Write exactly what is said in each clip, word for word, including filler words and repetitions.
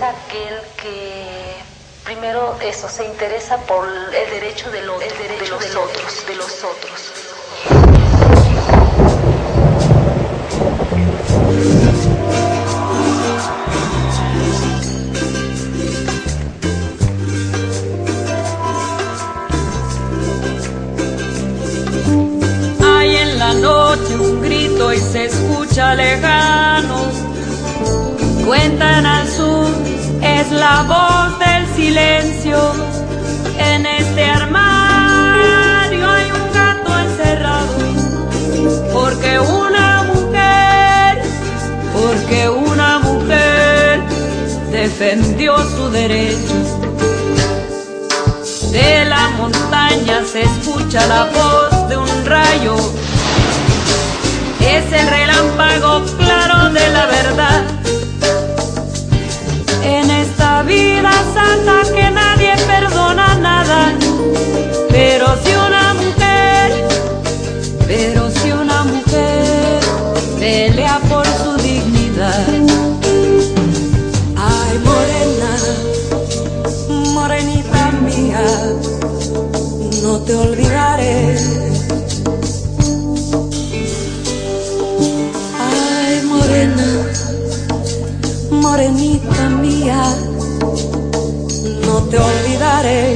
aquel que primero eso se interesa por el derecho de los, el derecho de los de otros, de los otros. Hay en la noche un grito y se escucha lejano. Cuentan al sur, es la voz del silencio. En este armario hay un gato encerrado. Porque una mujer, porque una mujer defendió su derecho. De la montaña se escucha la voz de un rayo. Es el relámpago claro de la verdad. En esta vida santa que nadie perdona nada. Pero si una mujer, pero si una mujer pelea por su dignidad. Ay, morena, morenita mía, no te olvidaré. Ay, morena, morenita mía, no te olvidaré.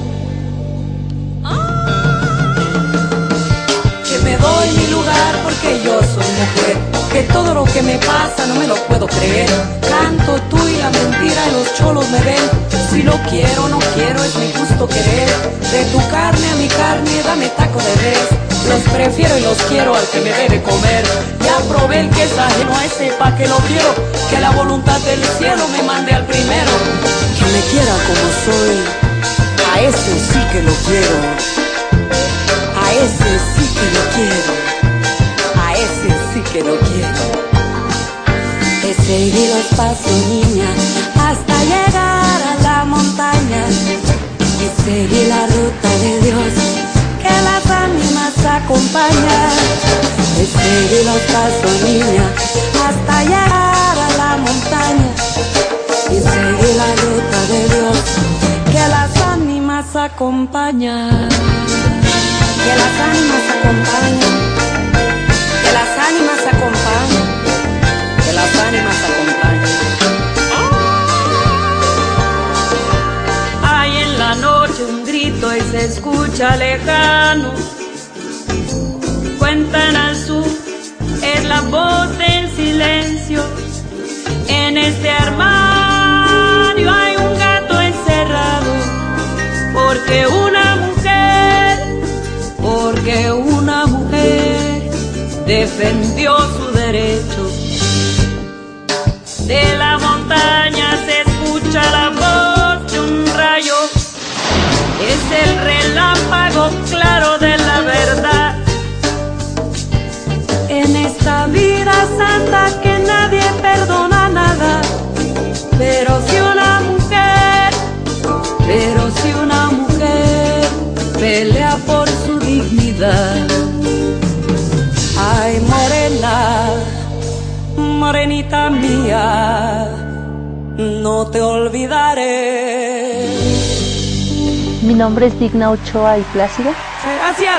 Que me doy mi lugar porque yo soy mujer, que todo lo que me pasa no me lo puedo creer. Canto tú y la mentira y los cholos me ven. Si lo quiero, no quiero, es mi gusto querer. De tu carne a mi carne, dame taco de res. Los prefiero y los quiero al que me debe comer. Ya probé el que es ajeno a ese pa' que lo quiero. Que la voluntad del cielo me mande al primero. Que me quiera como soy, a ese sí que lo quiero. A ese sí que lo quiero. A ese sí que lo quiero. He seguido el paso, niña, hasta llegar a la montaña. Y seguí la ruta de Dios, que las ánimas acompañan. He seguido los pasos, niña, hasta llegar a la montaña. Y seguí la ruta de Dios, que las ánimas acompañan. Que las ánimas acompañan. Que las ánimas acompañan. Que las ánimas acompañan. Hay en la noche un grito y se escucha lejano. Cuentan al sur, es la voz del silencio. En este armario hay un gato encerrado. Porque una mujer, porque una mujer defendió su derecho. De la montaña se escucha la voz de un rayo. Es el relámpago claro de la verdad. En esta vida santa que nadie perdona nada. Pero si una mujer, pero si una mujer pelea por su dignidad. Ay, morena, morenita mía, no te olvidaré. Mi nombre es Digna Ochoa y Plácida. Gracias.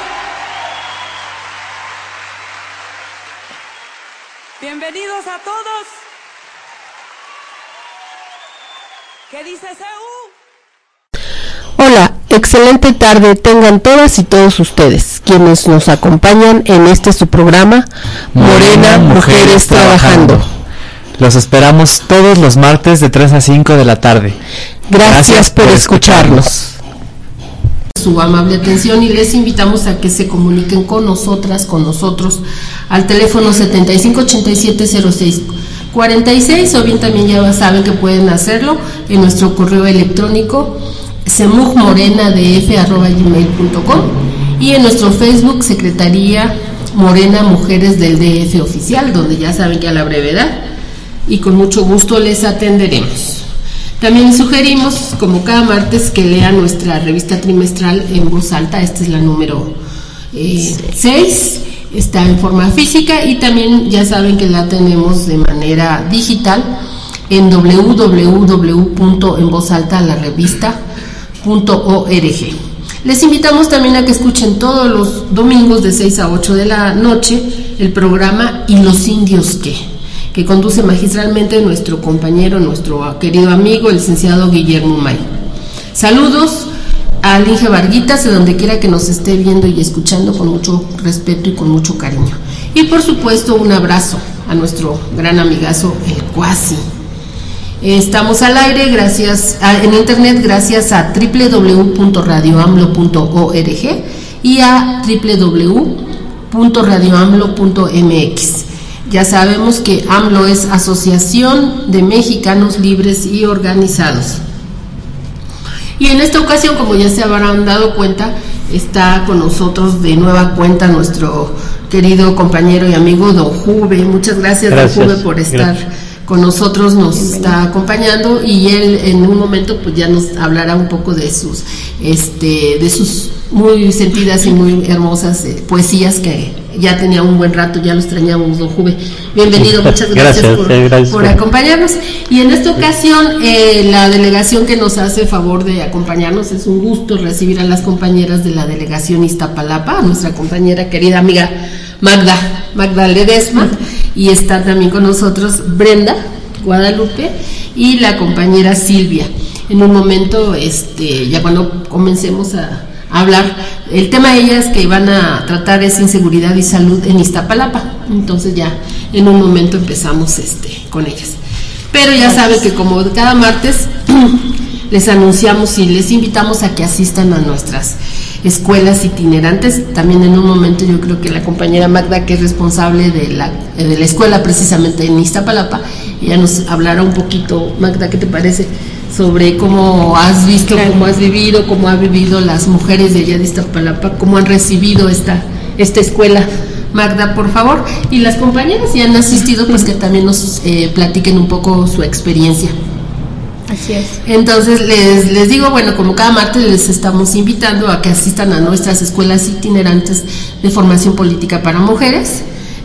Bienvenidos a todos. ¿Qué dice C U? Hola, excelente tarde tengan todas y todos ustedes, quienes nos acompañan en este su programa, Morena, Mujeres Trabajando. Los esperamos todos los martes de tres a cinco de la tarde. Gracias, Gracias por, por escucharnos. escucharnos. Su amable atención y les invitamos a que se comuniquen con nosotras, con nosotros, al teléfono setenta y cinco ochenta y siete cero seis cuarenta y seis, o bien también ya saben que pueden hacerlo en nuestro correo electrónico semugmorenadf arroba gmail punto com y en nuestro Facebook Secretaría Morena Mujeres del D F Oficial, donde ya saben que a la brevedad y con mucho gusto les atenderemos. También les sugerimos, como cada martes, que lean nuestra revista trimestral en voz alta. Esta es la número seis, está en forma física y también ya saben que la tenemos de manera digital en doble u doble u doble u punto en voz alta la revista punto org. Les invitamos también a que escuchen todos los domingos de seis a ocho de la noche el programa ¿Y los indios qué?, que conduce magistralmente nuestro compañero, nuestro querido amigo, el licenciado Guillermo May. Saludos a Inge Varguitas, de donde quiera que nos esté viendo y escuchando, con mucho respeto y con mucho cariño. Y por supuesto un abrazo a nuestro gran amigazo, el Cuasi. Estamos al aire gracias a, en internet gracias a doble u doble u doble u punto radio amlo punto org y a doble u doble u doble u punto radio amlo punto m x. Ya sabemos que AMLO es Asociación de Mexicanos Libres y Organizados. Y en esta ocasión, como ya se habrán dado cuenta, está con nosotros de nueva cuenta nuestro querido compañero y amigo Don Juve. Muchas gracias, gracias Don Juve, por estar gracias. con nosotros, nos Bienvenido. está acompañando, y él en un momento pues ya nos hablará un poco de sus este de sus muy sentidas y muy hermosas eh, poesías, que ya tenía un buen rato, ya lo extrañamos, Don Juve. Bienvenido, muchas gracias, gracias, por, eh, gracias por acompañarnos. Y en esta ocasión, eh, la delegación que nos hace favor de acompañarnos, es un gusto recibir a las compañeras de la delegación Iztapalapa, a nuestra compañera querida amiga Magda, Magda Ledesma, y está también con nosotros Brenda Guadalupe y la compañera Silvia. En un momento, este, ya cuando comencemos a hablar, el tema de ellas que van a tratar es inseguridad y salud en Iztapalapa. Entonces ya en un momento empezamos este con ellas. Pero ya saben que como cada martes les anunciamos y les invitamos a que asistan a nuestras escuelas itinerantes. También en un momento yo creo que la compañera Magda, que es responsable de la, de la escuela precisamente en Iztapalapa, ella nos hablará un poquito. Magda, ¿qué te parece? Sobre cómo has visto, claro. cómo has vivido, cómo han vivido las mujeres de allá de Iztapalapa, cómo han recibido esta, esta escuela. Magda, por favor, y las compañeras si han asistido, pues que también nos eh, platiquen un poco su experiencia. Así es. Entonces les, les digo, bueno, como cada martes les estamos invitando a que asistan a nuestras escuelas itinerantes de formación política para mujeres,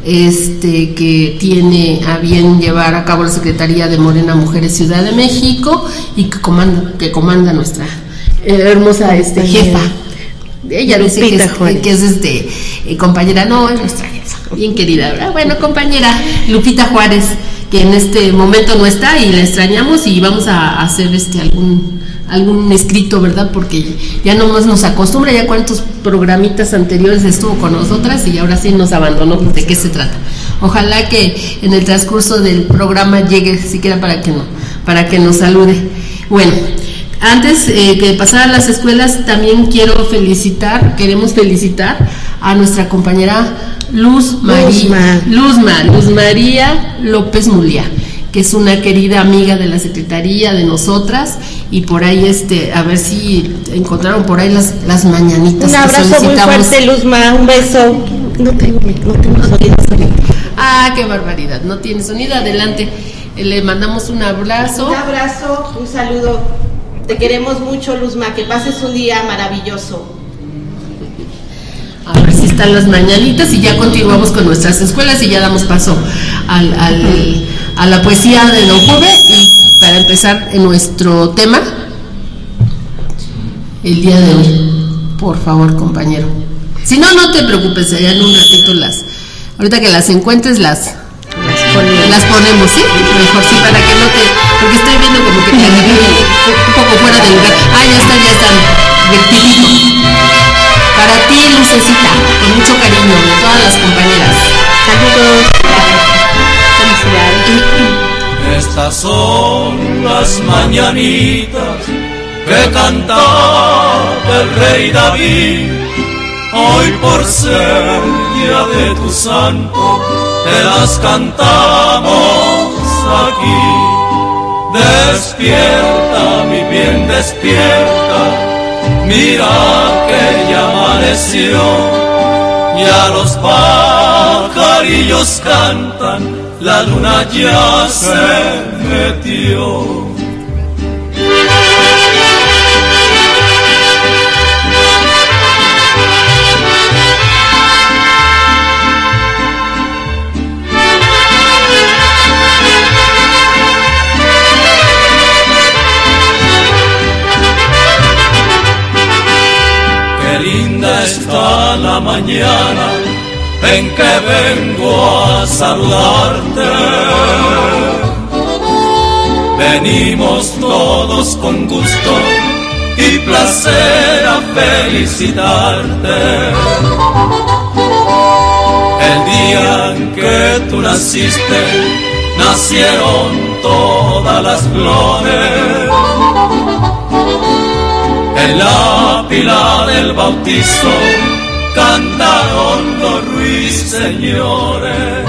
este que tiene a bien llevar a cabo la Secretaría de Morena Mujeres Ciudad de México, y que comanda, que comanda nuestra eh, hermosa este jefa. Ella dice que es, que es este eh, compañera, no, es nuestra jefa, bien querida, ¿verdad? Bueno, compañera Lupita Juárez, que en este momento no está y la extrañamos, y vamos a hacer este algún algún escrito, ¿verdad? Porque ya nomás nos acostumbra, ya cuántos programitas anteriores estuvo con nosotras y ahora sí nos abandonó. ¿De qué se trata? Ojalá que en el transcurso del programa llegue siquiera para que no, para que nos salude. Bueno, antes eh, que pasar a las escuelas, también quiero felicitar, queremos felicitar a nuestra compañera Luz María, Luzma, Luz María López Mulia, que es una querida amiga de la Secretaría, de nosotras, y por ahí este a ver si encontraron por ahí las, las mañanitas. Un abrazo muy fuerte, Luzma, un beso. No tengo, no tengo sonido, sonido. Ah, qué barbaridad, no tiene sonido, adelante. Le mandamos un abrazo. Un abrazo, un saludo. Te queremos mucho, Luzma, que pases un día maravilloso. A ver si están las mañanitas y ya continuamos con nuestras escuelas y ya damos paso al, al, a la poesía de Don Juve. Y para empezar en nuestro tema el día de hoy, por favor, compañero. Si no, no te preocupes, allá en un ratito las, ahorita que las encuentres las las ponemos, las ponemos, ¿sí? Mejor sí, para que no te, porque estoy viendo como que te un poco fuera de lugar. Ah, ya están, ya están, rectifico. Para ti, Lucecita, con mucho cariño, de todas las compañeras. Saludos. Felicidades. Estas son las mañanitas que cantaba el rey David. Hoy por ser día de tu santo, te las cantamos aquí. Despierta, mi bien, despierta. Mira que ya amaneció, ya los pajarillos cantan, la luna ya se metió. qué linda está la mañana en que vengo a saludarte. Venimos todos con gusto y placer a felicitarte. El día en que tú naciste, nacieron todas las flores. En la pila del bautizo cantaron los ruiseñores.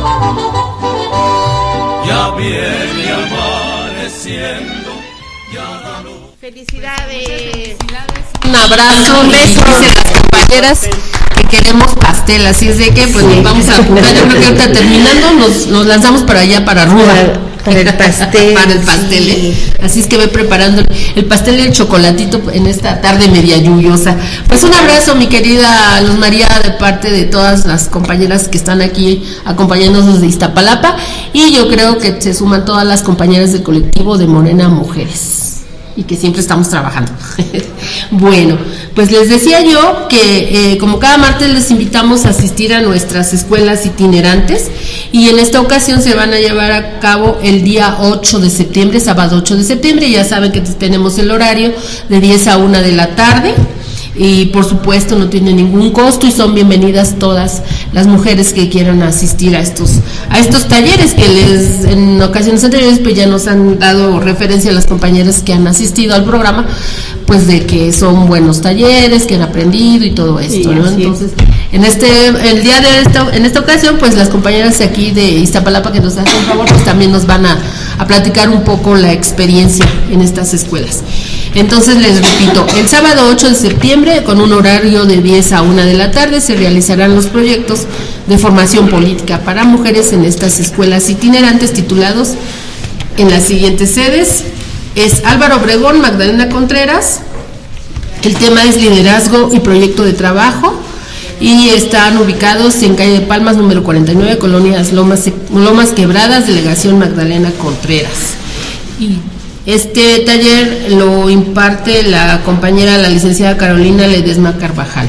Ya viene amaneciendo, ya la luz. Felicidades. Un abrazo, un beso de las compañeras que queremos pastel, así es de que pues nos vamos a apuntar. Yo creo que ahorita terminando nos, nos lanzamos para allá, para Ruda. Para el pastel. Para el pastel, ¿eh? Así es que ve preparando el pastel y el chocolatito en esta tarde media lluviosa. Pues un abrazo, mi querida Luz María, de parte de todas las compañeras que están aquí acompañándonos de Iztapalapa, y yo creo que se suman todas las compañeras del colectivo de Morena Mujeres, y que siempre estamos trabajando. Bueno, pues les decía yo que eh, como cada martes les invitamos a asistir a nuestras escuelas itinerantes, y en esta ocasión se van a llevar a cabo el día ocho de septiembre, sábado ocho de septiembre. Ya saben que tenemos el horario de diez a una de la tarde, y por supuesto no tiene ningún costo, y son bienvenidas todas las mujeres que quieran asistir a estos a estos talleres que les en ocasiones anteriores pues ya nos han dado referencia a las compañeras que han asistido al programa, pues de que son buenos talleres, que han aprendido y todo esto, sí, ¿no? Entonces, en este el día de esta en esta ocasión pues las compañeras de aquí de Iztapalapa que nos hacen un favor, pues también nos van a, a platicar un poco la experiencia en estas escuelas. Entonces les repito, el sábado ocho de septiembre, con un horario de diez a una de la tarde, se realizarán los proyectos de formación política para mujeres en estas escuelas itinerantes, titulados en las siguientes sedes. Es Álvaro Obregón, Magdalena Contreras. El tema es liderazgo y proyecto de trabajo, y están ubicados en calle de Palmas número cuarenta y nueve, colonias Lomas, Lomas Quebradas, delegación Magdalena Contreras. Y este taller lo imparte la compañera, la licenciada Carolina Ledesma Carvajal.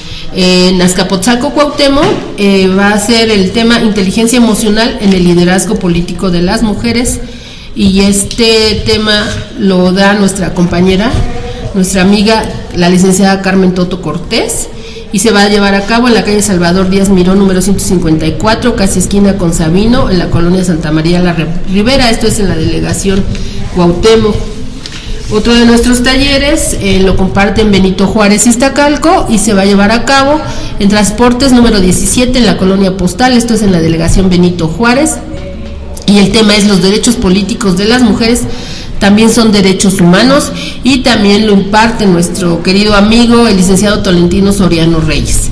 En Azcapotzalco, Cuauhtémoc, eh, va a ser el tema inteligencia emocional en el liderazgo político de las mujeres, y este tema lo da nuestra compañera, nuestra amiga, la licenciada Carmen Toto Cortés, y se va a llevar a cabo en la calle Salvador Díaz Mirón, número ciento cincuenta y cuatro, casi esquina con Sabino, en la colonia Santa María la Ribera. Esto es en la delegación Cuauhtémoc. Otro de nuestros talleres eh, lo comparten Benito Juárez, Iztacalco, y se va a llevar a cabo en Transportes número diecisiete, en la colonia Postal. Esto es en la delegación Benito Juárez, y el tema es los derechos políticos de las mujeres también son derechos humanos, y también lo imparte nuestro querido amigo el licenciado Tolentino Soriano Reyes.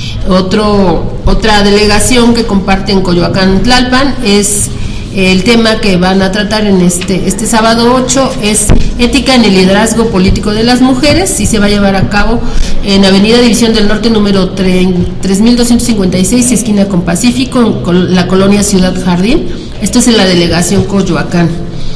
Otro, otra delegación que comparten Coyoacán, Tlalpan, es el tema que van a tratar en este este sábado ocho, es ética en el liderazgo político de las mujeres, y se va a llevar a cabo en Avenida División del Norte número tres mil doscientos cincuenta y seis, esquina con Pacífico, en la colonia Ciudad Jardín. Esto es en la delegación Coyoacán.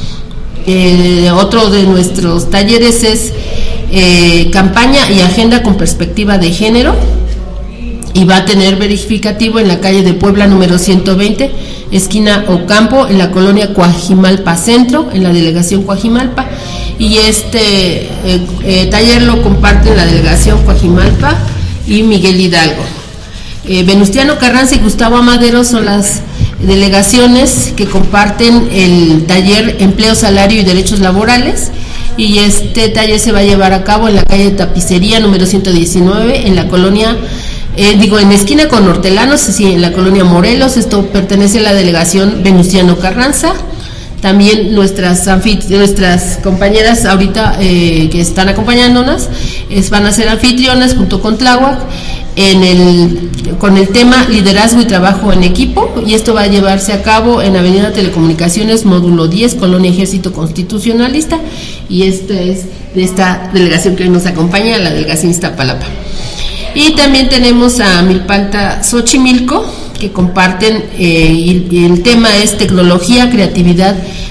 Eh, otro de nuestros talleres es eh, campaña y agenda con perspectiva de género, y va a tener verificativo en la calle de Puebla número ciento veinte, esquina Ocampo, en la colonia Coajimalpa Centro, en la delegación Coajimalpa. Y este eh, eh, taller lo comparten la delegación Coajimalpa y Miguel Hidalgo. eh, Venustiano Carranza y Gustavo Amadero son las delegaciones que comparten el taller Empleo, Salario y Derechos Laborales, y este taller se va a llevar a cabo en la calle Tapicería número ciento diecinueve, en la colonia Eh, digo, en esquina con Hortelanos, sí, en la colonia Morelos. Esto pertenece a la delegación Venustiano Carranza. También nuestras nuestras compañeras ahorita eh, que están acompañándonos es, van a ser anfitrionas junto con Tláhuac en el, con el tema liderazgo y trabajo en equipo, y esto va a llevarse a cabo en Avenida Telecomunicaciones, módulo diez, colonia Ejército Constitucionalista, y esta es de esta delegación que hoy nos acompaña, la delegación Iztapalapa. Y también tenemos a Milpalta Xochimilco, que comparten, eh, y, y el tema es tecnología, creatividad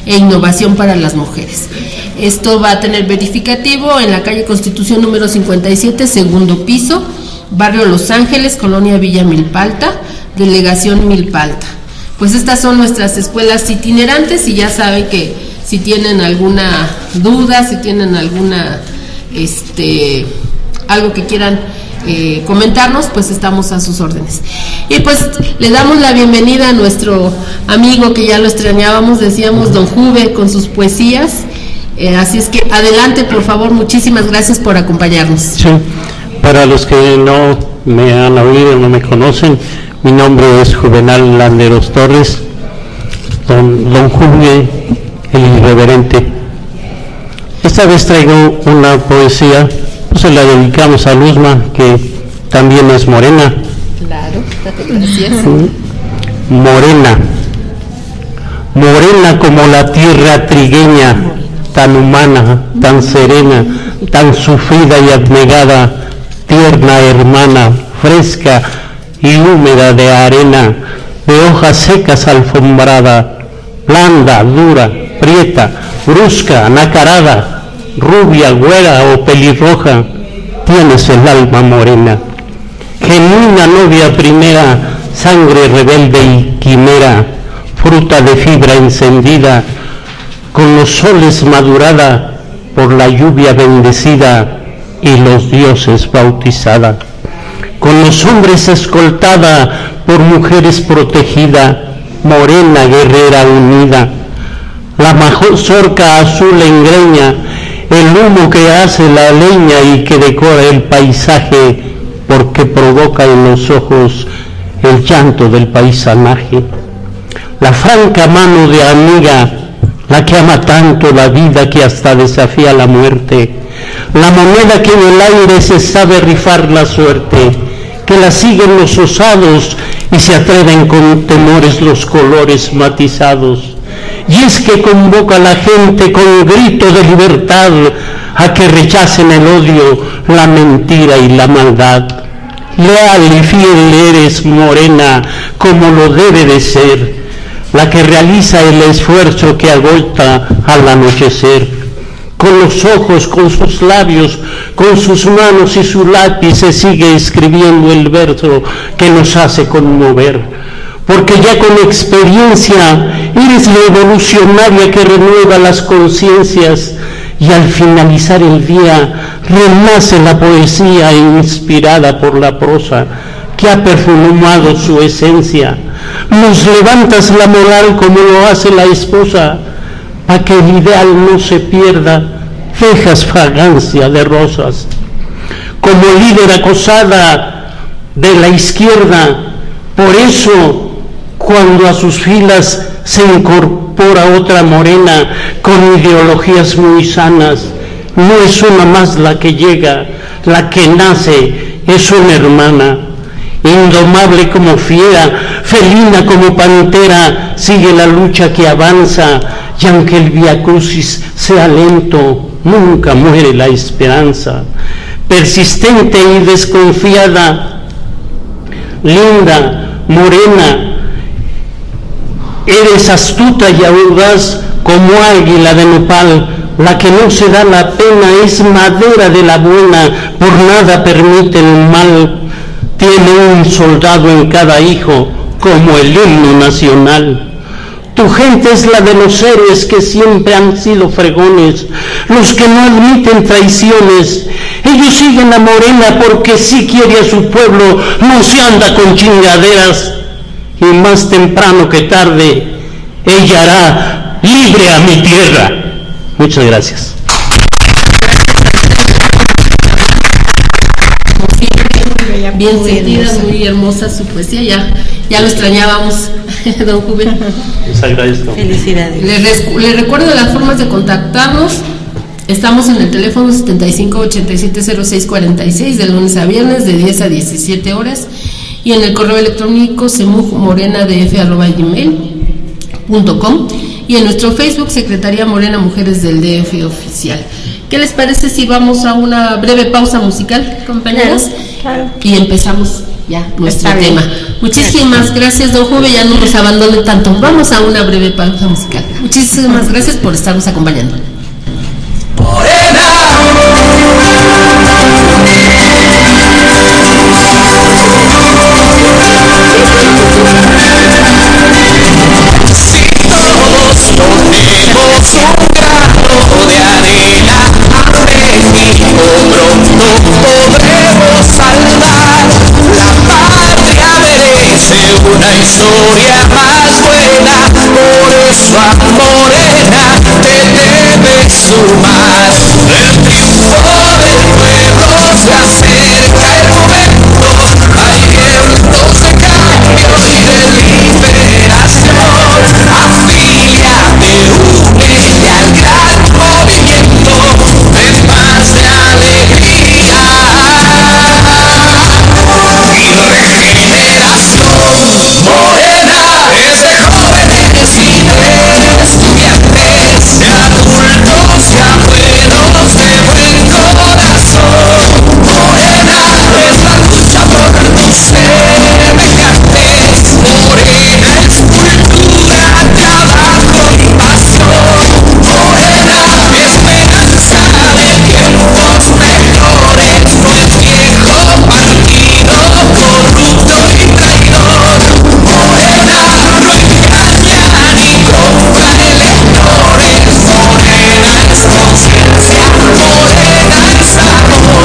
e innovación para las mujeres. Esto va a tener verificativo en la calle Constitución número cincuenta y siete, segundo piso, barrio Los Ángeles, colonia Villa Milpalta, delegación Milpalta. Pues estas son nuestras escuelas itinerantes y ya saben que si tienen alguna duda, si tienen alguna, este, algo que quieran eh, comentarnos, pues estamos a sus órdenes. Y pues le damos la bienvenida a nuestro amigo que ya lo extrañábamos, decíamos, don Juve, con sus poesías. Eh, así es que adelante, por favor, muchísimas gracias por acompañarnos. Sí, para los que no me han oído, no me conocen, mi nombre es Juvenal Landeros Torres, don, don Juve, el irreverente. Esta vez traigo una poesía, pues se la dedicamos a Luzma, que también es morena. Claro, gracias. Morena, morena como la tierra trigueña, tan humana, tan serena, tan sufrida y abnegada, tierna hermana, fresca y húmeda de arena, de hojas secas alfombrada, blanda, dura, prieta, brusca, nacarada, rubia, güera o pelirroja, tienes el alma morena. Genuina novia primera, sangre rebelde y quimera, fruta de fibra encendida, con los soles madurada, por la lluvia bendecida y los dioses bautizada, con los hombres escoltada, por mujeres protegida, morena guerrera unida, la mazorca azul engreña, el humo que hace la leña y que decora el paisaje, porque provoca en los ojos el llanto del paisanaje, la franca mano de amiga, la que ama tanto la vida que hasta desafía la muerte, la moneda que en el aire se sabe rifar la suerte, que la siguen los osados y se atreven con temores los colores matizados, y es que convoca a la gente con grito de libertad a que rechacen el odio, la mentira y la maldad. Leal y fiel eres, morena, como lo debe de ser, la que realiza el esfuerzo que agota al anochecer. Con los ojos, con sus labios, con sus manos y su lápiz se sigue escribiendo el verso que nos hace conmover. Porque ya con experiencia eres la evolucionaria que renueva las conciencias y al finalizar el día renace la poesía inspirada por la prosa que ha perfumado su esencia. Nos levantas la moral como lo hace la esposa, para que el ideal no se pierda, dejas fragancia de rosas. Como líder acosada de la izquierda, por eso cuando a sus filas se incorpora otra morena con ideologías muy sanas, no es una más la que llega, la que nace es una hermana. Indomable como fiera, felina como pantera, sigue la lucha que avanza, y aunque el Vía Crucis sea lento, nunca muere la esperanza. Persistente y desconfiada, linda, morena, eres astuta y audaz como águila de nopal, la que no se da la pena es madera de la buena, por nada permite el mal. Tiene un soldado en cada hijo, como el himno nacional. Tu gente es la de los héroes que siempre han sido fregones, los que no admiten traiciones. Ellos siguen a Morena porque sí quiere a su pueblo, no se anda con chingaderas. Y más temprano que tarde, ella hará libre a mi tierra. Muchas gracias. Bien sentida, muy hermosa su poesía, ya, ya lo extrañábamos, don Juven. Les agradezco. Felicidades. Le, res, le recuerdo las formas de contactarnos. Estamos en el teléfono setenta y cinco ochenta y siete cero seis cuarenta y seis de lunes a viernes de diez a diecisiete horas y en el correo electrónico semujmorenadf arroba gmail punto com y en nuestro Facebook Secretaría Morena Mujeres del D F Oficial. ¿Qué les parece si vamos a una breve pausa musical, compañeras? Claro. Y empezamos ya nuestro tema. Muchísimas gracias, don Juve, ya no nos abandone tanto. Vamos a una breve pausa musical. Muchísimas gracias por estarnos acompañando. Una historia más buena, por eso a Morena te debes sumar. El triunfo del pueblo se acerca el momento, hay vientos de cambio y de liberación. Afíliate, únete al gran movimiento de paz, de alegría y regeneración. Morena es de jóvenes y de estudiantes, de adultos y abuelos de buen corazón. Morena es la lucha por tus semejantes. Morena es cultura, trabajo y pasión. Morena esperanza de tiempos mejores, no es viejo partido corrupto y traidor. Morena no engaña ni compra electores. Morena es conciencia, Morena es amor.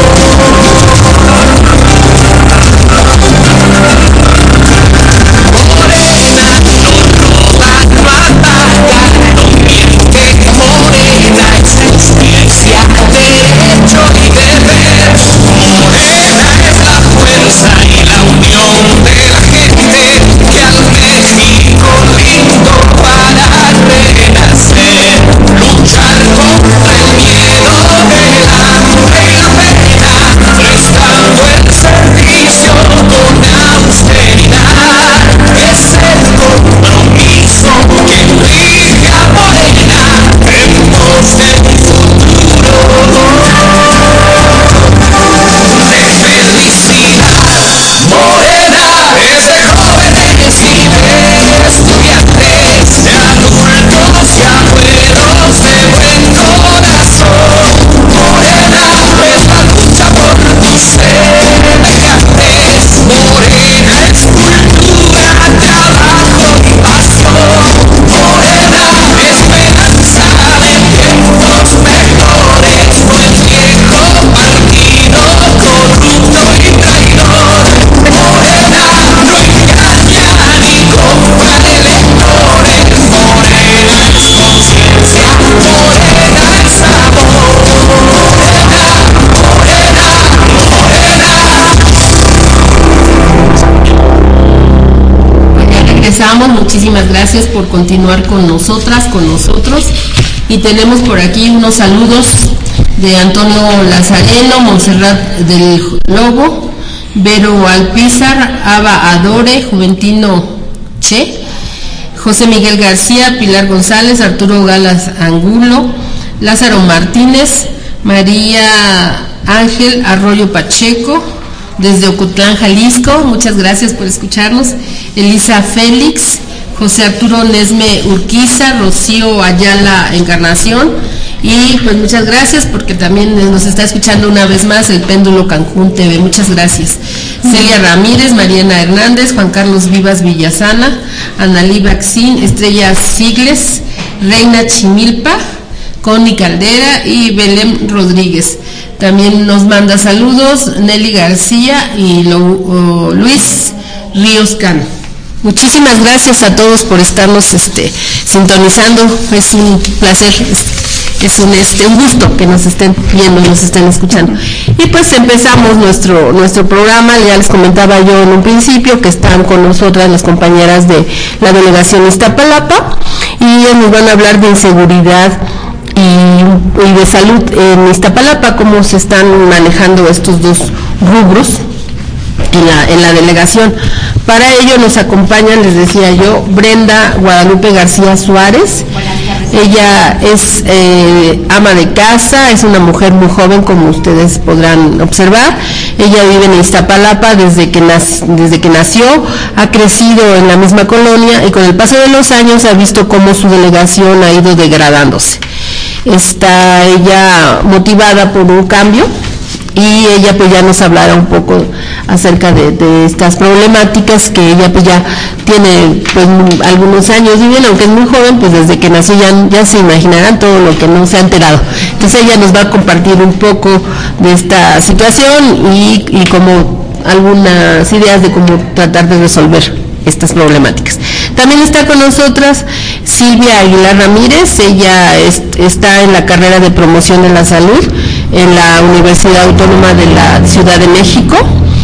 Morena no roba, no ataca, no miente. Morena es justicia, derecho y deber. Morena es la fuerza y la unión de la gente que al México lindo para renacer. Luchar contra el miedo del hambre y la pena, prestando el servicio con austeridad. Es el compromiso que rige a Morena en pos de un futuro de felicidad. Morena es de jóvenes y de estudiantes, de adultos y abuelos de buen corazón. Morena es la lucha por tus semejantes. Morena es cultura, trabajo y pasión. Morena esperanza de tiempos mejores, no es viejo partido corrupto y traidor. Morena no engaña ni compra electores. Morena es conciencia, Morena es amor. Morena, Morena, Morena. Ya regresamos, muchísimas gracias por continuar con nosotras, con nosotros. Y tenemos por aquí unos saludos de Antonio Lazareno, Montserrat del Lobo, Vero Alpizar, Ava Adore, Juventino Che, José Miguel García, Pilar González, Arturo Galas Angulo, Lázaro Martínez, María Ángel Arroyo Pacheco, desde Ocotlán, Jalisco, muchas gracias por escucharnos, Elisa Félix, José Arturo Nesme Urquiza, Rocío Ayala Encarnación, y pues muchas gracias porque también nos está escuchando una vez más el Péndulo Cancún T V, muchas gracias. Celia Ramírez, Mariana Hernández, Juan Carlos Vivas Villasana, Analí Baxín, Estrella Sigles, Reina Chimilpa, Connie Caldera y Belén Rodríguez. También nos manda saludos Nelly García y Lo, uh, Luis Ríos Cano. Muchísimas gracias a todos por estarnos este, sintonizando, es un placer, es, es un, este, un gusto que nos estén viendo, nos estén escuchando. Y pues empezamos nuestro, nuestro programa, ya les comentaba yo en un principio que están con nosotras las compañeras de la delegación Iztapalapa y ellas nos van a hablar de inseguridad y, y de salud en Iztapalapa, cómo se están manejando estos dos rubros en la, en la delegación. Para ello nos acompañan, les decía yo, Brenda Guadalupe García Suárez Ella es eh, ama de casa, es una mujer muy joven, como ustedes podrán observar. Ella vive en Iztapalapa desde que, nac- desde que nació, ha crecido en la misma colonia y con el paso de los años ha visto cómo su delegación ha ido degradándose. Está ella motivada por un cambio y ella pues ya nos hablará un poco acerca de, de estas problemáticas que ella pues ya tiene pues algunos años viviendo, aunque es muy joven, pues desde que nació ya, ya se imaginarán todo lo que no se ha enterado. Entonces ella nos va a compartir un poco de esta situación y, y como algunas ideas de cómo tratar de resolver estas problemáticas. También está con nosotras Silvia Aguilar Ramírez. Ella es, está en la carrera de promoción de la salud en la Universidad Autónoma de la Ciudad de México.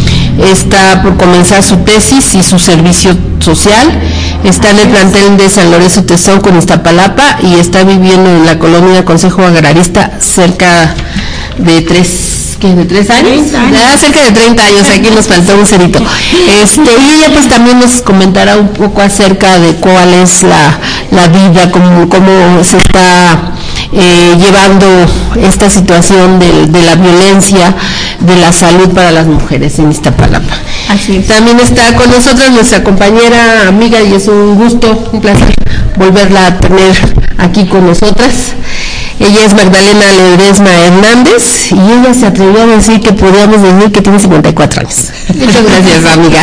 Está por comenzar su tesis y su servicio social. Está en el plantel de San Lorenzo Tezonco en Iztapalapa y está viviendo en la colonia Consejo Agrarista cerca de tres que de tres años, ah, cerca de treinta años, aquí nos faltó un cerito. Este, y ella pues también nos comentará un poco acerca de cuál es la, la vida, cómo, cómo se está eh, llevando esta situación de, de la violencia, de la salud para las mujeres en Iztapalapa. Así es. También está con nosotros nuestra compañera, amiga, y es un gusto, un placer volverla a tener aquí con nosotras. Ella es Magdalena Ledesma Hernández y ella se atrevió a decir que podíamos decir que tiene cincuenta y cuatro años. Muchas gracias, amiga.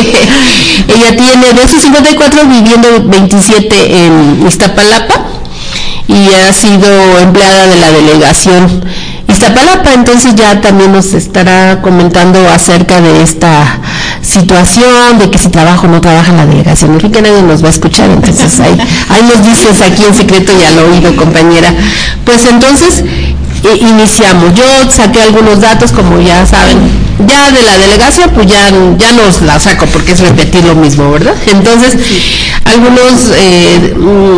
Ella tiene de esos cincuenta y cuatro viviendo veintisiete en Iztapalapa y ha sido empleada de la delegación Iztapalapa, entonces ya también nos estará comentando acerca de esta situación, de que si trabaja o no trabaja en la delegación. En fin, que nadie nos va a escuchar, entonces ahí, ahí nos dices aquí en secreto y al oído, compañera. Pues entonces eh, iniciamos. Yo saqué algunos datos, como ya saben, ya de la delegación, pues ya, ya nos la saco porque es repetir lo mismo, ¿verdad? Entonces, algunos eh,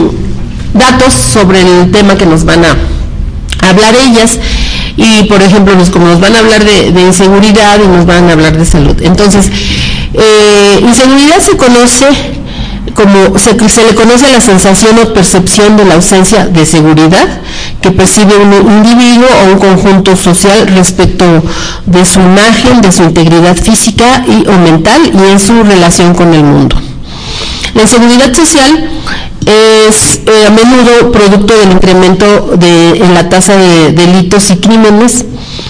datos sobre el tema que nos van a hablar ellas. Y por ejemplo, nos, como nos van a hablar de, de inseguridad y nos van a hablar de salud. Entonces, eh, inseguridad se conoce como, se, se le conoce la sensación o percepción de la ausencia de seguridad que percibe un individuo o un conjunto social respecto de su imagen, de su integridad física y, o mental y en su relación con el mundo. La inseguridad social es eh, a menudo producto del incremento de, en la tasa de delitos y crímenes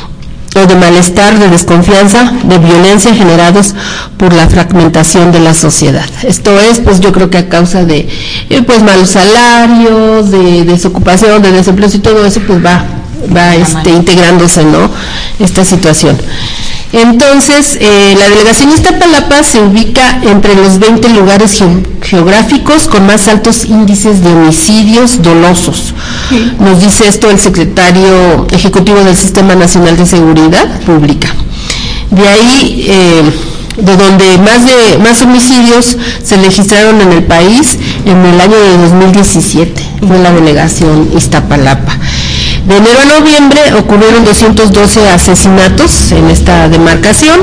o de malestar, de desconfianza, de violencia generados por la fragmentación de la sociedad. Esto es, pues yo creo que a causa de eh, pues malos salarios, de desocupación, de desempleo y todo eso, pues va, va este, integrándose, ¿no?, esta situación. Entonces, eh, la delegación Iztapalapa se ubica entre los veinte lugares ge geográficos con más altos índices de homicidios dolosos. Sí. Nos dice esto el secretario ejecutivo del Sistema Nacional de Seguridad Pública. De ahí, eh, de donde más de más homicidios se registraron en el país en el año de dos mil diecisiete, fue la delegación Iztapalapa. De enero a noviembre ocurrieron doscientos doce asesinatos en esta demarcación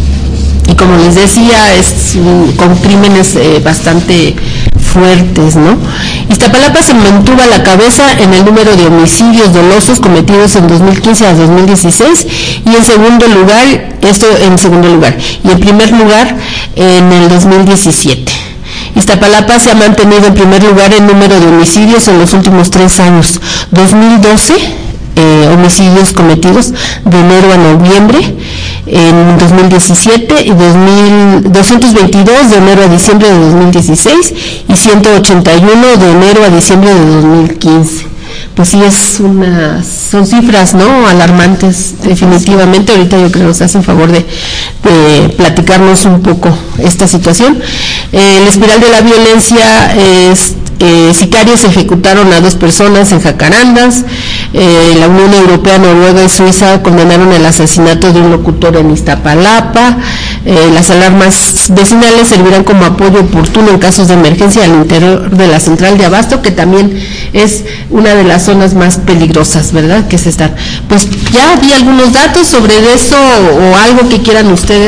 y como les decía, es con crímenes eh, bastante fuertes, ¿no? Iztapalapa se mantuvo a la cabeza en el número de homicidios dolosos cometidos en dos mil quince a dos mil dieciséis y en segundo lugar, esto en segundo lugar, y en primer lugar en el dos mil diecisiete. Iztapalapa se ha mantenido en primer lugar en número de homicidios en los últimos tres años, dos mil doce eh, homicidios cometidos de enero a noviembre en dos mil diecisiete y dos mil doscientos veintidós de enero a diciembre de dos mil dieciséis y ciento ochenta y uno de enero a diciembre de dos mil quince. Pues sí, es una, son cifras, ¿no?, alarmantes, definitivamente. Ahorita yo creo que nos hacen favor de, de platicarnos un poco esta situación. Eh, el espiral de la violencia es, eh, sicarios ejecutaron a dos personas en Jacarandas, eh, la Unión Europea, Noruega y Suiza condenaron el asesinato de un locutor en Iztapalapa. Eh, las alarmas vecinales servirán como apoyo oportuno en casos de emergencia al interior de la central de abasto, que también es una de las zonas más peligrosas, ¿verdad?, que se están. Pues ya vi algunos datos sobre eso o algo que quieran ustedes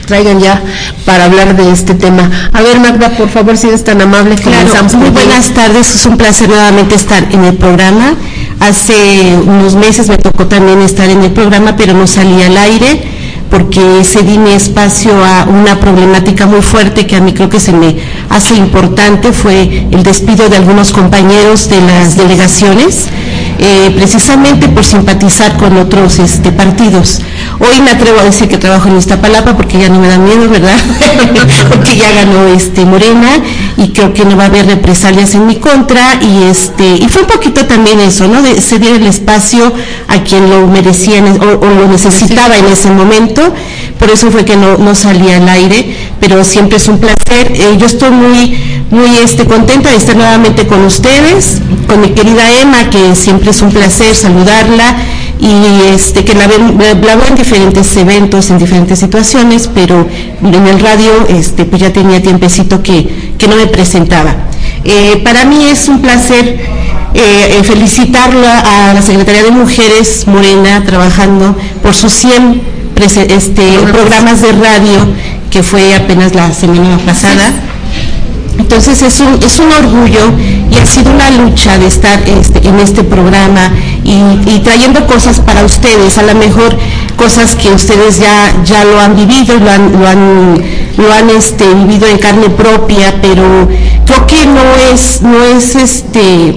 traigan ya para hablar de este tema. A ver, Magda, por favor, si eres tan amable, comenzamos. Claro, muy buenas tardes, es un placer nuevamente estar en el programa. Hace unos meses me tocó también estar en el programa, pero no salí al aire porque cedí mi espacio a una problemática muy fuerte que a mí creo que se me hace importante, fue el despido de algunos compañeros de las delegaciones, eh, precisamente por simpatizar con otros este, partidos. Hoy me atrevo a decir que trabajo en Iztapalapa porque ya no me da miedo, ¿verdad? Porque ya ganó este Morena y creo que no va a haber represalias en mi contra, y este y fue un poquito también eso, ¿no? De ceder el espacio a quien lo merecía o, o lo necesitaba en ese momento. Por eso fue que no, no salí al aire, pero siempre es un placer. Eh, yo estoy muy muy este contenta de estar nuevamente con ustedes, con mi querida Emma, que siempre es un placer saludarla, y este que la ven, la veo en diferentes eventos, en diferentes situaciones, pero en el radio este pues ya tenía tiempecito que, que no me presentaba. Eh, para mí es un placer eh, felicitarla a la Secretaría de Mujeres Morena, trabajando por sus cien este, programas de radio, que fue apenas la semana pasada. Entonces es un, es un orgullo y ha sido una lucha de estar este, en este programa y, y trayendo cosas para ustedes, a lo mejor cosas que ustedes ya, ya lo han vivido, lo han, lo han, lo han este, vivido en carne propia, pero creo que no es, no es este,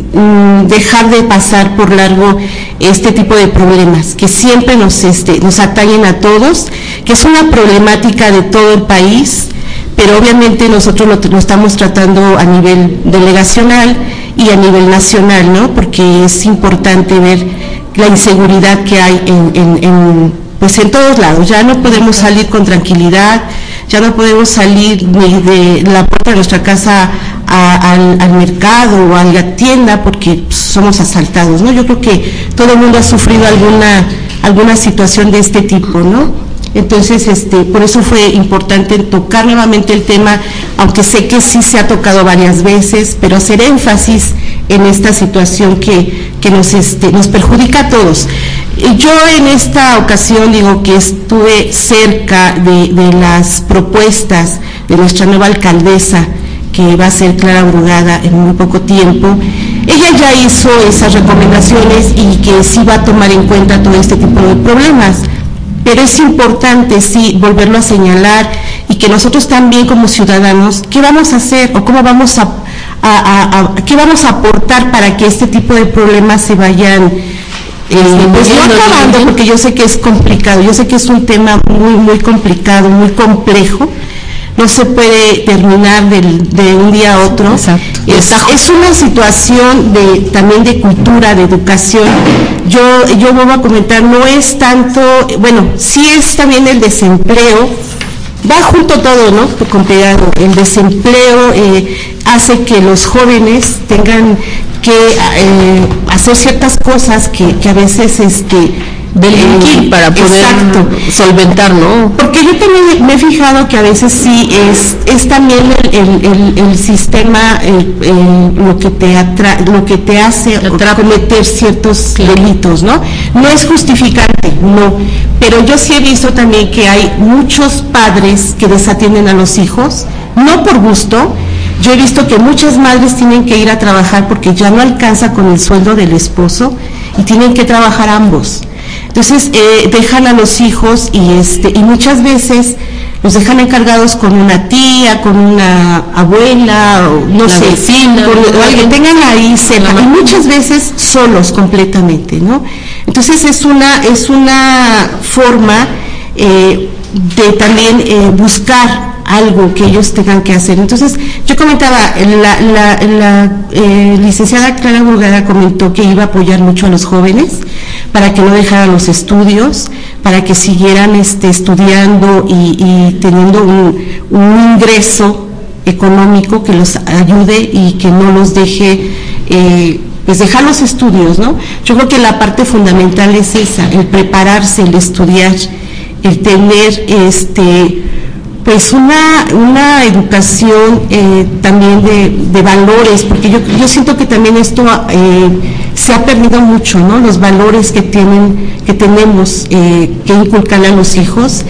dejar de pasar por largo este tipo de problemas que siempre nos, este, nos atañen a todos, que es una problemática de todo el país, pero obviamente nosotros lo, lo estamos tratando a nivel delegacional y a nivel nacional, ¿no? Porque es importante ver la inseguridad que hay en, en, en, pues en todos lados. Ya no podemos salir con tranquilidad, ya no podemos salir ni de la puerta de nuestra casa a, al, al mercado o a la tienda porque somos asaltados, ¿no? Yo creo que todo el mundo ha sufrido alguna, alguna situación de este tipo, ¿no? Entonces, este, por eso fue importante tocar nuevamente el tema, aunque sé que sí se ha tocado varias veces, pero hacer énfasis en esta situación que, que nos, este, nos perjudica a todos. Yo en esta ocasión digo que estuve cerca de, de las propuestas de nuestra nueva alcaldesa, que va a ser Clara Brugada en muy poco tiempo. Ella ya hizo esas recomendaciones y que sí va a tomar en cuenta todo este tipo de problemas. Pero es importante, sí, volverlo a señalar y que nosotros también como ciudadanos, ¿qué vamos a hacer o cómo vamos a, a, a, a qué vamos a aportar para que este tipo de problemas se vayan, eh, pues no acabando, porque yo sé que es complicado, yo sé que es un tema muy, muy complicado, muy complejo, no se puede terminar del, de un día a otro. Exacto. Es, es una situación de también de cultura, de educación. Yo, yo voy a comentar, no es tanto, bueno, sí es también el desempleo, va junto todo, ¿no? Con pegado. El desempleo eh, hace que los jóvenes tengan que eh, hacer ciertas cosas que, que a veces este delinquir para poder exacto. solventar, ¿no? Porque yo también me he fijado que a veces sí es es también el, el, el, el sistema el, el, lo que te atra, lo que te hace cometer ciertos claro. delitos, ¿no? No es justificante, no, pero yo sí he visto también que hay muchos padres que desatienden a los hijos, no por gusto. Yo he visto que muchas madres tienen que ir a trabajar porque ya no alcanza con el sueldo del esposo y tienen que trabajar ambos. Entonces eh, dejan a los hijos y este y muchas veces los dejan encargados con una tía, con una abuela, o no la sé, vecina, con, o alguien tengan ahí cerca, y muchas veces solos completamente, ¿no? Entonces es una es una forma eh, de también eh, buscar algo que ellos tengan que hacer. Entonces, yo comentaba, la, la, la eh, licenciada Clara Brugada comentó que iba a apoyar mucho a los jóvenes para que no dejaran los estudios, para que siguieran este, estudiando y, y teniendo un, un ingreso económico que los ayude y que no los deje, eh, pues dejar los estudios, ¿no? Yo creo que la parte fundamental es esa, el prepararse, el estudiar, el tener este pues una, una educación eh, también de, de valores, porque yo, yo siento que también esto eh, se ha perdido mucho, ¿no? Los valores que tienen, que tenemos eh, que inculcar a los hijos,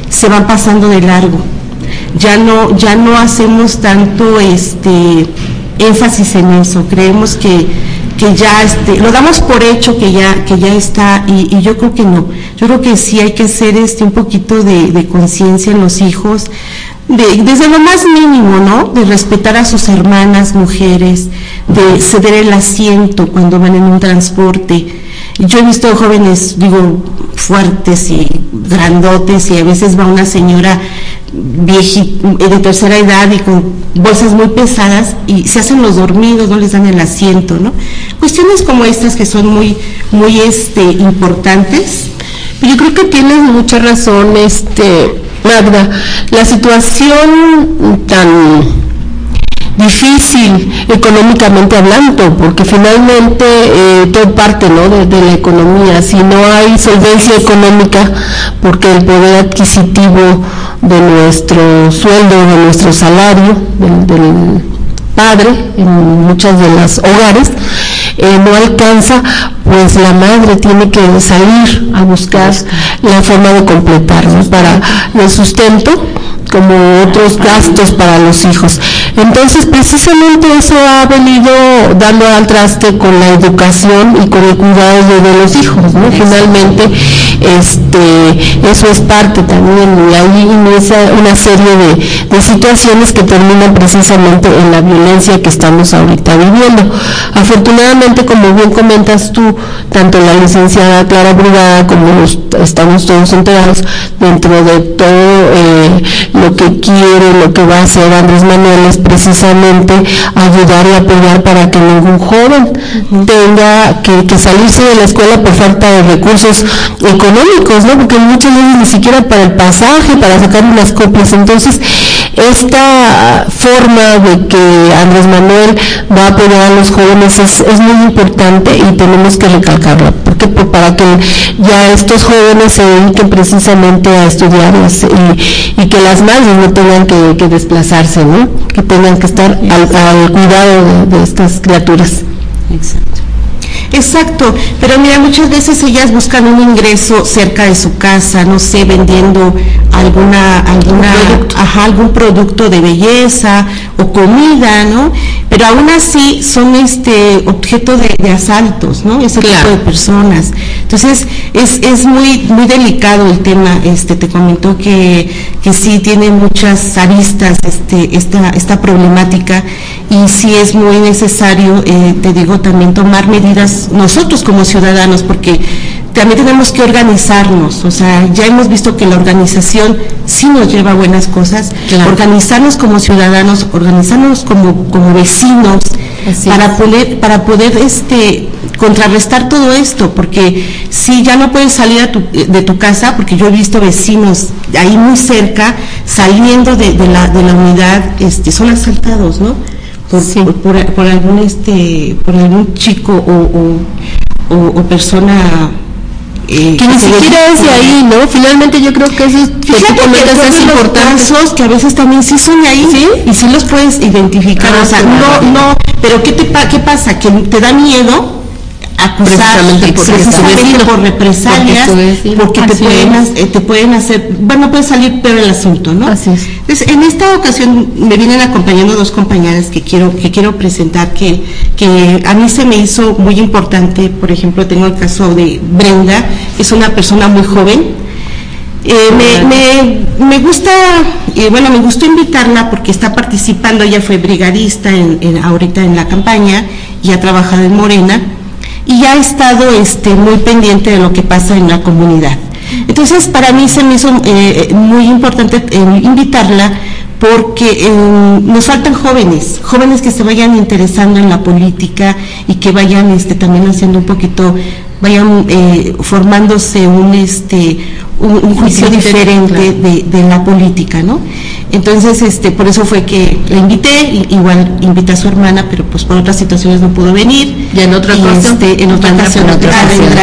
se van pasando de largo. Ya no, ya no hacemos tanto este énfasis en eso, creemos que, que ya este, lo damos por hecho que ya, que ya está, y, y yo creo que no, yo creo que sí hay que hacer este un poquito de, de conciencia en los hijos, de, desde lo más mínimo, ¿no? De respetar a sus hermanas mujeres, de ceder el asiento cuando van en un transporte. Yo he visto jóvenes, digo, fuertes y grandotes, y a veces va una señora viejita, de tercera edad y con bolsas muy pesadas, y se hacen los dormidos, no les dan el asiento, ¿no? Cuestiones como estas que son muy, muy este, importantes. Yo creo que tienes mucha razón, este, Magda. La situación tan difícil económicamente hablando, porque finalmente eh, todo parte, ¿no?, de, de la economía. Si no hay solvencia económica, porque el poder adquisitivo de nuestro sueldo, de nuestro salario, del, del padre en muchas de las hogares, eh, no alcanza, pues la madre tiene que salir a buscar la forma de completar, ¿no?, para el sustento, como otros gastos para los hijos. Entonces, precisamente eso ha venido dando al traste con la educación y con el cuidado de, de los hijos, ¿no? Finalmente, este, eso es parte también, y ahí inicia una serie de, de situaciones que terminan precisamente en la violencia que estamos ahorita viviendo. Afortunadamente, como bien comentas tú, tanto la licenciada Clara Brugada como los, estamos todos enterados dentro de todo eh, lo que quiere, lo que va a hacer Andrés Manuel es precisamente ayudar y apoyar para que ningún joven tenga que, que salirse de la escuela por falta de recursos económicos, ¿no? Porque muchas veces ni siquiera para el pasaje, para sacar unas copias. Entonces, esta forma de que Andrés Manuel va a apoyar a los jóvenes es, es muy importante, y tenemos que recalcarlo, porque pues, para que ya estos jóvenes se dediquen precisamente a estudiar y, y que las madres no tengan que, que desplazarse, ¿no? Que tengan que estar al, al cuidado de, de estas criaturas. Exacto. Exacto, pero mira, muchas veces ellas buscan un ingreso cerca de su casa, no sé, vendiendo alguna, alguna, producto. Ajá, algún producto de belleza o comida, ¿no? Pero aún así son este objeto de, de asaltos, ¿no? Ese claro. tipo de personas. Entonces es, es muy, muy delicado el tema. Este, te comentó que, que sí tiene muchas aristas este, esta, esta problemática, y sí es muy necesario, eh, te digo, también tomar medidas nosotros como ciudadanos, porque también tenemos que organizarnos. O sea, ya hemos visto que la organización sí nos lleva a buenas cosas, claro. Organizarnos como ciudadanos, organizarnos como, como vecinos, Así para es. poder, para poder este contrarrestar todo esto, porque si ya no puedes salir a tu, de tu casa, porque yo he visto vecinos ahí muy cerca, saliendo de, de, la, de la unidad, este, son asaltados, ¿no? Por, sí. por, por, por algún este por algún chico o, o, o, o persona eh, que, que ni siquiera es de ahí, ¿no? Finalmente yo creo que eso es, que tú comentas es importante, casos que a veces también sí son de ahí, ¿sí? Y sí los puedes identificar, ah, o sea, claro. no, no, pero ¿qué te qué pasa? Que te da miedo acusar precisamente, por, precisamente por represalias, porque, porque te pueden, eh, te pueden hacer, bueno, puede salir peor el asunto, ¿no? Así es. Entonces, en esta ocasión me vienen acompañando dos compañeras que quiero que quiero presentar, que, que a mí se me hizo muy importante. Por ejemplo, tengo el caso de Brenda, que es una persona muy joven. Eh, me, me, me gusta, eh, bueno, me gustó invitarla porque está participando. Ella fue brigadista en, en, ahorita en la campaña, y ha trabajado en Morena, y ha estado este, muy pendiente de lo que pasa en la comunidad. Entonces, para mí se me hizo eh, muy importante eh, invitarla, porque eh, nos faltan jóvenes, jóvenes que se vayan interesando en la política y que vayan este, también haciendo un poquito, vayan eh, formándose un este un, un juicio diferente de, de la política, ¿no? Entonces, este, por eso fue que la invité. Igual invité a su hermana, pero pues por otras situaciones no pudo venir. Ya en otra ocasión, este, en otra ocasión, vendrá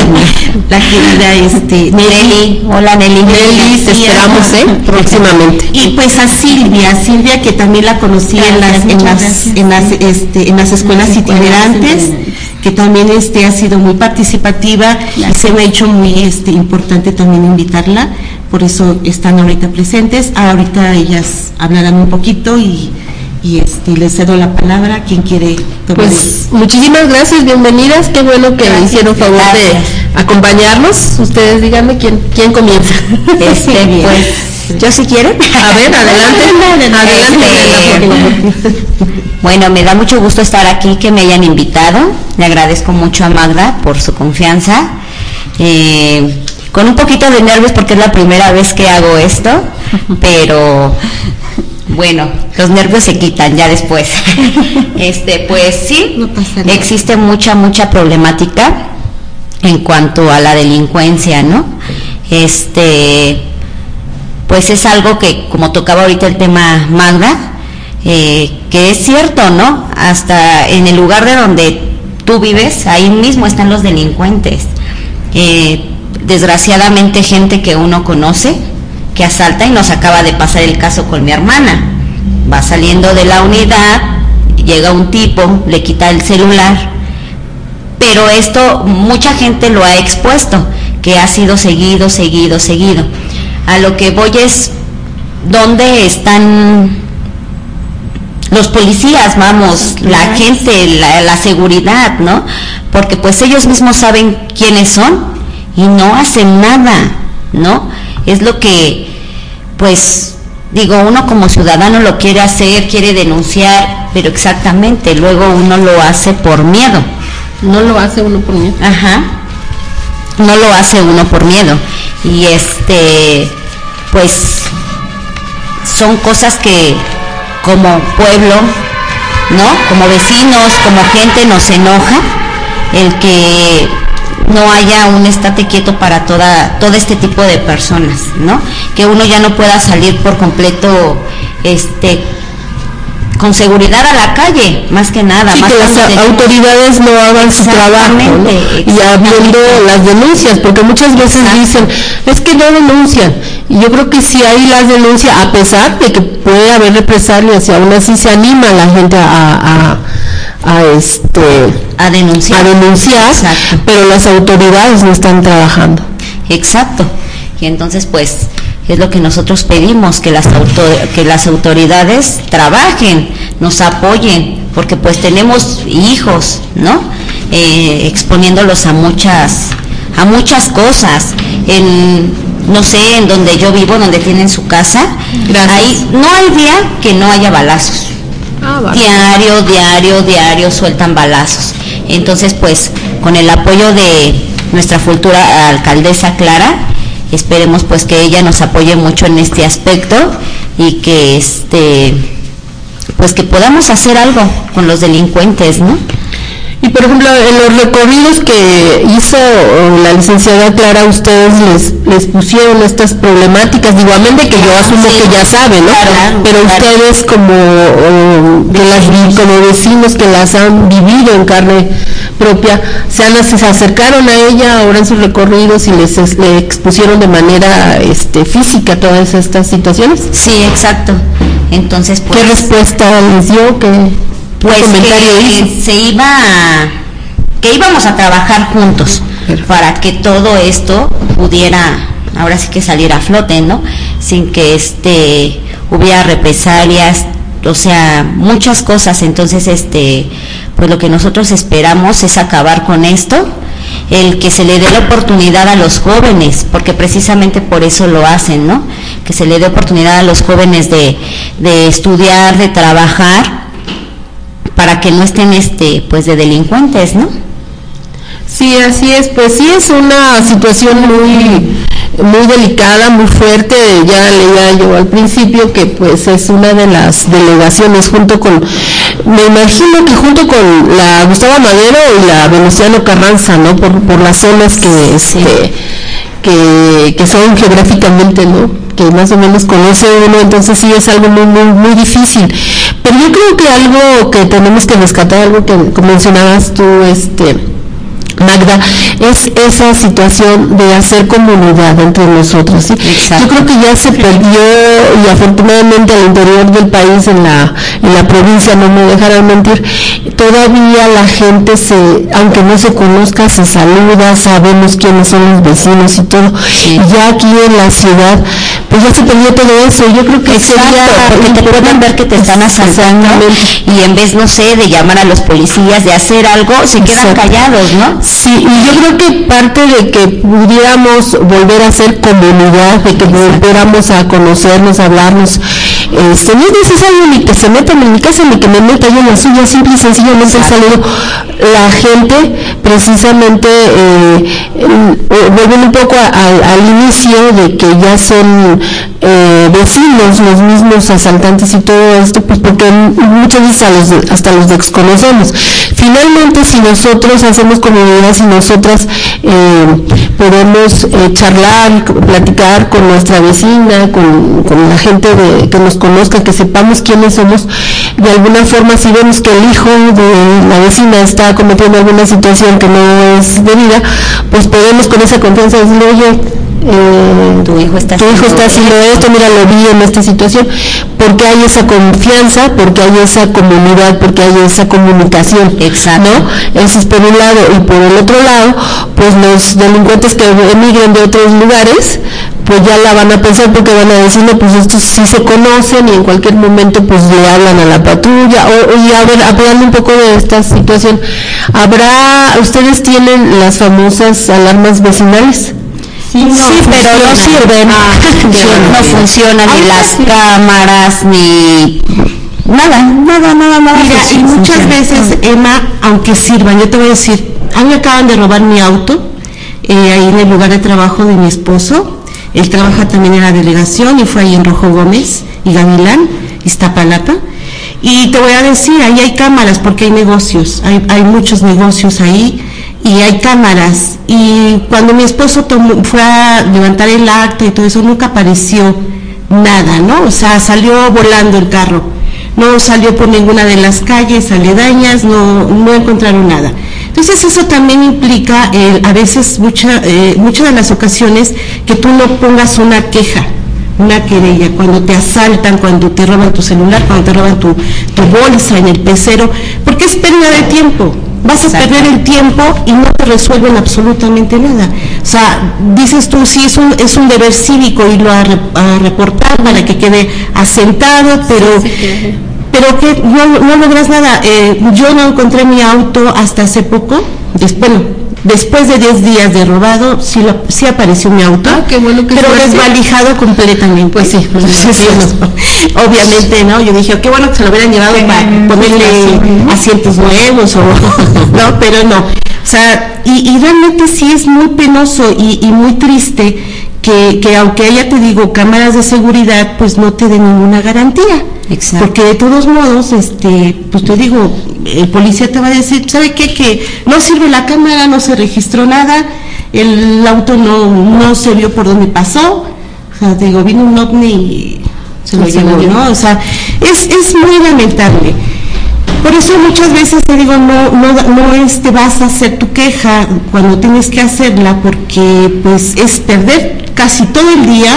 la querida este, Nelly. Hola Nelly. Nelly, te esperamos, ¿eh? Próximamente. Y pues a Silvia, Silvia que también la conocí en las, en las, en las, este, en las escuelas itinerantes, que también este ha sido muy participativa, y se me ha hecho muy este importante también invitarla, por eso están ahorita presentes. Ahorita ellas hablarán un poquito y, y este, les cedo la palabra. ¿Quién quiere tomar? Pues el... muchísimas gracias, bienvenidas, qué bueno que gracias, hicieron favor gracias. de acompañarnos. Ustedes díganme quién, quién comienza. Este, pues... ¿Yo si quieren? A ver, adelante. adelante. Este, bueno, me da mucho gusto estar aquí, que me hayan invitado. Le agradezco mucho a Magda por su confianza. Eh, con un poquito de nervios porque es la primera vez que hago esto, pero bueno, los nervios se quitan ya después. Este, pues sí, no pasa nada. Existe mucha, mucha problemática en cuanto a la delincuencia, ¿no? Este... pues es algo que, como tocaba ahorita el tema Magda, eh, que es cierto, ¿no? Hasta en el lugar de donde tú vives, ahí mismo están los delincuentes. Eh, desgraciadamente gente que uno conoce, que asalta, y nos acaba de pasar el caso con mi hermana. Va saliendo de la unidad, llega un tipo, le quita el celular, pero esto mucha gente lo ha expuesto, que ha sido seguido, seguido, seguido. A lo que voy es, ¿dónde están los policías? Vamos, la gente, la, la seguridad, ¿no? Porque pues ellos mismos saben quiénes son y no hacen nada, ¿no? Es lo que, pues, digo, uno como ciudadano lo quiere hacer, quiere denunciar, pero exactamente, luego uno lo hace por miedo. No lo hace uno por miedo. Ajá. No lo hace uno por miedo. Y este, pues son cosas que como pueblo, ¿no? Como vecinos, como gente nos enoja el que no haya un estate quieto para toda todo este tipo de personas, ¿no? Que uno ya no pueda salir por completo este con seguridad a la calle, más que nada. Sí, más que las de... autoridades no hagan su trabajo, ¿no? Y habiendo las denuncias, porque muchas veces dicen, es que no denuncian, y yo creo que si hay las denuncias, a pesar de que puede haber represalias, y aún así se anima a la gente a, a, a este a denunciar, a denunciar pero las autoridades no están trabajando. Exacto, y entonces pues es lo que nosotros pedimos, que las autor que las autoridades trabajen, nos apoyen, porque pues tenemos hijos, ¿no? Eh, exponiéndolos a muchas a muchas cosas. En, no sé, en donde yo vivo, donde tienen su casa, ahí no hay día que no haya balazos. Ah, vale. Diario, diario, diario sueltan balazos. Entonces pues con el apoyo de nuestra futura alcaldesa Clara, esperemos pues que ella nos apoye mucho en este aspecto y que este pues que podamos hacer algo con los delincuentes, ¿no? Y por ejemplo, en los recorridos que hizo la licenciada Clara, ustedes les, les pusieron estas problemáticas, digo, amén de que yo asumo sí, que ya saben, ¿no? Claro, pero claro. Ustedes como, o, que las, como vecinos que las han vivido en carne propia, se, han, se acercaron a ella ahora en sus recorridos y les, les expusieron de manera este, física todas estas situaciones. Sí, exacto. Entonces, pues, ¿qué respuesta les dio? ¿Qué pues que se iba a, que íbamos a trabajar juntos Perfecto. Para que todo esto pudiera ahora sí que salir a flote, ¿no? Sin que este hubiera represalias, o sea, muchas cosas. Entonces este pues lo que nosotros esperamos es acabar con esto, el que se le dé la oportunidad a los jóvenes, porque precisamente por eso lo hacen, ¿no? Que se le dé oportunidad a los jóvenes de, de estudiar, de trabajar, para que no estén este pues de delincuentes, ¿no? Sí, así es, pues sí es una situación muy muy delicada, muy fuerte. Ya leía yo al principio que pues es una de las delegaciones junto con, me imagino que junto con la Gustavo Madero y la Venustiano Carranza, ¿no? Por, por las zonas que sí. este que, que son geográficamente, ¿no? Que más o menos conoce uno, entonces sí es algo muy, muy, muy difícil. Pero yo creo que algo que tenemos que rescatar, algo que mencionabas tú, este, Magda, es esa situación de hacer comunidad entre nosotros, ¿sí? Yo creo que ya se perdió, y afortunadamente al interior del país, en la, en la provincia, no me dejarán mentir, todavía la gente se, aunque no se conozca, se saluda, sabemos quiénes son los vecinos y todo, sí. Y ya aquí en la ciudad, pues ya se perdió todo eso. Yo creo que Exacto, sería, porque te pueden ver que te están asaltando y en vez, no sé, de llamar a los policías, de hacer algo, se quedan Exacto. callados, ¿no? Sí, y yo creo que parte de que pudiéramos volver a ser comunidad, de que volviéramos a conocernos, a hablarnos, este, no es necesario ni que se metan en mi casa ni que me meta yo en la suya, simple y sencillamente el saludo. La gente precisamente eh, eh, volviendo un poco a, a, al inicio de que ya son eh, vecinos los mismos asaltantes y todo esto, pues porque muchas veces a los, hasta los desconocemos. Finalmente, si nosotros hacemos comunidad, si nosotras eh, podemos eh, charlar, platicar con nuestra vecina, con, con la gente de, que nos conozca, que sepamos quiénes somos, de alguna forma, si vemos que el hijo de la vecina está cometiendo alguna situación que no es debida, pues podemos con esa confianza decirle, oye, eh, tu hijo está tu hijo está haciendo esto, mira, lo vi en esta situación, porque hay esa confianza, porque hay esa comunidad, porque hay esa comunicación. Exacto. ¿No? Eso es por un lado, y por el otro lado, pues los delincuentes que emigren de otros lugares, pues ya la van a pensar, porque van a decir, no, pues estos sí se conocen y en cualquier momento pues le hablan a la patrulla. O, y a ver, hablando un poco de esta situación, ¿habrá, ustedes tienen las famosas alarmas vecinales? Sí, no, sí, pero no sirven, ah, no funcionan ni las cámaras, ni nada, nada, nada, nada. Mira, y muchas funciona. veces, Emma, aunque sirvan, yo te voy a decir, a mí me acaban de robar mi auto, eh, ahí en el lugar de trabajo de mi esposo. Él trabaja también en la delegación y fue ahí en Rojo Gómez y Gavilán, Iztapalapa. Y te voy a decir, ahí hay cámaras porque hay negocios, hay, hay muchos negocios ahí y hay cámaras. Y cuando mi esposo tomó, fue a levantar el acta y todo eso, nunca apareció nada, ¿no? O sea, salió volando el carro, no salió por ninguna de las calles aledañas, no, no encontraron nada. Entonces eso también implica eh, a veces mucha, eh, muchas de las ocasiones que tú no pongas una queja, una querella, cuando te asaltan, cuando te roban tu celular, cuando te roban tu, tu bolsa en el pecero, porque es pérdida de tiempo. Vas a Exacto. perder el tiempo y no te resuelven absolutamente nada. O sea, dices tú, sí, es un, es un deber cívico irlo a, re, a reportar para que quede asentado, pero... Sí, sí, pero que no, no logras nada. Eh, yo no encontré mi auto hasta hace poco, des, bueno, después de diez días de robado, sí, lo, sí apareció mi auto, ah, qué bueno que pero desvalijado completamente. Pues sí, pues sí, sí, no, obviamente, ¿no? Yo dije, qué bueno que se lo hubieran llevado sí, para ponerle asientos nuevos, o no, pero no. O sea, y, y realmente sí es muy penoso y, y muy triste que, que aunque haya, te digo, cámaras de seguridad, pues no te den ninguna garantía. Exacto. Porque de todos modos, este, pues te digo, el policía te va a decir, ¿sabe qué? Que no sirve la cámara, no se registró nada, el auto no, no se vio por dónde pasó, o sea, te digo, vino un ovni y se lo llevó, ¿no? O sea, es, es muy lamentable. Por eso muchas veces te digo, no, no, no este, vas a hacer tu queja cuando tienes que hacerla, porque pues es perder casi todo el día,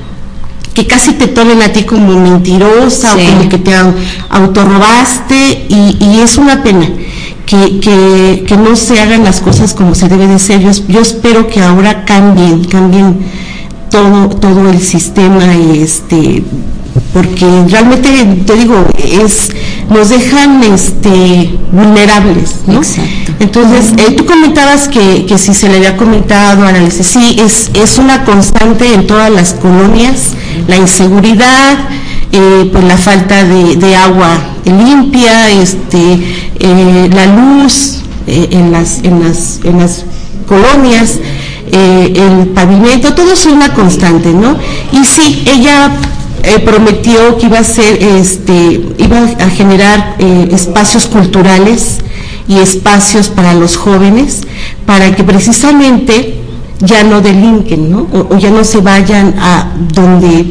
que casi te tomen a ti como mentirosa sí. o como que te autorrobaste y, y es una pena que, que, que no se hagan las cosas como se debe de ser. Yo, yo espero que ahora cambien, cambien todo, todo el sistema y este, porque realmente te digo, es, nos dejan este vulnerables, ¿no? Exacto. Entonces, eh, tú comentabas que, que si se le había comentado a la Alicia, sí, es, es una constante en todas las colonias, la inseguridad, eh, pues la falta de, de agua limpia, este, eh, la luz eh, en las, en las, en las colonias, eh, el pavimento, todo es una constante, ¿no? Y sí, ella Eh, prometió que iba a ser, este, iba a generar eh, espacios culturales y espacios para los jóvenes, para que precisamente ya no delinquen, ¿no? O, o ya no se vayan a donde,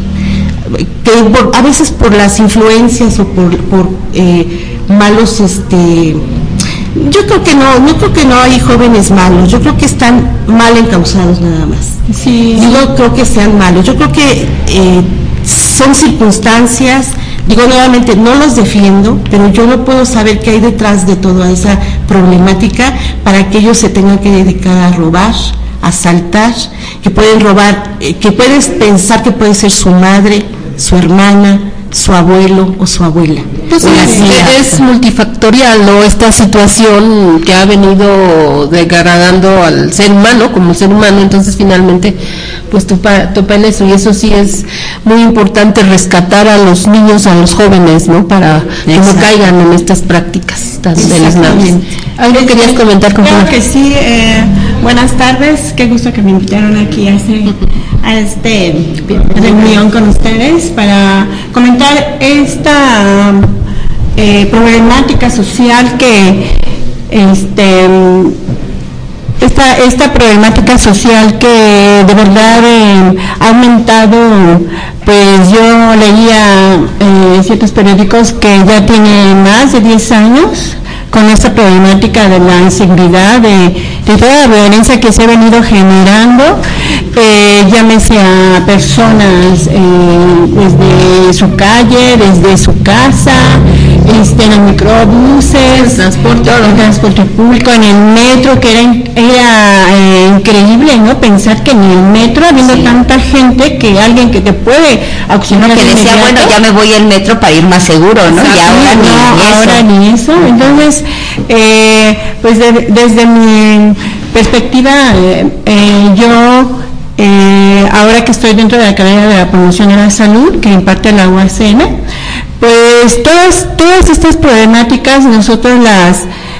que por, a veces por las influencias o por, por eh, malos, este, Yo creo que no, yo creo que no hay jóvenes malos, yo creo que están mal encausados nada más. Sí. Digo, creo que sean malos, yo creo que eh, son circunstancias, digo nuevamente, no los defiendo, pero yo no puedo saber qué hay detrás de toda esa problemática para que ellos se tengan que dedicar a robar, a asaltar, que pueden robar, eh, que puedes pensar que puede ser su madre, su hermana, su abuelo o su abuela. Pues es, es multifactorial, ¿no? Esta situación que ha venido degradando al ser humano como ser humano, entonces finalmente pues topa, topa en eso, y eso sí es muy importante, rescatar a los niños, a los jóvenes, ¿no? Para que no caigan en estas prácticas tan deleznables. ¿Algo querías comentar, compañera? Claro que sí, eh, buenas tardes, qué gusto que me invitaron aquí a este, a este reunión con ustedes para comentar esta eh, problemática social que este esta esta problemática social que de verdad eh, ha aumentado. Pues yo leía eh, ciertos periódicos que ya tiene más de diez años con esta problemática de la inseguridad, de, de toda la violencia que se ha venido generando, eh, llámese a personas eh, desde su calle, desde su casa, este, en los microbuses, el transporte, el transporte público, en el metro, que era, era eh, increíble, ¿no? Pensar que en el metro, habiendo sí. tanta gente, que alguien que te puede auxiliar. Que decía, bueno, ya me voy al metro para ir más seguro, ¿no? Y ahora no, ni eso. ahora ni eso. Entonces, eh, pues de, desde mi perspectiva, eh, eh, yo, eh, ahora que estoy dentro de la carrera de la promoción de la salud, que imparte la U A C N, pues todas, todas estas problemáticas nosotros las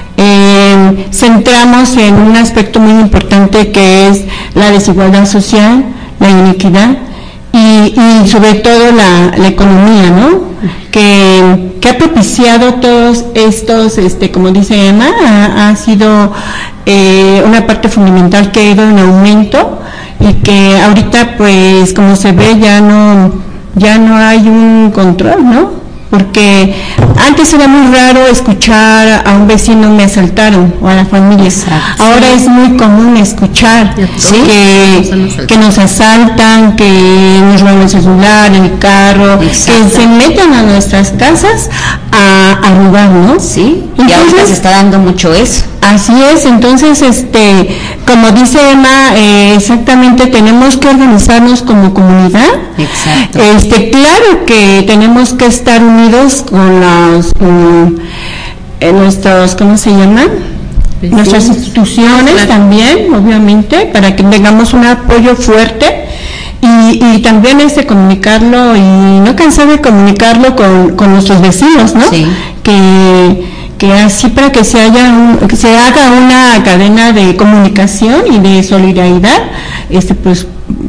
eh, centramos en un aspecto muy importante que es la desigualdad social, la inequidad y, y sobre todo la, la economía, ¿no? Que, que ha propiciado todos estos, este, como dice Emma, ha, ha sido eh, una parte fundamental que ha ido en aumento y que ahorita pues como se ve ya no, ya no hay un control, ¿no? Porque antes era muy raro escuchar a un vecino me asaltaron o a la familia. Exacto. Ahora es muy común escuchar ¿sí? que, que nos asaltan, que nos roban el celular, el carro, exacto. que se meten a nuestras casas a, a robar, ¿no? Sí, y entonces, ahorita se está dando mucho eso. Así es, entonces, este, como dice Emma, eh, exactamente tenemos que organizarnos como comunidad. Exacto. Este, claro que tenemos que estar unidos con los, con, eh, nuestros, ¿cómo se llaman? Sí. Nuestras instituciones claro. también, obviamente, para que tengamos un apoyo fuerte. Y, y también este comunicarlo y no cansar de comunicarlo con, con nuestros vecinos, ¿no? Sí. Que que así para que se haya un, que se haga una cadena de comunicación y de solidaridad, este pues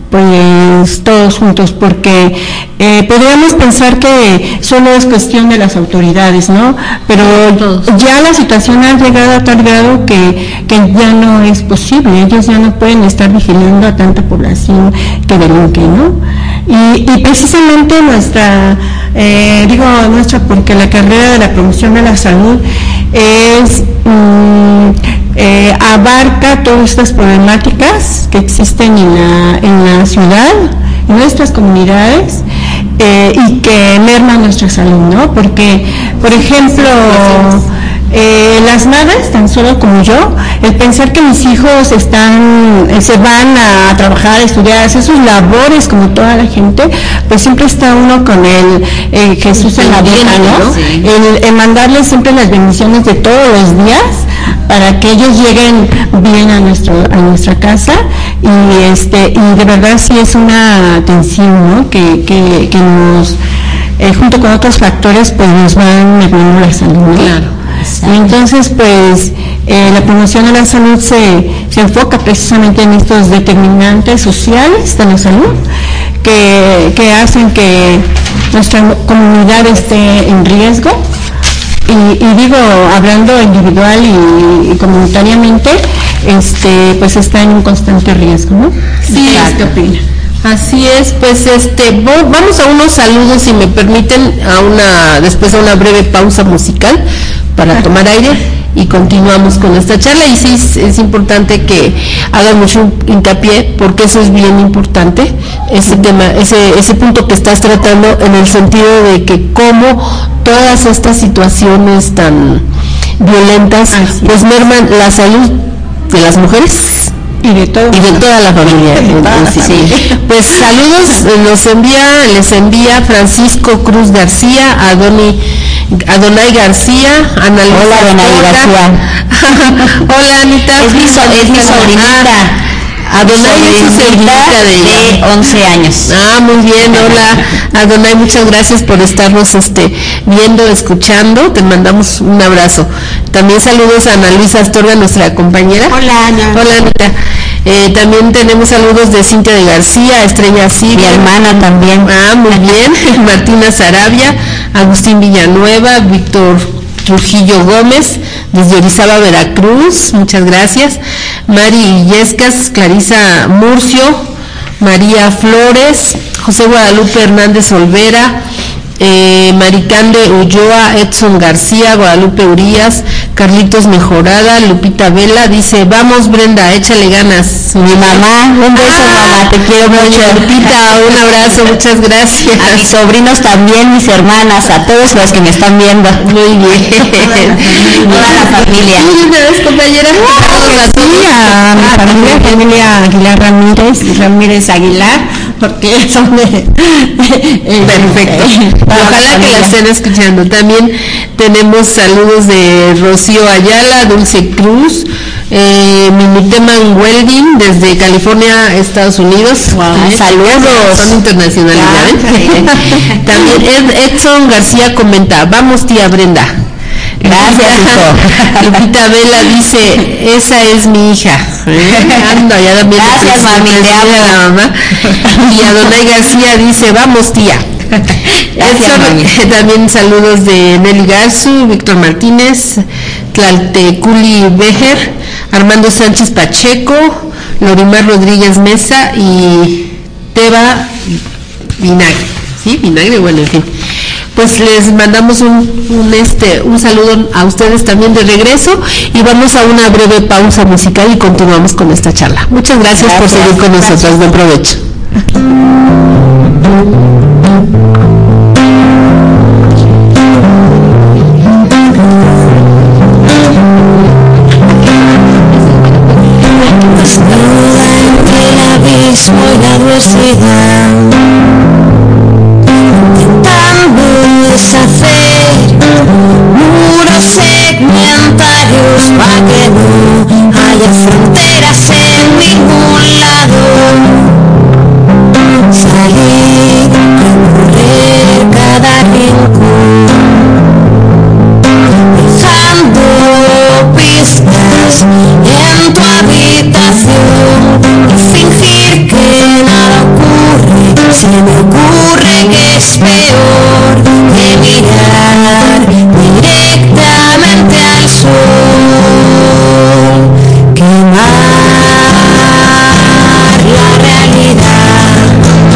pues todos juntos, porque eh, podríamos pensar que solo es cuestión de las autoridades, ¿no? Pero todos. Ya la situación ha llegado a tal grado que, que ya no es posible, ellos ya no pueden estar vigilando a tanta población que delinque, ¿no? Y, y precisamente nuestra, eh, digo nuestra porque la carrera de la promoción de la salud es mmm, eh, abarca todas estas problemáticas que existen en la, en la ciudad, en nuestras comunidades eh, y que merman nuestra salud, ¿no? Porque, por ejemplo, eh, las madres, tan solo como yo, el pensar que mis hijos están, eh, se van a trabajar, a estudiar, hacer sus labores como toda la gente, pues siempre está uno con el eh, Jesús en la boca, ¿no? Sí. El, el mandarles siempre las bendiciones de todos los días para que ellos lleguen bien a nuestro a nuestra casa y este y de verdad sí es una atención, ¿no? que, que, que nos eh, junto con otros factores pues nos van mermando la salud, ¿no? Claro. Y entonces pues eh, la promoción de la salud se, se enfoca precisamente en estos determinantes sociales de la salud que, que hacen que nuestra comunidad esté en riesgo. Y, y digo, hablando individual y, y comunitariamente, este, pues está en un constante riesgo, ¿no? Sí, ¿qué opina? Así es, pues este, vamos a unos saludos, si me permiten, a una, después a una breve pausa musical, para tomar aire y continuamos con esta charla. Y sí, es, es importante que hagan mucho hincapié, porque eso es bien importante, ese tema, ese, ese punto que estás tratando, en el sentido de que cómo todas estas situaciones tan violentas pues merman la salud de las mujeres y de todo y de toda la familia. De toda la sí. familia. Pues saludos nos envía, les envía Francisco Cruz García, Adoni, Adonai García, Ana Luisa. Hola, Adonai García. Hola, Anita. Es mi, so, es mi sobrinita. Adonai es su sobrinita de, de once años. Ah, muy bien, hola Adonai, muchas gracias por estarnos este, viendo, escuchando, te mandamos un abrazo. También saludos a Ana Luisa Astorga, nuestra compañera. Hola, Ana. Hola, Anita. Eh, también tenemos saludos de Cintia de García, Estrella Siria. Mi hermana también. Ah, muy bien. Martina Sarabia, Agustín Villanueva, Víctor Trujillo Gómez, desde Orizaba, Veracruz, muchas gracias. Mari Illescas, Clarisa Murcio, María Flores, José Guadalupe Hernández Olvera, eh, Maricande Ulloa, Edson García, Guadalupe Urías, Carlitos Mejorada, Lupita Vela, dice, vamos Brenda, échale ganas. Mi mamá, un beso ah, mamá, te quiero mucho. Lupita, un abrazo, muchas gracias. A mis sobrinos también, mis hermanas, a todos los que me están viendo. Muy bien. Toda la familia. ¿Sí, compañera? Sí, a mi familia, familia Aguilar Ramírez, Ramírez Aguilar, porque son de... Perfecto. Ojalá que la estén escuchando. También tenemos saludos de Rocío Ayala, Dulce Cruz, eh, Miniteman Welding desde California, Estados Unidos. Wow. Saludos. Son internacionales, ¿ya ven? También Ed, Edson García comenta, vamos tía Brenda. Gracias, hijo. Lupita Vela dice, esa es mi hija. Ando, ya también. Gracias, mami, te amo. La mamá. Y Adonai García dice, vamos tía. Gracias, Eso, también saludos de Nelly Garzu, Víctor Martínez, Tlalteculi Bejer, Armando Sánchez Pacheco, Lorimar Rodríguez Mesa y Teba Vinagre. ¿Sí? Vinagre, bueno, en fin. Pues les mandamos un, un, este, un saludo a ustedes también de regreso y vamos a una breve pausa musical y continuamos con esta charla. Muchas gracias, gracias por seguir con gracias. nosotros. Buen provecho. Y la adversidad, intentando deshacer muros segmentarios para que no haya fronteras en ningún lado. Salir, recorrer cada rincón, dejando pistas en tu habitación y fingir que nada ocurre. Se me ocurre que es peor que mirar directamente al sol, quemar la realidad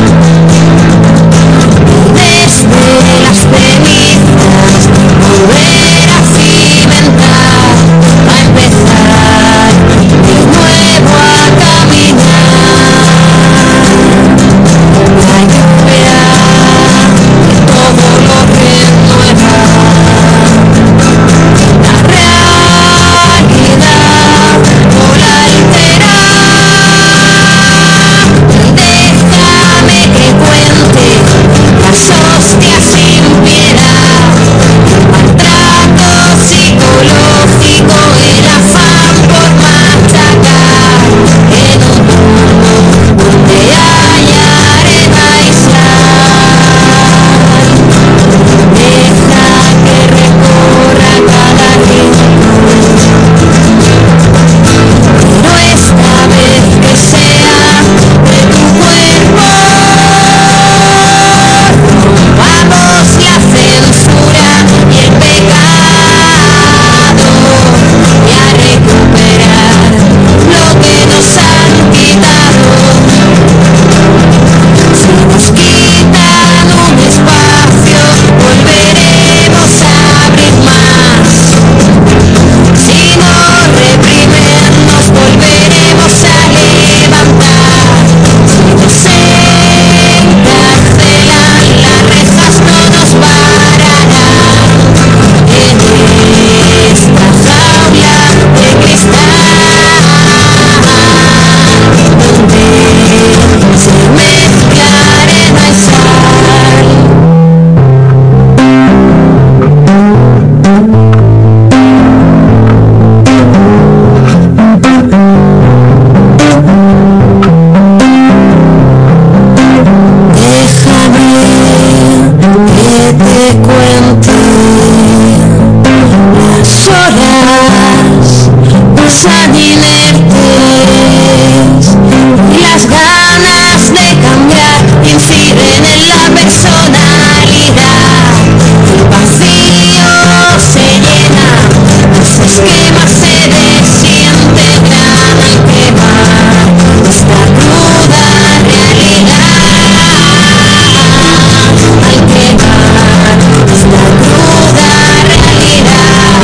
desde las cenizas, volver a cimentar, a empezar de nuevo a caminar. La lluvia de todo lo te cuente. Las horas pasan inertes y las ganas de cambiar inciden en la personalidad. El vacío se llena, los esquemas se desintegran al quemar esta cruda realidad. Al quemar esta cruda realidad.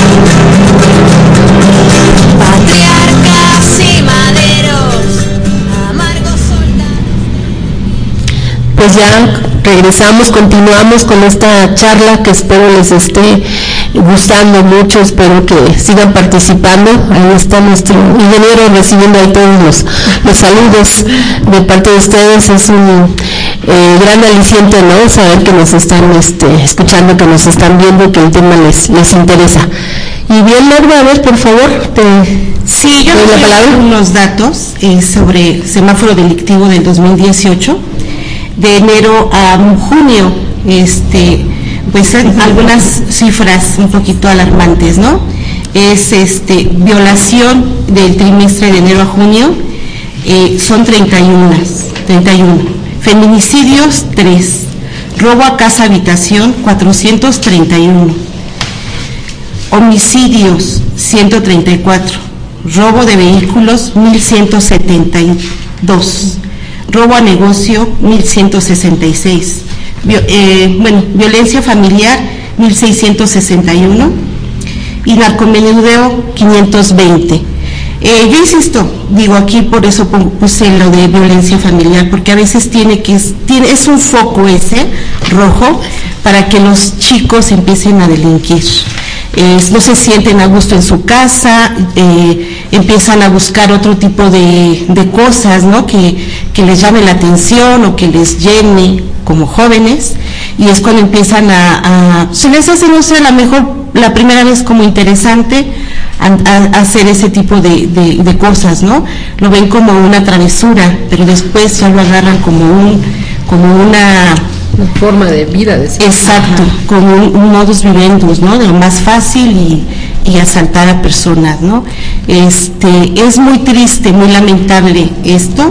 Patriarcas y maderos, amargos soldados. Pues ya regresamos, continuamos con esta charla que espero les esté gustando mucho, espero que sigan participando. Ahí está nuestro ingeniero recibiendo ahí todos los, los saludos de parte de ustedes. Es un eh, gran aliciente, ¿no? Saber que nos están este, escuchando, que nos están viendo, que el tema les, les interesa. Y bien, Norma, a ver, por favor, te sí, yo doy la palabra. Unos datos eh, sobre semáforo delictivo del dos mil dieciocho, de enero a junio, este, pues algunas cifras un poquito alarmantes, ¿no? Es este violación del trimestre de enero a junio, eh, son treinta y uno, feminicidios tres, robo a casa habitación cuatrocientos treinta y uno, homicidios ciento treinta y cuatro, robo de vehículos mil ciento setenta y dos, robo a negocio mil ciento sesenta y seis, Bio, eh, bueno, violencia familiar mil seiscientos sesenta y uno y narcomenudeo quinientos veinte. Eh, yo insisto, digo aquí por eso puse lo de violencia familiar, porque a veces tiene que tiene, es un foco ese rojo para que los chicos empiecen a delinquir. Eh, no se sienten a gusto en su casa, eh, empiezan a buscar otro tipo de, de cosas, ¿no? que, que les llame la atención o que les llene como jóvenes, y es cuando empiezan a, a se les hace, no sé, a lo mejor la primera vez como interesante a, a, a hacer ese tipo de, de, de cosas, ¿no? Lo ven como una travesura, pero después ya lo agarran como un como una una forma de vida, de ser. Exacto, como un, un modus vivendus, ¿no? De lo más fácil y, y asaltar a personas, ¿no? Este, es muy triste, muy lamentable esto,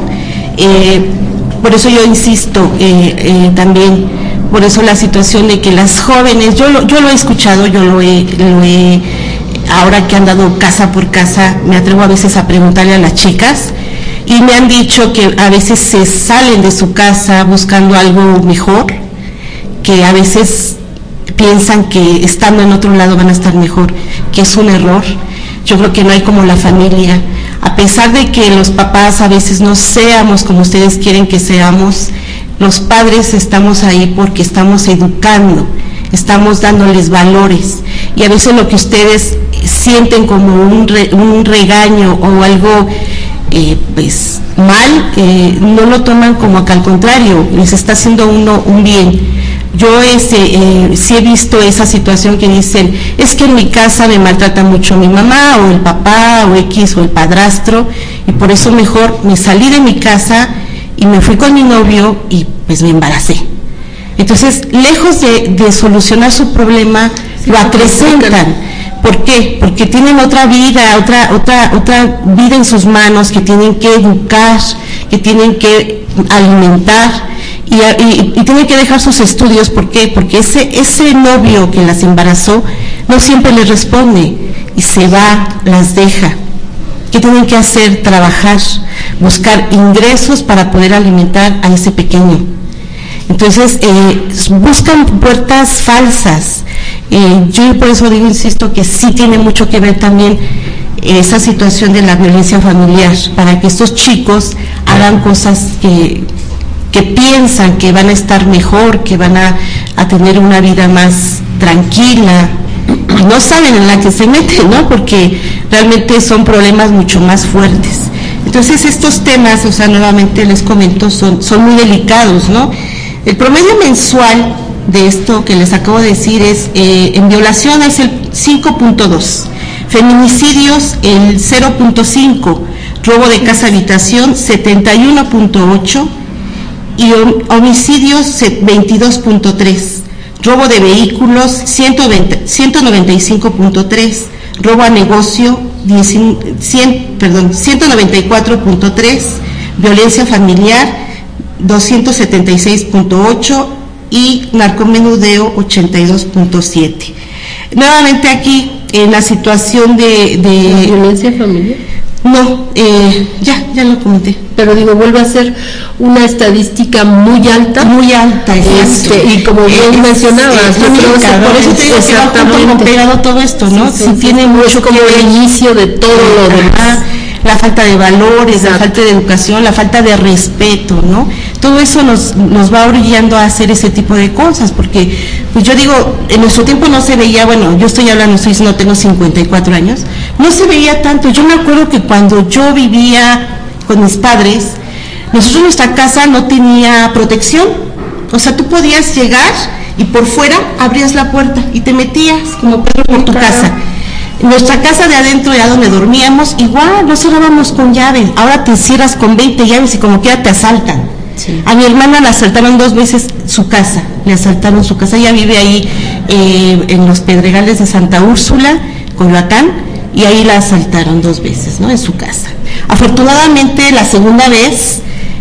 eh, por eso yo insisto eh, eh, también, por eso la situación de que las jóvenes, yo lo, yo lo he escuchado, yo lo he, lo he, ahora que han dado casa por casa, me atrevo a veces a preguntarle a las chicas, y me han dicho que a veces se salen de su casa buscando algo mejor, que a veces piensan que estando en otro lado van a estar mejor, que es un error. Yo creo que no hay como la familia, a pesar de que los papás a veces no seamos como ustedes quieren que seamos, los padres estamos ahí porque estamos educando, estamos dándoles valores, y a veces lo que ustedes sienten como un, re, un regaño o algo Eh, pues mal, eh, no lo toman como que al contrario, les está haciendo uno un bien. Yo ese, eh, sí he visto esa situación que dicen, es que en mi casa me maltrata mucho mi mamá o el papá o X o el padrastro, y por eso mejor me salí de mi casa y me fui con mi novio y pues me embaracé. Entonces, lejos de, de solucionar su problema, sí, lo acrecentan. ¿Por qué? Porque tienen otra vida, otra, otra, otra vida en sus manos, que tienen que educar, que tienen que alimentar y, y, y tienen que dejar sus estudios. ¿Por qué? Porque ese, ese novio que las embarazó no siempre les responde y se va, las deja. ¿Qué tienen que hacer? Trabajar, buscar ingresos para poder alimentar a ese pequeño. Entonces, eh, buscan puertas falsas. Eh, yo por eso digo, insisto, que sí tiene mucho que ver también esa situación de la violencia familiar, para que estos chicos hagan cosas que, que piensan que van a estar mejor, que van a, a tener una vida más tranquila, y no saben en la que se meten, ¿no? Porque realmente son problemas mucho más fuertes. Entonces estos temas, o sea, nuevamente les comento, son, son muy delicados, ¿no? El promedio mensual de esto que les acabo de decir es, eh, en violación es el cinco punto dos, feminicidios el cero punto cinco, robo de casa habitación setenta y uno punto ocho y homicidios veintidós punto tres, robo de vehículos ciento noventa y cinco punto tres, robo a negocio cien, perdón, ciento noventa y cuatro punto tres, violencia familiar doscientos setenta y seis punto ocho y narcomenudeo ochenta y dos punto siete. Nuevamente aquí en la situación de, de ¿La violencia familiar? No, eh, ya, ya lo comenté. Pero digo, vuelve a ser una estadística muy alta. Muy alta, este, y como bien es, mencionabas, es, yo creo que por eso te digo que va junto con pegado todo esto, ¿no? Sí, sí, si sí, tiene sí, mucho como que ver, el inicio de todo lo demás. La falta de valores, exacto, la falta de educación, la falta de respeto, ¿no? Todo eso nos, nos va orillando a hacer ese tipo de cosas, porque, pues yo digo, en nuestro tiempo no se veía, bueno, yo estoy hablando, estoy diciendo, tengo cincuenta y cuatro años, no se veía tanto. Yo me acuerdo que cuando yo vivía con mis padres, nosotros nuestra casa no tenía protección, o sea, tú podías llegar y por fuera abrías la puerta y te metías como perro por tu casa. Nuestra casa de adentro, ya donde dormíamos, igual, no cerrábamos con llaves. Ahora te cierras con veinte llaves y como quiera te asaltan. Sí. A mi hermana la asaltaron dos veces su casa, le asaltaron su casa. Ella vive ahí eh, en los Pedregales de Santa Úrsula, Coyoacán, y ahí la asaltaron dos veces, ¿no? En su casa. Afortunadamente, la segunda vez,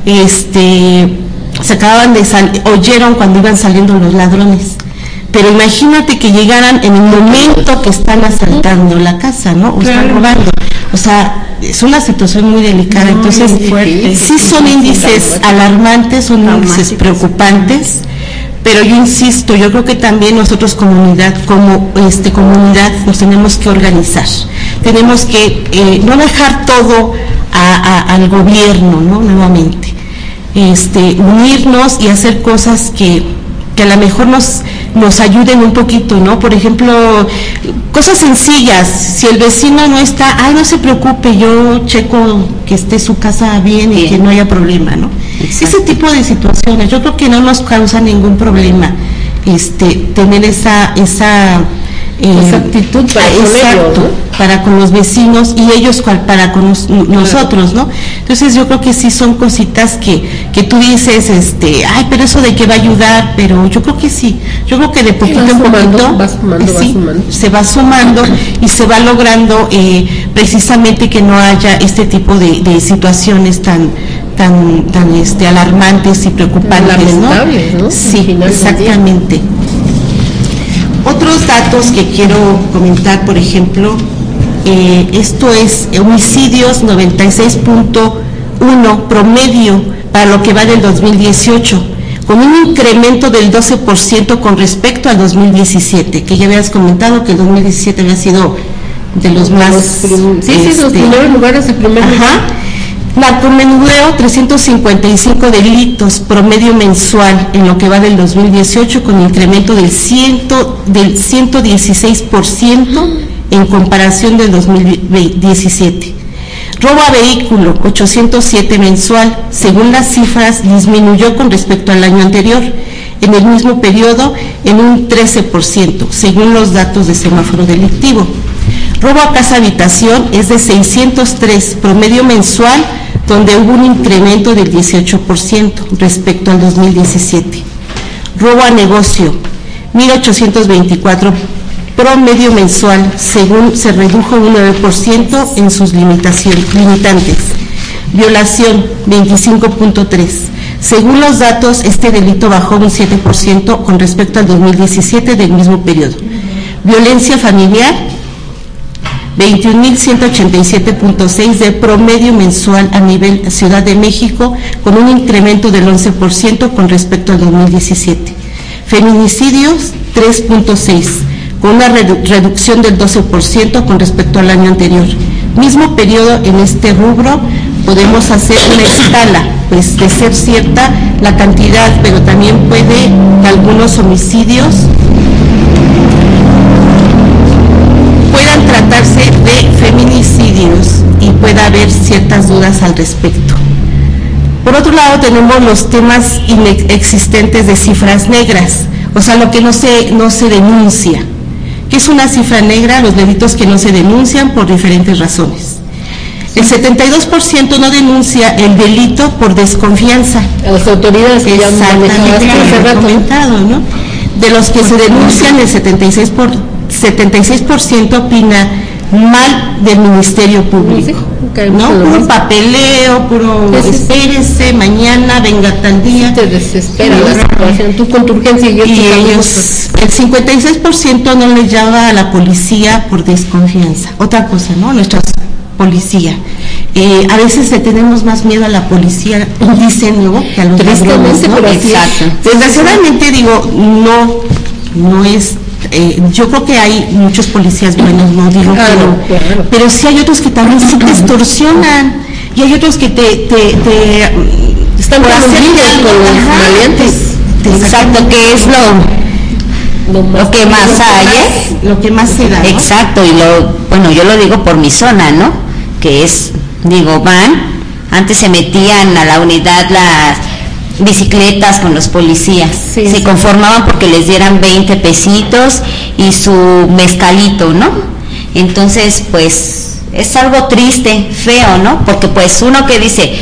este, se acababan de salir, oyeron cuando iban saliendo los ladrones. Pero imagínate que llegaran en el momento que están asaltando la casa, ¿no? O están robando. O sea, es una situación muy delicada. No, entonces, fuerte, sí son índices alarmantes, son índices preocupantes, pero yo insisto, yo creo que también nosotros comunidad, como este comunidad, nos tenemos que organizar. Tenemos que eh, no dejar todo a, a, al gobierno, ¿no? Nuevamente. Este, unirnos y hacer cosas que que a lo mejor nos, nos ayuden un poquito, ¿no? Por ejemplo, cosas sencillas, si el vecino no está, ay, no se preocupe, yo checo que esté su casa bien, bien. Y que no haya problema, ¿no? Exacto. Ese tipo de situaciones, yo creo que no nos causa ningún problema este, tener esa, esa, eh, esa actitud para, exacto, con ellos, ¿no? Para con los vecinos y ellos para con nos, nosotros, ¿no? Entonces yo creo que sí son cositas que, que tú dices, este, ay, pero eso de que va a ayudar, pero yo creo que sí, yo creo que de poquito en poquito va sumando, eh, sí, va sumando. se va sumando y se va logrando eh, precisamente que no haya este tipo de, de situaciones tan tan tan este alarmantes y preocupantes, ¿no? ¿no? Sí, exactamente. Otros datos que quiero comentar, por ejemplo, eh, esto es homicidios noventa y seis punto uno promedio para lo que va del dos mil dieciocho, con un incremento del doce por ciento con respecto al dos mil diecisiete, que ya habías comentado que el dos mil diecisiete había sido de los más... Los prim- sí, este, sí, los primeros lugares, el primer ajá. lugar. Narcomenudeo, trescientos cincuenta y cinco delitos promedio mensual en lo que va del dos mil dieciocho, con incremento del, ciento, del ciento dieciséis por ciento en comparación del dos mil diecisiete. Robo a vehículo, ochocientos siete mensual, según las cifras disminuyó con respecto al año anterior, en el mismo periodo en un trece por ciento, según los datos de semáforo delictivo. Robo a casa habitación es de seiscientos tres promedio mensual, donde hubo un incremento del dieciocho por ciento respecto al dos mil diecisiete. Robo a negocio, mil ochocientos veinticuatro promedio mensual, según se redujo un nueve por ciento en sus limitaciones, limitantes. Violación, veinticinco punto tres. Según los datos, este delito bajó un siete por ciento con respecto al dos mil diecisiete del mismo periodo. Violencia familiar, veintiún mil ciento ochenta y siete punto seis de promedio mensual a nivel Ciudad de México, con un incremento del once por ciento con respecto al dos mil diecisiete. Feminicidios, tres punto seis, con una redu reducción del doce por ciento con respecto al año anterior. Mismo periodo en este rubro, podemos hacer una escala, pues de ser cierta la cantidad, pero también puede que algunos homicidios puedan tratarse de feminicidios y pueda haber ciertas dudas al respecto. Por otro lado, tenemos los temas inexistentes de cifras negras, o sea, lo que no se, no se denuncia. ¿Qué es una cifra negra? Los delitos que no se denuncian por diferentes razones. El setenta y dos por ciento no denuncia el delito por desconfianza. A las autoridades que ya exactamente, ya comentado, ¿no? de los que se denuncian, el setenta y seis por ciento setenta y seis por ciento opina mal del Ministerio Público, ¿no? Puro papeleo, puro espérese, mañana, venga tal día. Te desespera la situación, tú con tu urgencia y, y ellos, el cincuenta y seis por ciento no les llama a la policía por desconfianza. Otra cosa, ¿no? Nuestra policía. Eh, a veces le tenemos más miedo a la policía, dicen luego, que a los ladrones, ¿no? Exacto. Desgraciadamente digo, no, no es. Eh, yo creo que hay muchos policías buenos, no digo claro, que no, claro. Pero sí hay otros que también sí te extorsionan y hay otros que te, te, te están por hacer algo, con los valientes. Exacto, que es lo lo, lo que más hay, ¿eh? Lo que más se da, ¿no? Exacto, y lo, bueno, yo lo digo por mi zona, ¿no? Que es, digo, van, antes se metían a la unidad las bicicletas con los policías, sí, se sí. conformaban porque les dieran veinte pesitos y su mezcalito, ¿no? Entonces, pues, es algo triste, feo, ¿no? Porque pues uno que dice,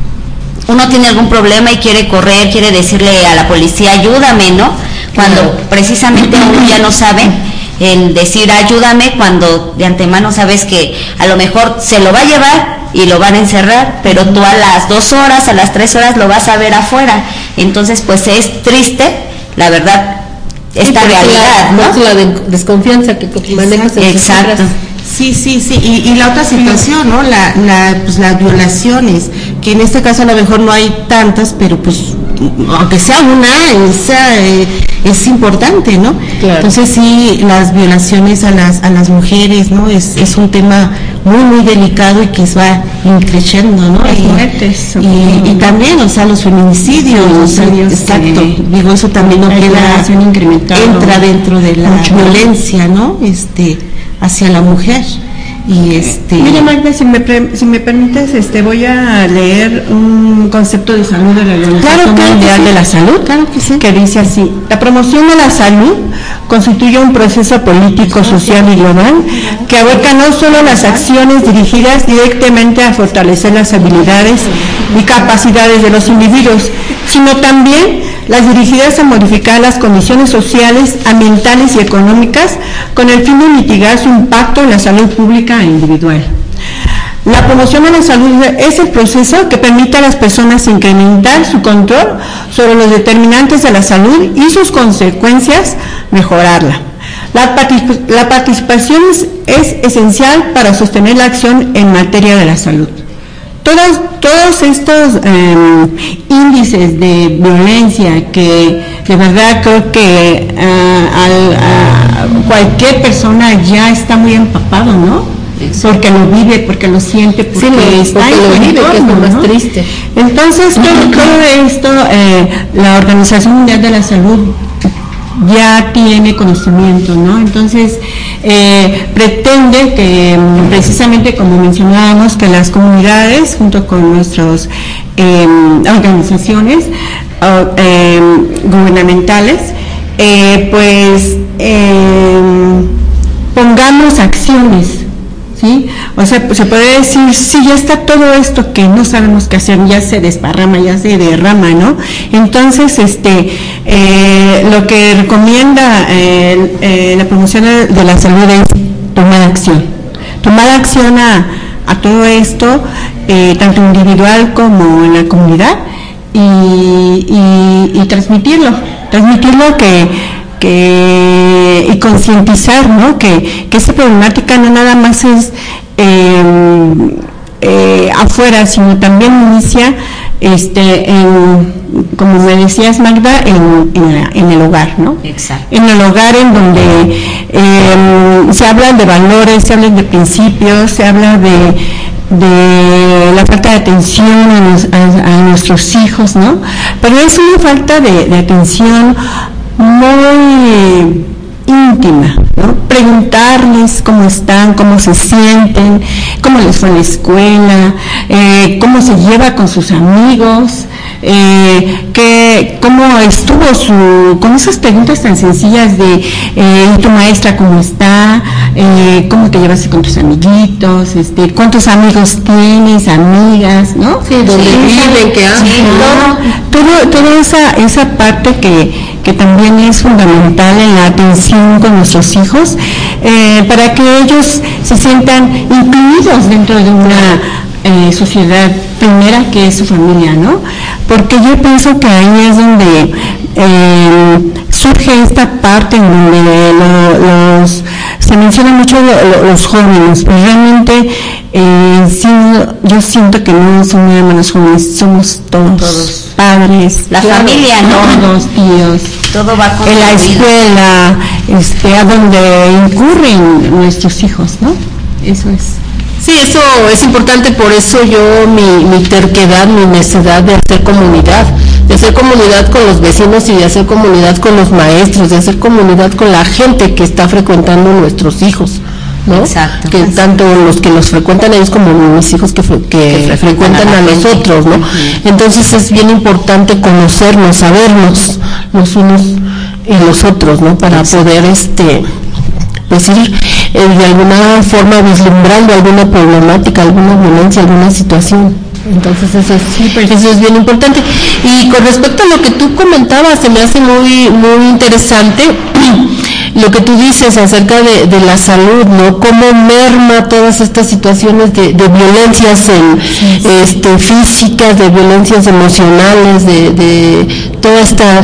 uno tiene algún problema y quiere correr, quiere decirle a la policía, ayúdame, ¿no? Cuando claro. precisamente uno ya no sabe el decir ayúdame, cuando de antemano sabes que a lo mejor se lo va a llevar y lo van a encerrar, pero tú a las dos horas, a las tres horas lo vas a ver afuera. Entonces, pues es triste, la verdad, esta sí, realidad, la, ¿no? La de desconfianza que manejas en exacto. Sí, sí, sí, y, y la otra situación, ¿no? La, la, pues las violaciones, que en este caso a lo mejor no hay tantas, pero pues aunque sea una, esa eh, es importante, ¿no? Claro. Entonces sí, las violaciones a las a las mujeres, ¿no? Es, es un tema muy muy delicado y que va increciendo, ¿no? Las muertes, y, y, y también, o sea, los feminicidios, o sea, exacto, que, digo, eso también no queda, entra dentro de la mucho. violencia, ¿no? Este, hacia la mujer. Y este mira, Magda, si me, pre, si me permites, este voy a leer un concepto de salud de la Organización claro, claro Mundial sí. de la Salud, claro que, sí. que dice así: la promoción de la salud constituye un proceso político, social y global que abarca no solo las acciones dirigidas directamente a fortalecer las habilidades y capacidades de los individuos, sino también las dirigidas a modificar las condiciones sociales, ambientales y económicas con el fin de mitigar su impacto en la salud pública e individual. La promoción de la salud es el proceso que permite a las personas incrementar su control sobre los determinantes de la salud y sus consecuencias, mejorarla. La, particip- la participación es, es esencial para sostener la acción en materia de la salud. Todos, todos estos eh, índices de violencia que de verdad creo que uh, al, uh, cualquier persona ya está muy empapado, ¿no? Porque lo vive, porque lo siente, porque, sí, está porque lo vive, entorno, que es lo más ¿no? triste. Entonces, todo, todo esto, eh, la Organización Mundial de la Salud ya tiene conocimiento, ¿no? Entonces, eh, pretende que precisamente como mencionábamos, que las comunidades, junto con nuestras eh, organizaciones eh, gubernamentales, eh, pues eh, pongamos acciones, ¿sí? O sea, se puede decir, sí, ya está todo esto que no sabemos qué hacer, ya se desparrama, ya se derrama, ¿no? Entonces, este, eh, lo que recomienda eh, eh, la promoción de, de la salud es tomar acción, tomar acción a, a todo esto, eh, tanto individual como en la comunidad, y, y, y transmitirlo, transmitirlo que que y concientizar, ¿no? Que, que esta problemática no nada más es eh, eh, afuera, sino también inicia, este, en, como me decías, Magda, en, en, la, en el hogar, ¿no? Exacto. En el hogar, en donde eh, se habla de valores, se habla de principios, se habla de de la falta de atención a, nos, a, a nuestros hijos, ¿no? Pero es una falta de, de atención muy íntima, ¿no? Preguntarles cómo están, cómo se sienten, cómo les fue en la escuela, eh, cómo se lleva con sus amigos, eh, que cómo estuvo su, con esas preguntas tan sencillas de eh, ¿y tu maestra cómo está? Eh, ¿Cómo te llevas con tus amiguitos? Este, ¿cuántos amigos tienes, amigas, no? Sí, ¿dónde sí, viven? ¿Qué hacen? Sí, todo, todo, toda esa, esa parte que, que también es fundamental en la atención con nuestros hijos, eh, para que ellos se sientan incluidos dentro de una eh, sociedad primera que es su familia, ¿no? Porque yo pienso que ahí es donde eh, surge esta parte en donde lo, los, se menciona mucho lo, lo, los jóvenes, pues realmente eh, sí, yo siento que no son nada más los jóvenes, somos todos, todos. Padres, la claro, familia, ¿no? Todos, tíos, todo va en la escuela, este, a donde incurren nuestros hijos, ¿no? Eso es. Sí, eso es importante, por eso yo mi, mi terquedad, mi necedad de hacer comunidad, de hacer comunidad con los vecinos y de hacer comunidad con los maestros, de hacer comunidad con la gente que está frecuentando nuestros hijos, ¿no? Exacto. Que tanto los que los frecuentan ellos como mis hijos que, que, que frecuentan a, a los otros, ¿no? Uh-huh. Entonces es bien importante conocernos, sabernos los unos y los otros, ¿no? Para Exacto. poder este pues ir eh, de alguna forma vislumbrando alguna problemática, alguna violencia, alguna situación. Entonces eso es, sí, pues, eso es bien importante. Y con respecto a lo que tú comentabas, se me hace muy muy interesante lo que tú dices acerca de, de la salud, ¿no? Cómo merma todas estas situaciones de, de violencias en, sí, sí. Este, físicas, de violencias emocionales, de, de toda esta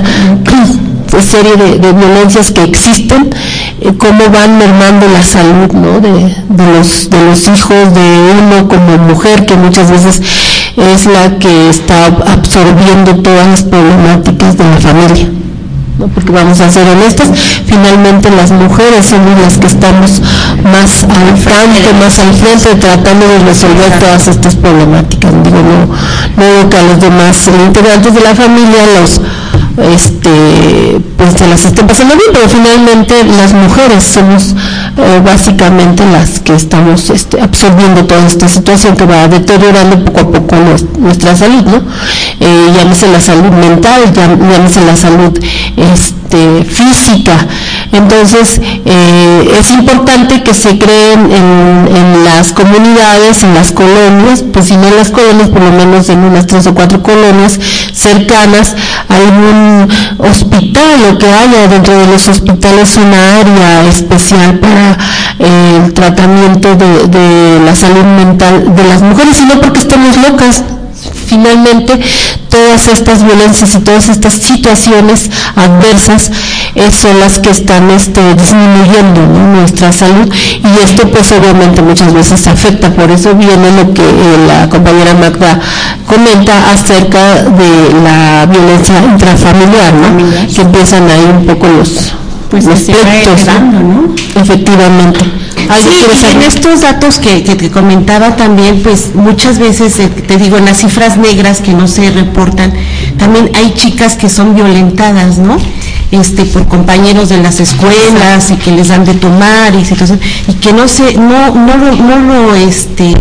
serie de, de violencias que existen, eh, cómo van mermando la salud, ¿no? de, de los de los hijos de uno como mujer, que muchas veces es la que está absorbiendo todas las problemáticas de la familia, ¿no? Porque vamos a ser honestas, finalmente las mujeres somos las que estamos más al frente, más al frente, tratando de resolver todas estas problemáticas. Digo, no, no digo que a los demás integrantes de la familia los este pues se las estén pasando bien, pero finalmente las mujeres somos eh, básicamente las que estamos este, absorbiendo toda esta situación que va deteriorando poco a poco nuestra salud, ¿no? Eh, llámese la salud mental, llámese la salud este, física. Entonces eh, es importante que se creen en, en las comunidades, en las colonias, pues si no en las colonias, por lo menos en unas tres o cuatro colonias cercanas, algún hospital o que haya dentro de los hospitales una área especial para eh, el tratamiento de, de la salud mental de las mujeres, y no porque estemos locas. Finalmente todas estas violencias y todas estas situaciones adversas eh, son las que están este, disminuyendo, ¿no? nuestra salud, y esto pues obviamente muchas veces afecta. Por eso viene lo que eh, la compañera Magda comenta acerca de la violencia intrafamiliar, ¿no? Que empiezan ahí un poco los pues los pleitos, ¿no? Efectivamente. Sí, y en estos datos que, que te comentaba también, pues muchas veces, eh, te digo, en las cifras negras que no se reportan, también hay chicas que son violentadas, ¿no? Este, por compañeros de las escuelas y que les dan de tomar y situación, y que no se, no, no, no, no lo, este,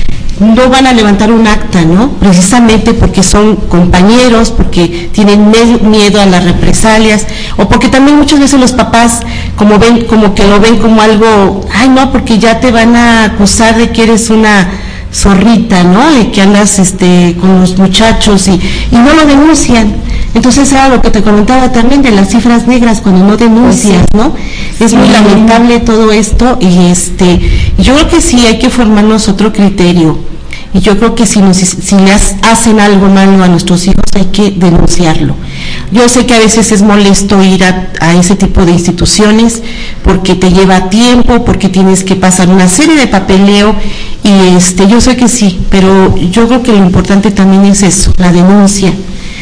no van a levantar un acta, ¿no? Precisamente porque son compañeros, porque tienen miedo a las represalias, o porque también muchas veces los papás como ven, como que lo ven como algo, ay no, porque ya te van a acusar de que eres una zorrita, ¿no? De que andas este con los muchachos y, y no lo denuncian. Entonces era lo que te comentaba también de las cifras negras cuando no denuncias, ¿no? Es muy lamentable todo esto, y este, yo creo que sí hay que formarnos otro criterio. Y yo creo que si, nos, si les hacen algo malo a nuestros hijos hay que denunciarlo. Yo sé que a veces es molesto ir a, a ese tipo de instituciones porque te lleva tiempo, porque tienes que pasar una serie de papeleo, y este, yo sé que sí, pero yo creo que lo importante también es eso, la denuncia.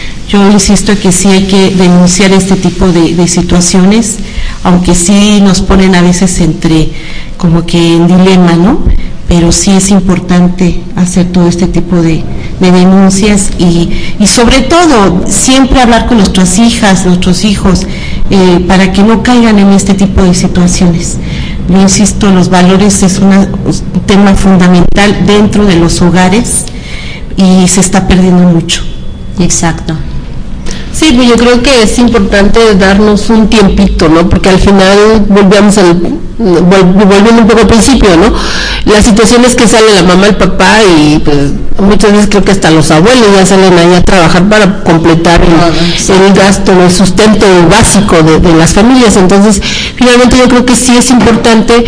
Yo insisto que sí hay que denunciar este tipo de, de situaciones, aunque sí nos ponen a veces entre, como que en dilema, ¿no? Pero sí es importante hacer todo este tipo de, de denuncias, y, y sobre todo siempre hablar con nuestras hijas, nuestros hijos, eh, para que no caigan en este tipo de situaciones. Yo insisto, los valores es una, un tema fundamental dentro de los hogares y se está perdiendo mucho. Exacto. Sí, pues yo creo que es importante darnos un tiempito, ¿no? Porque al final volvemos al, volviendo un poco al principio, ¿no? Las situaciones que sale la mamá, el papá y pues muchas veces creo que hasta los abuelos ya salen ahí a trabajar para completar el, el gasto, el sustento básico de, de las familias. Entonces, finalmente yo creo que sí es importante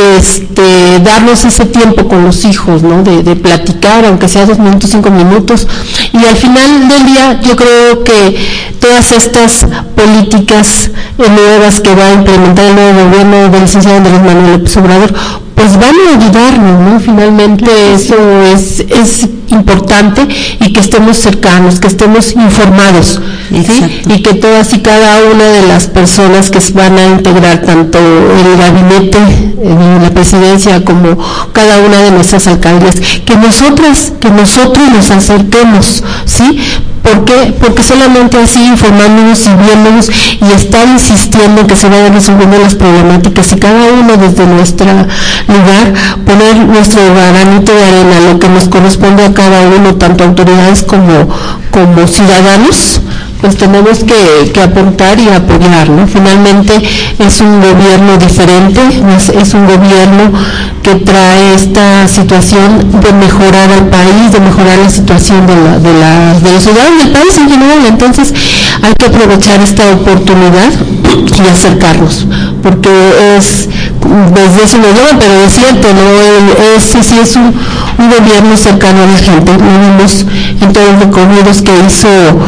este darnos ese tiempo con los hijos, ¿no? De, de platicar, aunque sea dos minutos, cinco minutos. Y al final del día yo creo que todas estas políticas nuevas que va a implementar el nuevo gobierno del licenciado Andrés Manuel López Obrador, pues van a ayudarnos, ¿no? Finalmente eso es, es importante, y que estemos cercanos, que estemos informados, ¿sí? Y que todas y cada una de las personas que van a integrar tanto el gabinete de la presidencia como cada una de nuestras alcaldías, que nosotras, que nosotros nos acerquemos, ¿sí? ¿Por qué? Porque solamente así, informándonos y viéndonos y estar insistiendo en que se vayan resolviendo las problemáticas, y cada uno desde nuestro lugar poner nuestro granito de arena, lo que nos corresponde a cada uno, tanto autoridades como, como ciudadanos, pues tenemos que, que aportar y apoyar, ¿no? Finalmente es un gobierno diferente, es, es un gobierno que trae esta situación de mejorar al país, de mejorar la situación de, la, de, la, de los ciudadanos del país en general. Entonces hay que aprovechar esta oportunidad y acercarnos, porque es, desde eso lo llaman, pero es cierto, ¿no? Ese sí es un, un gobierno cercano a la gente. Lo vimos en todos los recorridos que hizo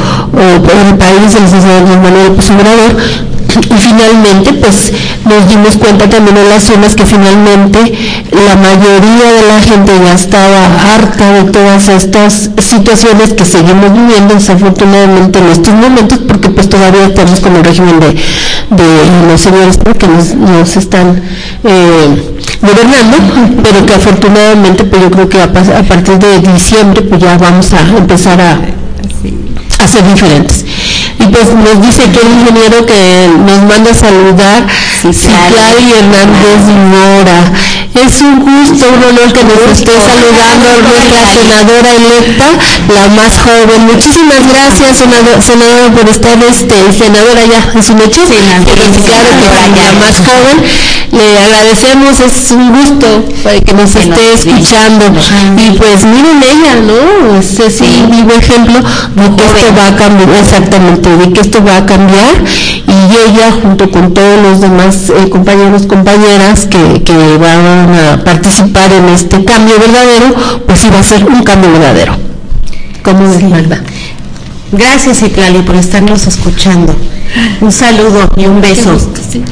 o, el país, el licenciado Andrés Manuel López Obrador, y finalmente pues nos dimos cuenta también en las zonas que finalmente la mayoría de la gente ya estaba harta de todas estas situaciones que seguimos viviendo desafortunadamente en estos momentos, porque pues todavía estamos con el régimen de, de los señores, ¿no? Que nos, nos están eh, gobernando, pero que afortunadamente pues yo creo que a, a partir de diciembre pues ya vamos a empezar a a ser diferentes. Y pues nos dice que el ingeniero que nos manda a saludar, Citlali Hernández Mora. Es un gusto, un honor que nos esté saludando nuestra senadora electa, la más joven. Muchísimas gracias, senadora, senadora por estar, este, senadora ya en su lecho, pero claro que la más joven. Le agradecemos, es un gusto para que nos esté escuchando. Y pues miren ella, ¿no? Es ese vivo ejemplo de que esto va a cambiar, exactamente, de que esto va a cambiar, y ella junto con todos los demás eh, compañeros, compañeras que, que van a participar en este cambio verdadero, pues sí va a ser un cambio verdadero. ¿Cómo es, verdad? Gracias, Citlali, por estarnos escuchando. Un saludo y un beso. Sí,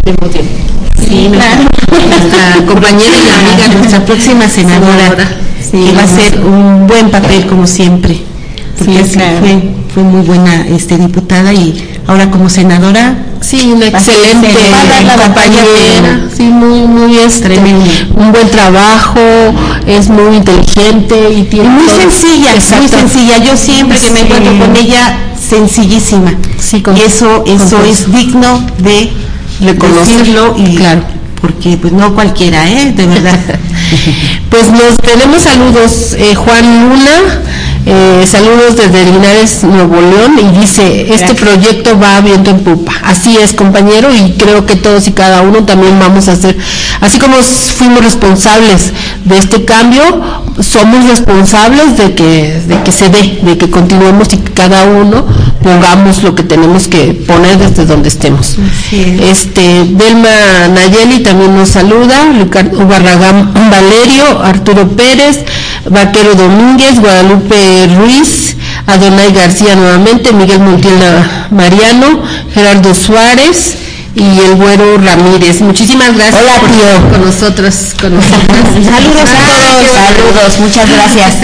sí, claro. Nuestra compañera y amiga, nuestra próxima senadora, sí, que va a hacer un buen papel como siempre. Porque sí, claro. fue, fue muy buena este, diputada, y ahora como senadora, sí, una excelente compañera, sí, muy, muy este, un buen trabajo, es muy inteligente y tiene y muy todo. sencilla, Exacto. muy sencilla. Yo siempre que me sí. encuentro con ella, sencillísima, sí, con, y eso, eso con es digno de decirlo, y claro, porque pues no cualquiera, ¿eh? De verdad. Pues nos tenemos saludos, eh, Juan Luna. Eh, saludos desde Linares, Nuevo León, y dice, este Gracias. proyecto va viento en popa. Así es, compañero, y creo que todos y cada uno también vamos a hacer, así como fuimos responsables de este cambio, somos responsables de que, de que se dé, de que continuemos y que cada uno pongamos lo que tenemos que poner desde donde estemos. Sí. Este, Delma Nayeli también nos saluda, Ricardo Barragán Valerio, Arturo Pérez, Vaquero Domínguez, Guadalupe Ruiz, Adonai García nuevamente, Miguel Montiel Mariano, Gerardo Suárez y el Güero Ramírez. Muchísimas gracias. Hola, por tío. estar con nosotros. Con nosotros. Saludos a todos. Saludos, muchas gracias.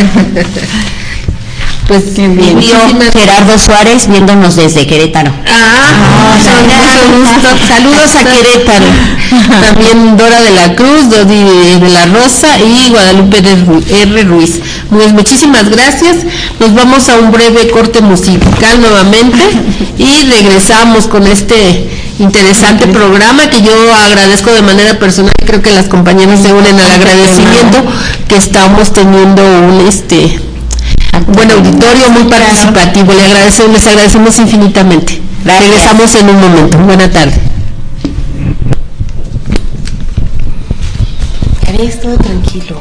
Pues qué bien. Gerardo Suárez viéndonos desde Querétaro. Ah, oh, saludos, saludos a Querétaro. También Dora de la Cruz, Dodi de la Rosa y Guadalupe R. Ruiz. Pues muchísimas gracias. Nos vamos a un breve corte musical nuevamente y regresamos con este interesante programa que yo agradezco de manera personal. Creo que las compañeras se unen al agradecimiento que estamos teniendo un este buen auditorio, muy participativo. Le agradecemos, les agradecemos infinitamente. Gracias. Regresamos en un momento. Buena tarde. Habías todo tranquilo.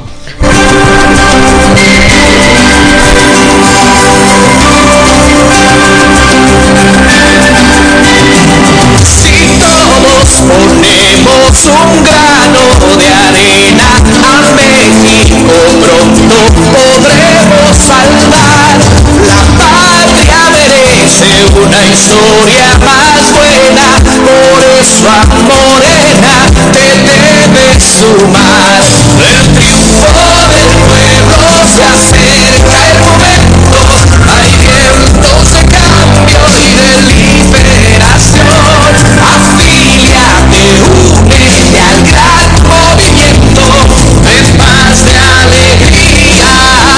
Si todos ponemos un grano de arena, a México pronto podremos salvar. La patria merece una historia más buena, por eso a Morena te debes sumar. El triunfo del pueblo se acerca el momento, hay vientos de cambio y de liberación. Afíliate, únete al gran movimiento de paz, de alegría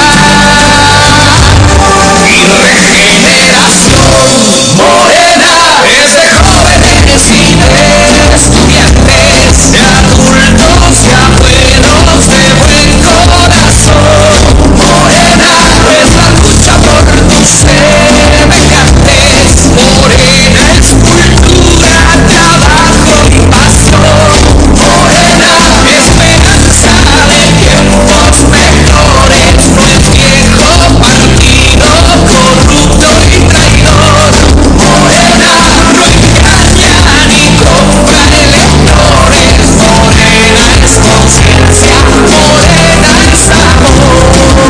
y regeneración. Morena es de jóvenes y de estudiantes, de adultos y abuelos de buen corazón. Morena es la lucha por tus semejantes. Morena es cultura, trabajo y pasión. Morena, esperanza de tiempos mejores. No es viejo partido corrupto y traidor. Morena no engaña ni compra electores. Morena es conciencia, Morena es amor.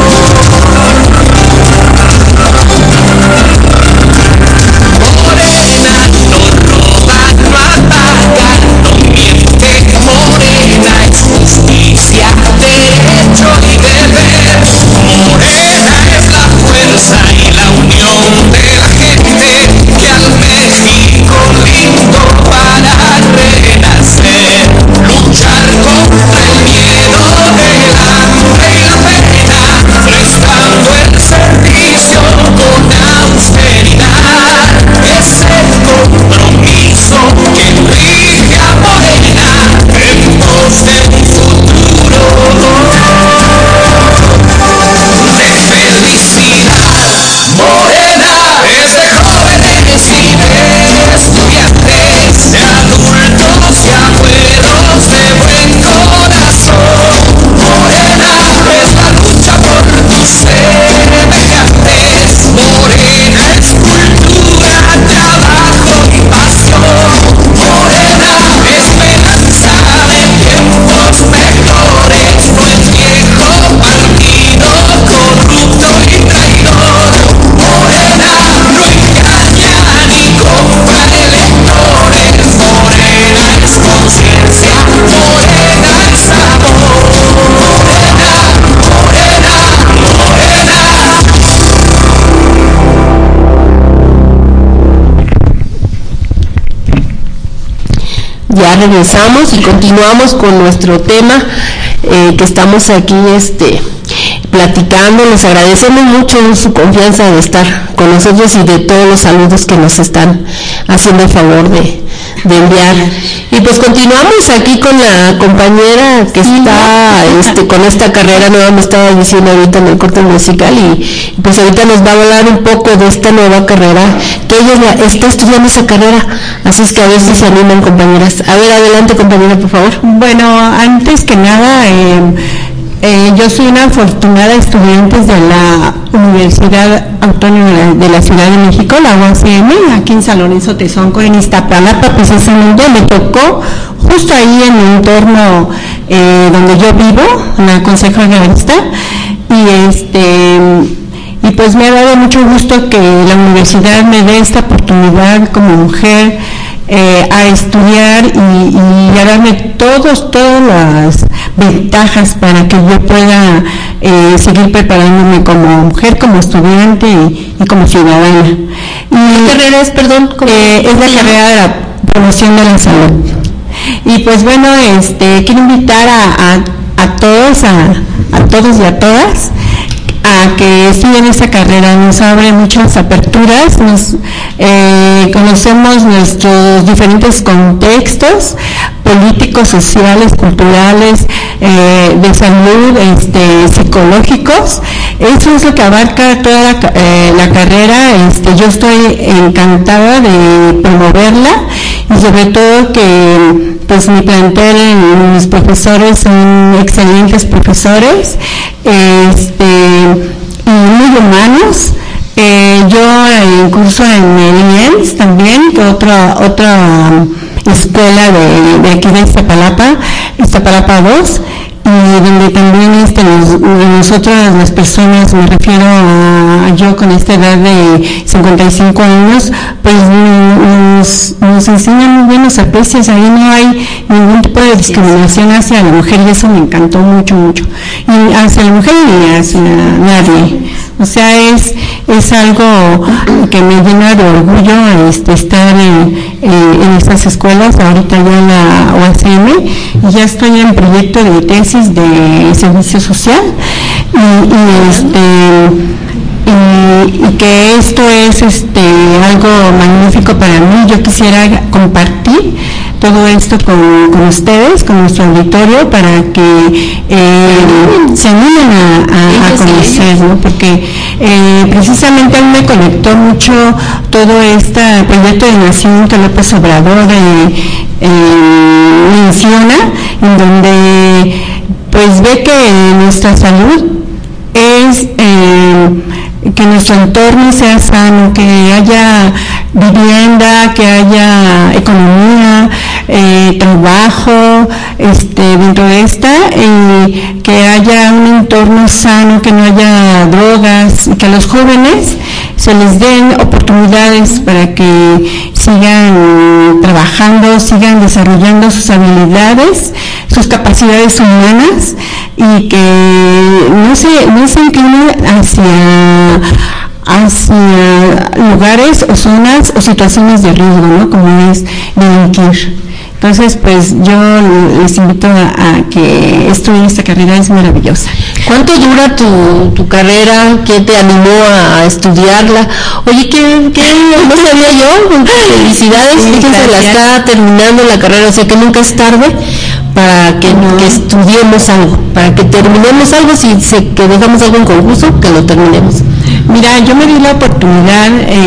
Morena no roba, no ataca, no miente. Morena es justicia, derecho y deber. Morena es la fuerza y la unión de la gente que al México lindo para renacer. Luchar contra el miedo del hambre y la pena, prestando el servicio con austeridad. Es el compromiso que rige a Morena en pos de un futuro de felicidad. Morena es de jóvenes y de estudiantes, de adultos y abuelos de buen corazón. Morena es la lucha por tus semejantes. Morena es cultura, trabajo y pasión. Morena, esperanza de tiempos mejores. No es viejo partido corrupto y traidor. Morena no engaña ni compra electores. Morena es conciencia, Morena es amor. Morena, Morena, Morena. Ya regresamos y continuamos con nuestro tema eh, que estamos aquí este platicando. Les agradecemos mucho su confianza de estar con nosotros y de todos los saludos que nos están haciendo el favor de, de enviar. Y pues continuamos aquí con la compañera que está este, con esta carrera nueva, me estaba diciendo ahorita en el corte musical, y, y pues ahorita nos va a hablar un poco de esta nueva carrera, que ella la, está estudiando esa carrera, así es que a ver si se animan, compañeras. A ver, adelante, compañera, por favor. Bueno, antes que nada, eh, eh, yo soy una afortunada estudiante de la Universidad Autónoma de la Ciudad de México, la U A C M, aquí en San Lorenzo Tezonco, en Iztapalapa, precisamente. Me tocó justo ahí en el entorno eh, donde yo vivo, en el Consejo Agrarista, y este y pues me ha dado mucho gusto que la universidad me dé esta oportunidad como mujer eh, a estudiar y, y a darme todos, todas las ventajas para que yo pueda eh, seguir preparándome como mujer, como estudiante y, y como ciudadana. Y, ¿Qué carrera es, perdón? Eh, es la carrera de la promoción de la salud. Y pues bueno, este quiero invitar a, a, a todos, a, a todos y a todas, a que estudien esta carrera, nos abre muchas aperturas, nos eh, conocemos nuestros diferentes contextos políticos, sociales, culturales, eh, de salud, este, psicológicos. Eso es lo que abarca toda la, eh, la carrera. Este, yo estoy encantada de promoverla y sobre todo que pues mi plantel, mis profesores son excelentes profesores, este, y muy humanos. Eh, yo eh, curso en el I E M S también, que otra otra um, escuela de, de aquí de Iztapalapa, Iztapalapa dos, y donde también este, nos, nosotros las personas, me refiero a yo con esta edad de cincuenta y cinco años, pues nos, nos enseñan muy buenos aprecios, ahí no hay ningún tipo de discriminación hacia la mujer y eso me encantó mucho, mucho, y hacia la mujer y hacia nadie. O sea, es, es algo que me llena de orgullo este, estar en, en, en estas escuelas, ahorita ya en la O A C M, y ya estoy en proyecto de tesis de servicio social, y, y este... Y, y que esto es este algo magnífico para mí. Yo quisiera compartir todo esto con, con ustedes, con nuestro auditorio, para que eh, se animen a, a, a conocer, ¿no? Porque eh, precisamente a mí me conectó mucho todo este proyecto de nación que López Obrador eh, eh, menciona, en donde pues ve que nuestra salud es eh, que nuestro entorno sea sano, que haya vivienda, que haya economía, eh, trabajo, este, dentro de esta, y que haya un entorno sano, que no haya drogas, y que a los jóvenes se les den oportunidades para que sigan trabajando, sigan desarrollando sus habilidades, sus capacidades humanas, y que no se, no se inclinen hacia, hacia lugares o zonas o situaciones de riesgo, ¿no? Como es delinquir. Entonces, pues yo les invito a, a que estudien esta carrera, es maravillosa. ¿Cuánto dura tu, tu carrera? ¿Qué te animó a estudiarla? Oye, ¿qué, qué no sabía yo? Felicidades, sí, fíjense, la está terminando la carrera, o sea que nunca es tarde para que, no. que estudiemos algo, para que terminemos algo, si se, que dejamos algo en concurso, que lo terminemos. Mira, yo me di la oportunidad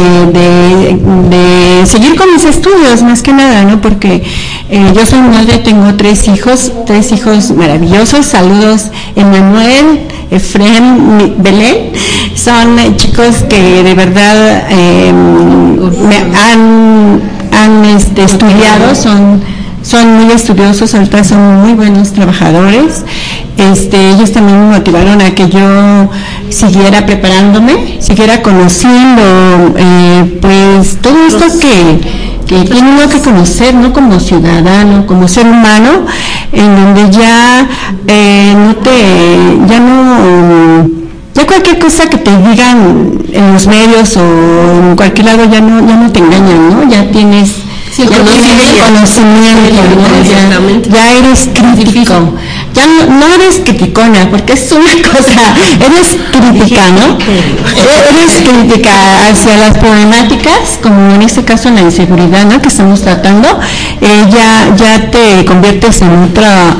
eh, de, de seguir con mis estudios, más que nada, ¿no? Porque eh, yo soy madre, tengo tres hijos, tres hijos maravillosos. Saludos, Emanuel, Efrem, Belén. Son eh, chicos que de verdad eh, me han, han este, estudiado, son... son muy estudiosos, ahorita son muy buenos trabajadores. Este, ellos también me motivaron a que yo siguiera preparándome, siguiera conociendo eh, pues todo esto que, que tiene uno que conocer, ¿no? Como ciudadano, como ser humano, en donde ya eh, no te, ya no, ya cualquier cosa que te digan en los medios o en cualquier lado ya no, ya no te engañan, ¿no? Ya tienes Sí, ya tienes conocimiento, ¿no? ya, ya eres crítico, ya no, no eres criticona, porque es una cosa, eres crítica, ¿no? Eres crítica hacia las problemáticas, como en este caso la inseguridad, ¿no? Que estamos tratando, eh, ya, ya te conviertes en otra,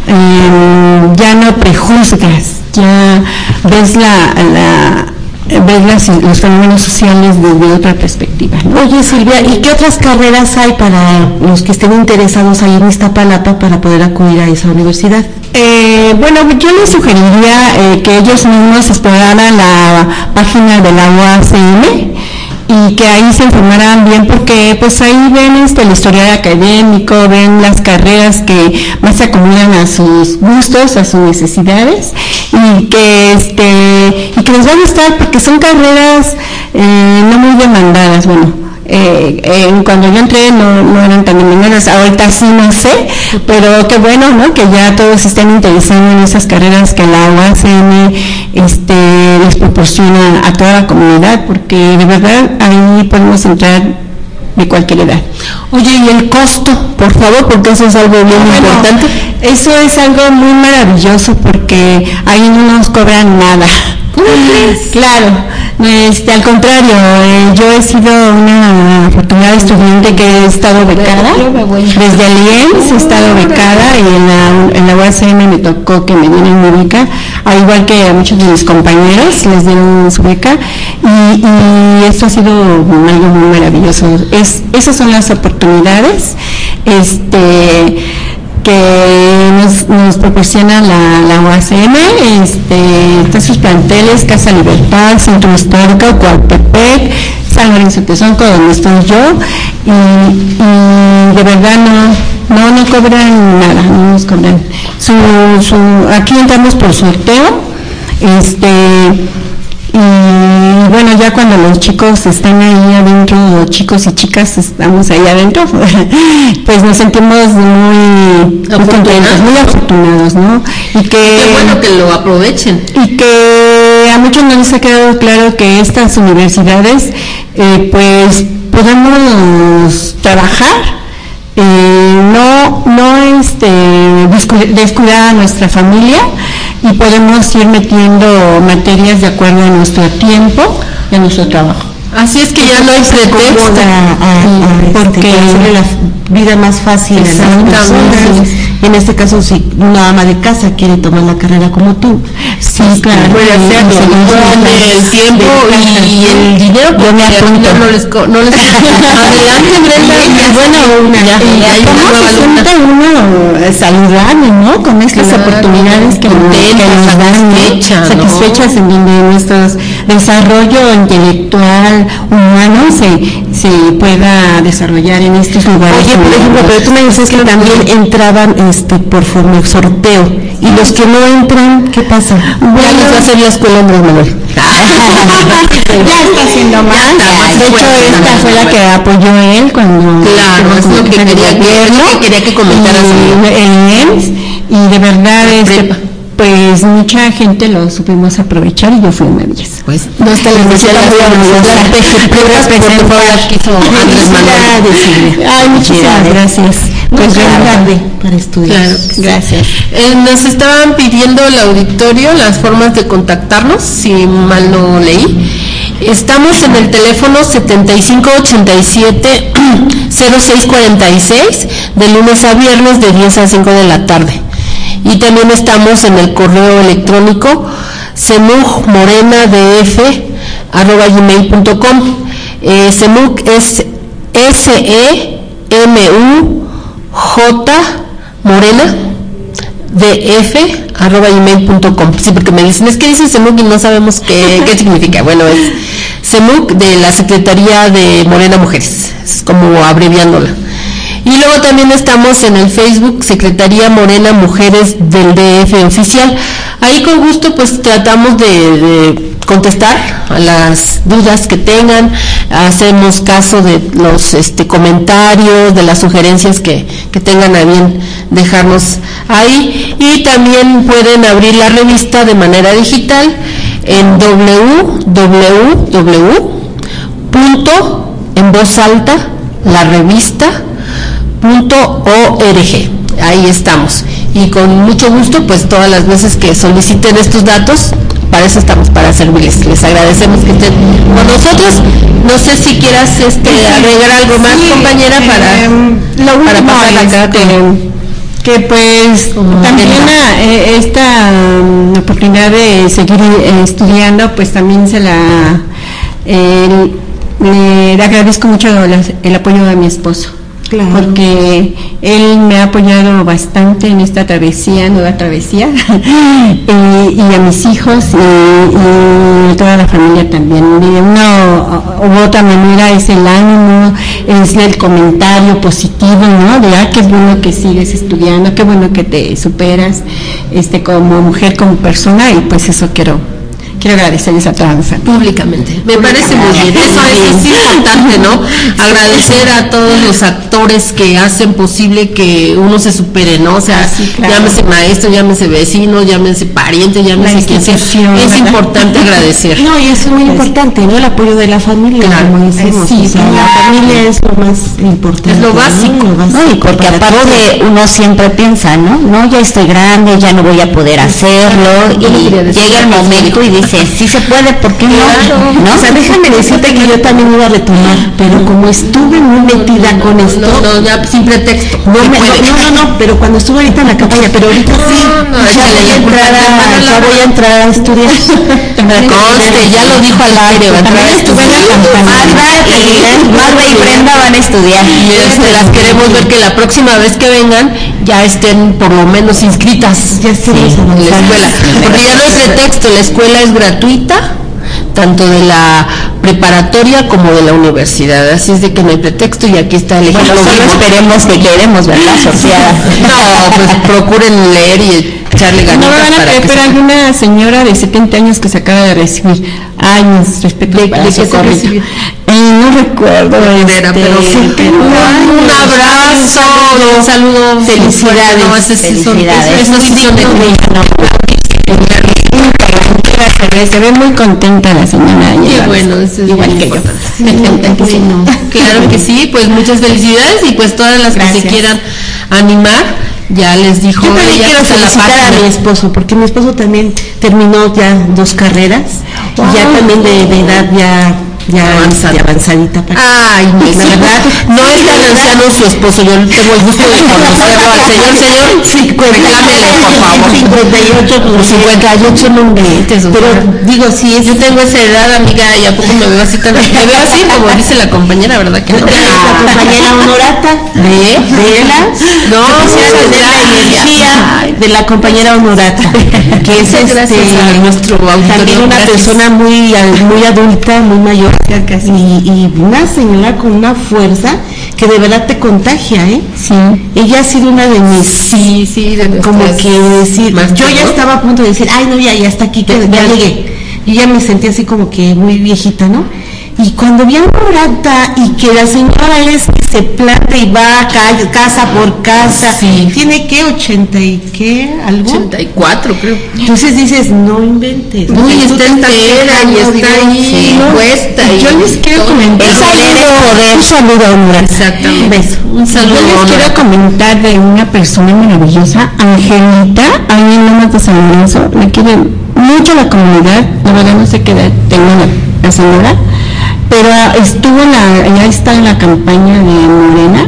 eh, ya no prejuzgas, ya ves la, la ver las, los fenómenos sociales desde otra perspectiva, ¿no? Oye, Silvia, ¿y qué otras carreras hay para los que estén interesados ahí en Iztapalapa para poder acudir a esa universidad? Eh, bueno, yo les sugeriría eh, que ellos mismos exploraran la página de la O A C M y que ahí se informaran bien, porque pues ahí ven este, el historial académico, ven las carreras que más se acomodan a sus gustos, a sus necesidades, y que este y que les va a gustar, porque son carreras eh, no muy demandadas. Bueno, eh, eh, cuando yo entré no, no eran tan demandadas, ahorita sí no sé, pero qué bueno, ¿no? Que ya todos estén interesados en esas carreras que la O A C M este, les proporciona a toda la comunidad, porque de verdad ahí podemos entrar de cualquier edad. Oye, ¿y el costo, por favor? Porque eso es algo bien bueno, importante. Eso es algo muy maravilloso, porque ahí no nos cobran nada. Claro, este, al contrario, eh, yo he sido una afortunada estudiante que he estado becada, desde el I E M S he estado becada y en la, en la U A C M me tocó que me dieran mi beca, al igual que a muchos de mis compañeros les dieron su beca y, y esto ha sido algo muy maravilloso. Es, esas son las oportunidades este, que nos, nos proporciona la, la U A C M, este, todos sus planteles, Casa Libertad, Centro Histórico, Coatepec, San Lorenzo Tezonco, donde estoy yo, y, y de verdad no, no, no cobran nada, no nos cobran. Su, su, aquí entramos por sorteo, este, y bueno, ya cuando los chicos están ahí adentro, chicos y chicas estamos ahí adentro, pues nos sentimos muy, muy contentos, muy afortunados, ¿no? Y que, qué bueno que lo aprovechen. Y que a muchos no les ha quedado claro que estas universidades, eh, pues podemos trabajar, eh, no, no este, descuidar a nuestra familia, y podemos ir metiendo materias de acuerdo a nuestro tiempo y a nuestro trabajo. Así es que ya no hay pretexto porque hacerle la vida más fácil a las personas. En este caso, si una ama de casa quiere tomar la carrera como tú, sí, claro, puede hacerlo, pone el tiempo y el dinero, yo me apunto. No les, no les adelante, Brenda. Y bueno, una, ya, y ¿cómo se siente uno saludable, ¿no? Con estas claro, oportunidades que, contenta, que nos dan, satisfecha, ¿no? Satisfechas en donde nuestro desarrollo intelectual humano se, se pueda desarrollar en estos lugares. Oye, por ejemplo, pero tú me dices que también entraban este por forma de sorteo, y los que no entran, ¿qué pasa? Bueno, ya les va a hacer la escuela Andrés Manuel. Ya está haciendo más. De hecho, esta fue la que apoyó él cuando claro, es lo que quería, gobierno, que quería que comentaras el I E M S, y de verdad este, pues mucha gente lo supimos aprovechar y yo fui una de ellas. Pues no está la universidad Ay, muchísimas gracias. Pues tarde para estudiar. Claro, gracias. Eh, nos estaban pidiendo el auditorio las formas de contactarnos, si mal no leí. Estamos en el teléfono setenta y cinco ochenta y siete cero seis cuarenta y seis de lunes a viernes de diez a cinco de la tarde. Y también estamos en el correo electrónico semugmorenadf arroba gmail punto com. Eh, semug es S E M U J Morena D F arroba gmail punto com. Sí, porque me dicen, es que dicen Semug y no sabemos qué, qué significa. Bueno, es Semug de la Secretaría de Morena Mujeres, es como abreviándola. Y luego también estamos en el Facebook Secretaría Morena Mujeres del D F Oficial. Ahí con gusto pues tratamos de, de contestar a las dudas que tengan, hacemos caso de los este, comentarios, de las sugerencias que, que tengan a bien dejarnos ahí, y también pueden abrir la revista de manera digital en w w w punto en voz alta la revista punto org. Ahí estamos, y con mucho gusto pues todas las veces que soliciten estos datos, para eso estamos, para servirles. Les agradecemos que estén con nosotros. No sé si quieras este, agregar algo más, sí, compañera, para, eh, lo para pasar acá este, con, que pues también a, eh, esta um, oportunidad de seguir eh, estudiando, pues también se la eh, le, le agradezco mucho la, el apoyo de mi esposo. Claro. Porque él me ha apoyado bastante en esta travesía, nueva travesía, y, y a mis hijos y, y toda la familia también. De una u otra manera es el ánimo, es el comentario positivo, ¿no? De, ah, qué bueno que sigues estudiando, qué bueno que te superas este, como mujer, como persona, y pues eso quiero quiero agradecerles a todas públicamente. Me parece muy bien. Eso es, es importante, ¿no? Agradecer a todos los actores que hacen posible que uno se supere, ¿no? O sea, sí, claro. Llámese maestro, llámese vecino, llámese pariente, llámese quien sea. Es ¿verdad? Importante agradecer. No, y eso es muy importante, ¿no? El apoyo de la familia, claro. Como decimos. Sí, o sea, claro. La familia es lo más importante. Es lo básico. ¿no? No, y porque aparte uno siempre piensa, ¿no? No, ya estoy grande, ya no voy a poder hacerlo, y llega el momento y dice, dice, sí se puede, ¿por qué no? Claro. ¿No? O sea, déjame decirte que yo también iba a retomar, pero como estuve muy metida con esto, no, no, ya sin pretexto. No, me, no, no, no, no, pero cuando estuve ahorita en la campaña, pero ahorita sí, no, no, ya, voy a entrar a, ya voy a entrar a estudiar. Conste, ya lo dijo al aire, va a entrar a estudiar. Magda y Brenda van a estudiar. Y este, las queremos ver que la próxima vez que vengan ya estén por lo menos inscritas ya sí, en la escuela. Porque ya no es pretexto, la escuela es gratuita, tanto de la preparatoria como de la universidad, así es de que no hay pretexto y aquí está el ejemplo. Bueno, solo esperemos que queremos, ¿verdad? Sorteada. No, pues procuren leer y echarle ganitas. No me van a para creer, que pero se... hay una señora de setenta años que se acaba de recibir. Ay, mis respetos para ¿De su qué se corrida. recibió? Eh, no recuerdo. Era, este, pero sí, pero un años. abrazo, un saludo, Felicidades. No, ese sí son- Felicidades. esos sí son de- Se ve muy contenta la señora. Qué Ella, bueno, eso es igual muy que yo. importante. Bueno, claro que sí, pues muchas felicidades y pues todas las Gracias. que se quieran animar, ya les dijo Yo también ella, quiero está la felicitar a página. mi esposo, porque mi esposo también terminó ya dos carreras, y ya también de, de edad ya, ya Avanzada. de avanzadita. Para Ay, la sí, verdad, no es tan anciano su esposo, yo tengo el gusto de conocerlo al señor, señor, reclámele, por favor. cincuenta y ocho, Por cincuenta y ocho no inventes, o pero sea, digo, sí, es Yo tengo esa edad, amiga, y a poco me veo así tan... Me veo así como dice la compañera, ¿verdad que no? la compañera Honorata ¿de? de la No, yo quisiera sí, tener la energía de la compañera Honorata, que es Muchas gracias este, a nuestro auditorio, también una gracias. persona muy muy adulta, muy mayor, y, y una señora con una fuerza que de verdad te contagia, ¿eh? Sí. Ella ha sido una de mis, Sí, sí, de como nuestras- que decir, más yo que, ya ¿no? estaba a punto de decir, ay no, ya, ya está aquí, que Ya- ya ya- llegué. Y ya me sentí así como que muy viejita, ¿no? Y cuando vi a Honorata y que la señora es que se planta y va calle, casa por casa, Sí. tiene que ochenta y qué, algo. ochenta y cuatro, creo. Entonces dices, no inventes. Uy, O sea, tú está te estás entera y quejando, está digo, ahí, sí, ¿no? puesta y Yo les quiero todo. comentar. El poder es poder. Un saludo a Honorata. Exactamente. Beso. Un saludo. Yo les Honorata. quiero comentar de una persona maravillosa, Angelita, ahí en Lomas de San Lorenzo, le quiere mucho la comunidad, la verdad no sé qué edad tenga la, la señora, pero estuvo en la, ya está en la campaña de Morena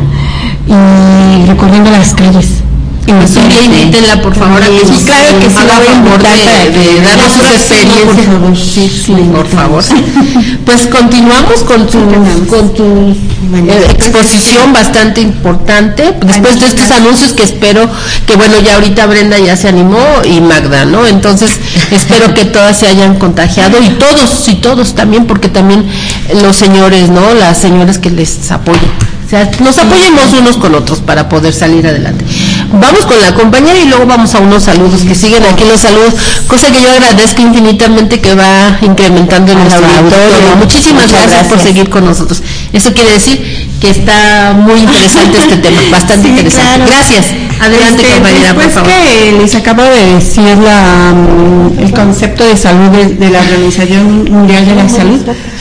y recorriendo las calles. Sí, invítenla, por favor, a que Sí, nos claro que sí, haga la voy a favor invitar de, para de que- darnos sus Por experiencias. favor, sí, sí, Por favor. Pues continuamos con tu, con tu eh, exposición bastante importante. Después de estos anuncios que espero que, bueno, ya ahorita Brenda ya se animó y Magda, ¿no? Entonces espero que todas se hayan contagiado y todos, y todos también, porque también los señores, ¿no? Las señoras que les apoyen. O sea, nos apoyemos unos con otros para poder salir adelante. Vamos con la compañera y luego vamos a unos saludos que siguen aquí los saludos, cosa que yo agradezco infinitamente que va incrementando en nuestro auditorio. Muchísimas Muchas gracias, por gracias. seguir con nosotros. Eso quiere decir que está muy interesante este tema, bastante Sí, interesante. claro. Gracias. Adelante, Este, compañera, por después favor. que les acabo de decir la, mm, el concepto de salud de, de la Organización Mundial de la Salud,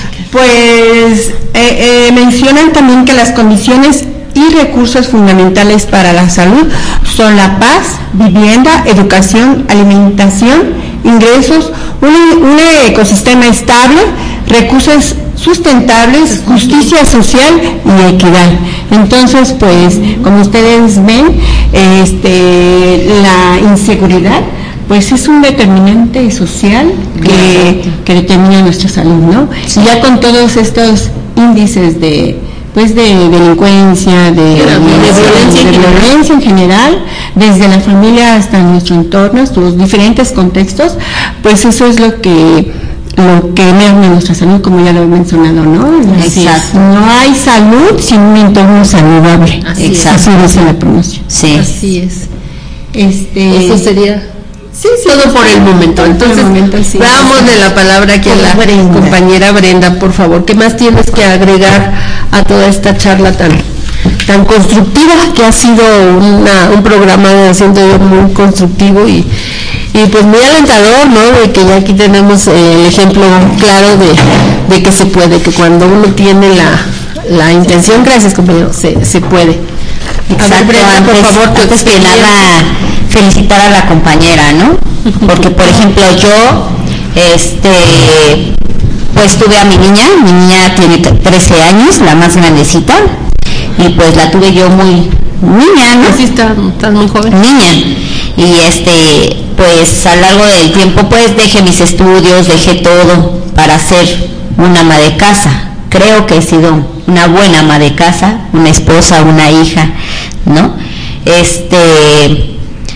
pues eh, eh, mencionan también que las condiciones y recursos fundamentales para la salud son la paz, vivienda, educación, alimentación, ingresos, un, un ecosistema estable, recursos sustentables, justicia social y equidad. Entonces, pues, como ustedes ven, este, la inseguridad, pues es un determinante social que, que determina nuestra salud, ¿no? Y ya con todos estos índices de, pues, de delincuencia, de, de violencia, de violencia en general, desde la familia hasta nuestro entorno, los diferentes contextos, pues eso es lo que lo que merma nuestra salud, como ya lo he mencionado, ¿no? Exacto. No hay salud sin un entorno saludable. Así es. Así dice la promoción. Sí. Así es. Este, Eso sería sí, sí, todo por el momento. Por el Entonces, momento, sí. damos de la palabra aquí a la Brenda. compañera Brenda, por favor. ¿Qué más tienes que agregar a toda esta charla tan tan constructiva que ha sido una, un programa, siento yo, muy constructivo y, y pues muy alentador, ¿no? De que ya aquí tenemos eh, el ejemplo claro de, de que se puede, que cuando uno tiene la, la intención, gracias compañero, se, se puede. A ver, Exacto, Brenda, antes, por favor, tu antes que experiencia. nada felicitar a la compañera, ¿no? Porque por ejemplo yo Este, pues tuve a mi niña, mi niña tiene trece años, la más grandecita, y pues la tuve yo muy niña, ¿no? Sí, está, está muy joven. Niña. Y este, pues a lo largo del tiempo, pues dejé mis estudios, dejé todo para ser una ama de casa. Creo que he sido una buena ama de casa, una esposa, una hija, ¿no? Este,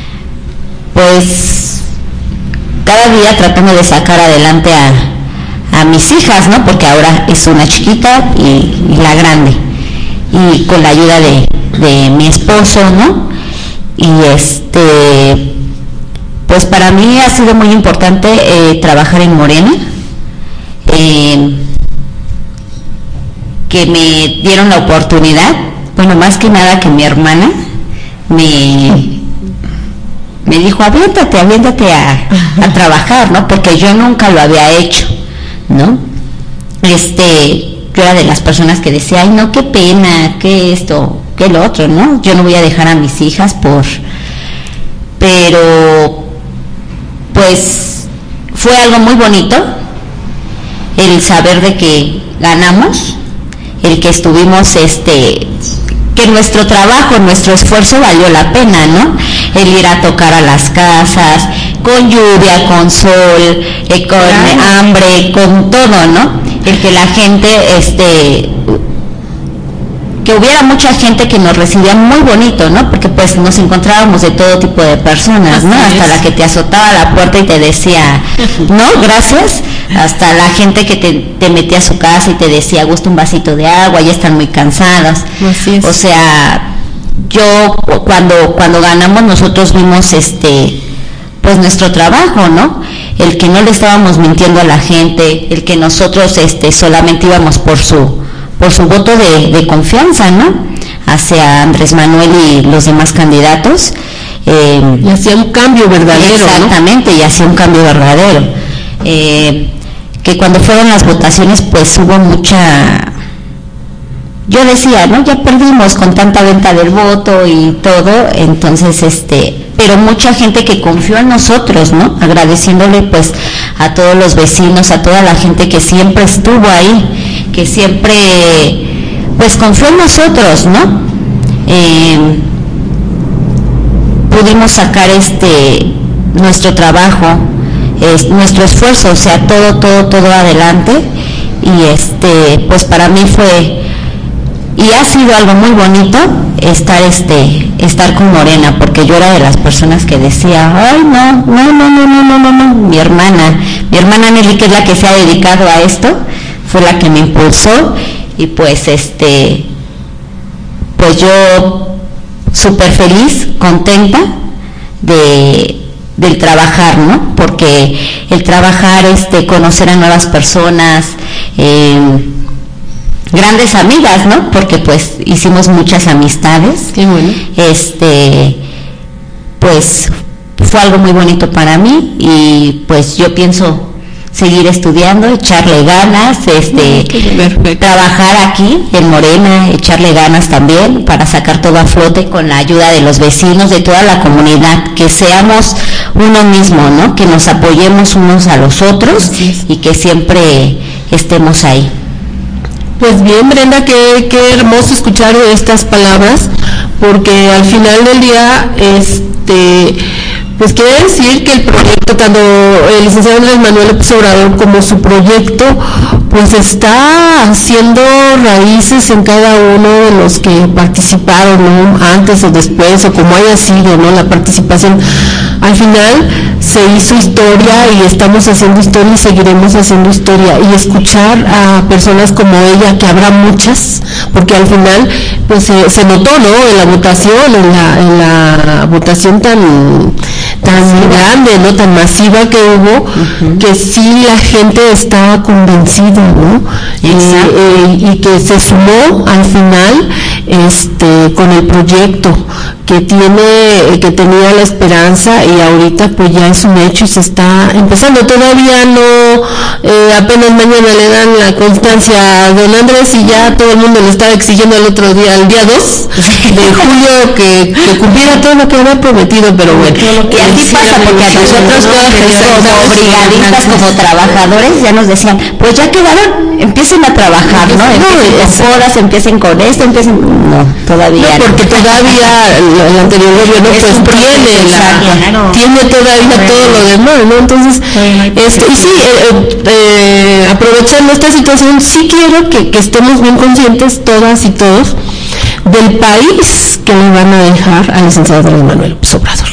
pues cada día tratando de sacar adelante a, a mis hijas, ¿no? Porque ahora es una chiquita y, y la grande. Y con la ayuda de, de mi esposo, ¿no? Y este, pues para mí ha sido muy importante eh, trabajar en Morena. Eh, que me dieron la oportunidad, bueno, más que nada que mi hermana me, me dijo, aviéntate, aviéntate a, a trabajar, ¿no? Porque yo nunca lo había hecho, ¿no? Este, yo era de las personas que decía, ay, no, qué pena, qué esto, qué lo otro, ¿no? Yo no voy a dejar a mis hijas por... Pero, pues, fue algo muy bonito el saber de que ganamos, el que estuvimos, este, que nuestro trabajo, nuestro esfuerzo valió la pena, ¿no? El ir a tocar a las casas, con lluvia, con sol, eh, con claro. hambre, con todo, ¿no? El que la gente, este, que hubiera mucha gente que nos recibía muy bonito, ¿no? Porque pues nos encontrábamos de todo tipo de personas, ¿no? Así hasta es. La que te azotaba la puerta y te decía, no, gracias, hasta la gente que te, te metía a su casa y te decía, gusta un vasito de agua, ya están muy cansadas. Así es. O sea, yo cuando, cuando ganamos nosotros vimos este, pues nuestro trabajo, ¿no? El que no le estábamos mintiendo a la gente, el que nosotros este, solamente íbamos por su por su voto de, de confianza, ¿no? Hacia Andrés Manuel y los demás candidatos. Eh, y hacía un cambio verdadero, exactamente, ¿no? Y hacía un cambio verdadero. Eh, que cuando fueron las votaciones, pues hubo mucha... Yo decía, ¿no? Ya perdimos con tanta venta del voto y todo, entonces, este... pero mucha gente que confió en nosotros, ¿no? Agradeciéndole, pues, a todos los vecinos, a toda la gente que siempre estuvo ahí, que siempre pues confió en nosotros, ¿no? Eh, pudimos sacar este nuestro trabajo, es, nuestro esfuerzo, o sea, todo, todo, todo adelante, y este, pues para mí fue y ha sido algo muy bonito estar este, estar con Morena, porque yo era de las personas que decía, ay no, no, no, no, no, no, no, no, mi hermana, mi hermana Nelly, que es la que se ha dedicado a esto, fue la que me impulsó, y pues este pues yo súper feliz, contenta de del trabajar, ¿no? Porque el trabajar, este, conocer a nuevas personas, eh, grandes amigas, ¿no? Porque pues hicimos muchas amistades. Qué bueno. Este, pues fue algo muy bonito para mí, y pues yo pienso seguir estudiando, echarle ganas, este, trabajar aquí en Morena, echarle ganas también para sacar todo a flote con la ayuda de los vecinos, de toda la comunidad, que seamos uno mismo, ¿no? Que nos apoyemos unos a los otros y que siempre estemos ahí. Pues bien, Brenda, qué, qué hermoso escuchar estas palabras, porque al final del día, este... pues quiere decir que el proyecto, tanto el licenciado Andrés Manuel López Obrador como su proyecto, pues está haciendo raíces en cada uno de los que participaron, ¿no? Antes o después, o como haya sido, ¿no? La participación. Al final se hizo historia, y estamos haciendo historia y seguiremos haciendo historia, y escuchar a personas como ella, que habrá muchas, porque al final pues se, se notó, ¿no? En la votación, en la, en la votación tan tan grande, ¿no? Tan masiva que hubo, uh-huh. que sí la gente está convencida, ¿no? Y, eh, y que se sumó al final, este, con el proyecto, que tiene, que tenía la esperanza, y ahorita pues ya es un hecho y se está empezando. Todavía no, eh, apenas mañana le dan la constancia a don Andrés, y ya todo el mundo le estaba exigiendo el otro día, el día dos de julio, que, que cumpliera todo lo que había prometido, pero bueno. Y al sí pasa, porque a nosotros como brigadistas, como trabajadores, ya nos decían, pues ya quedaron, empiecen a trabajar, ¿no? Empiecen con podas, empiecen con esto, empiecen... No, todavía no. porque todavía el anterior gobierno pues tiene, la, tiene todavía todo lo demás, ¿no? Entonces, este, y sí, eh, eh, aprovechando esta situación, sí quiero que, que estemos bien conscientes, todas y todos, del país que le van a dejar al licenciado Andrés Manuel López Obrador.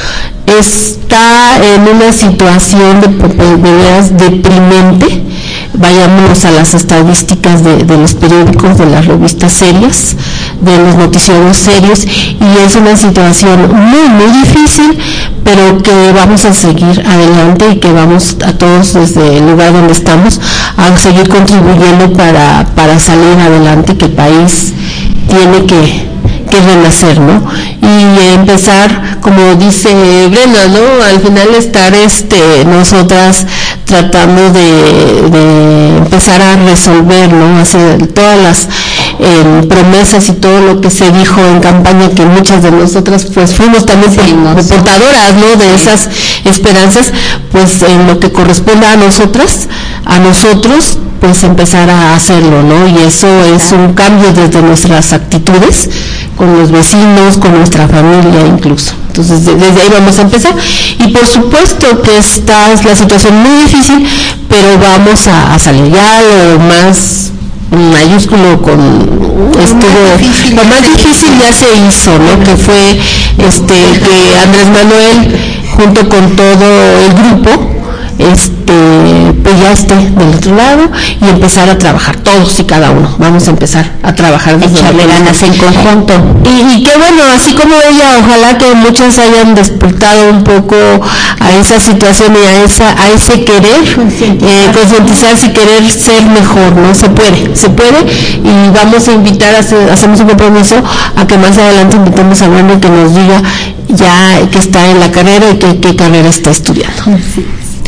Está en una situación de, de veras deprimente. Vayamos a las estadísticas de, de los periódicos, de las revistas serias, de los noticieros serios, y es una situación muy, muy difícil, pero que vamos a seguir adelante y que vamos a todos desde el lugar donde estamos a seguir contribuyendo para, para salir adelante, que el país tiene que que renacer, ¿no? Y empezar, como dice Brenda, ¿no? Al final estar este nosotras tratando de, de empezar a resolver, ¿no? Hacer todas las eh, promesas y todo lo que se dijo en campaña, que muchas de nosotras pues fuimos también sí, no, portadoras, ¿no? De sí. esas esperanzas, pues en lo que corresponda a nosotras, a nosotros, pues empezar a hacerlo, ¿no? Y eso es un cambio desde nuestras actitudes, con los vecinos, con nuestra familia incluso. Entonces, desde ahí vamos a empezar. Y por supuesto que esta es la situación muy difícil, pero vamos a, a salir. Ya lo más mayúsculo con estuvo, lo más difícil ya se hizo, ¿no? Que fue este que Andrés Manuel, junto con todo el grupo, este pues ya esté del otro lado y empezar a trabajar todos y cada uno. Vamos a empezar a trabajar desde echarle ganas en conjunto. Y, y qué bueno, así como ella, ojalá que muchas hayan despertado un poco a esa situación y a esa a ese querer eh, concientizarse y querer ser mejor, ¿no? Se puede, se puede, y vamos a invitar, a hacer, hacemos un compromiso a que más adelante invitemos a Brenda y que nos diga ya que está en la carrera y que, qué carrera está estudiando. Sí.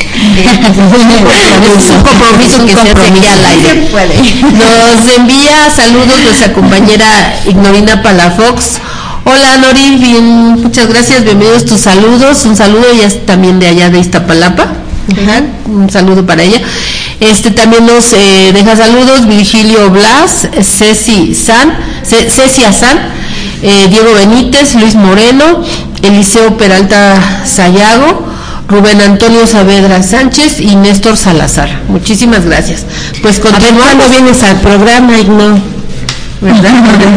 Es un compromiso que se hace aquí al aire. Nos envía saludos nuestra compañera Ignorina Palafox. Hola Nori, bien, muchas gracias, bienvenidos tus saludos. Un saludo, ella es también de allá de Iztapalapa. Uh-huh. Un saludo para ella. Este también nos eh, deja saludos Virgilio Blas, Ceci San, C- Cecia San, eh, Diego Benítez, Luis Moreno, Eliseo Peralta Sayago, Rubén Antonio Saavedra Sánchez y Néstor Salazar. Muchísimas gracias. Pues continuamos. ¿Cuándo vienes al programa, Igno? ¿Verdad?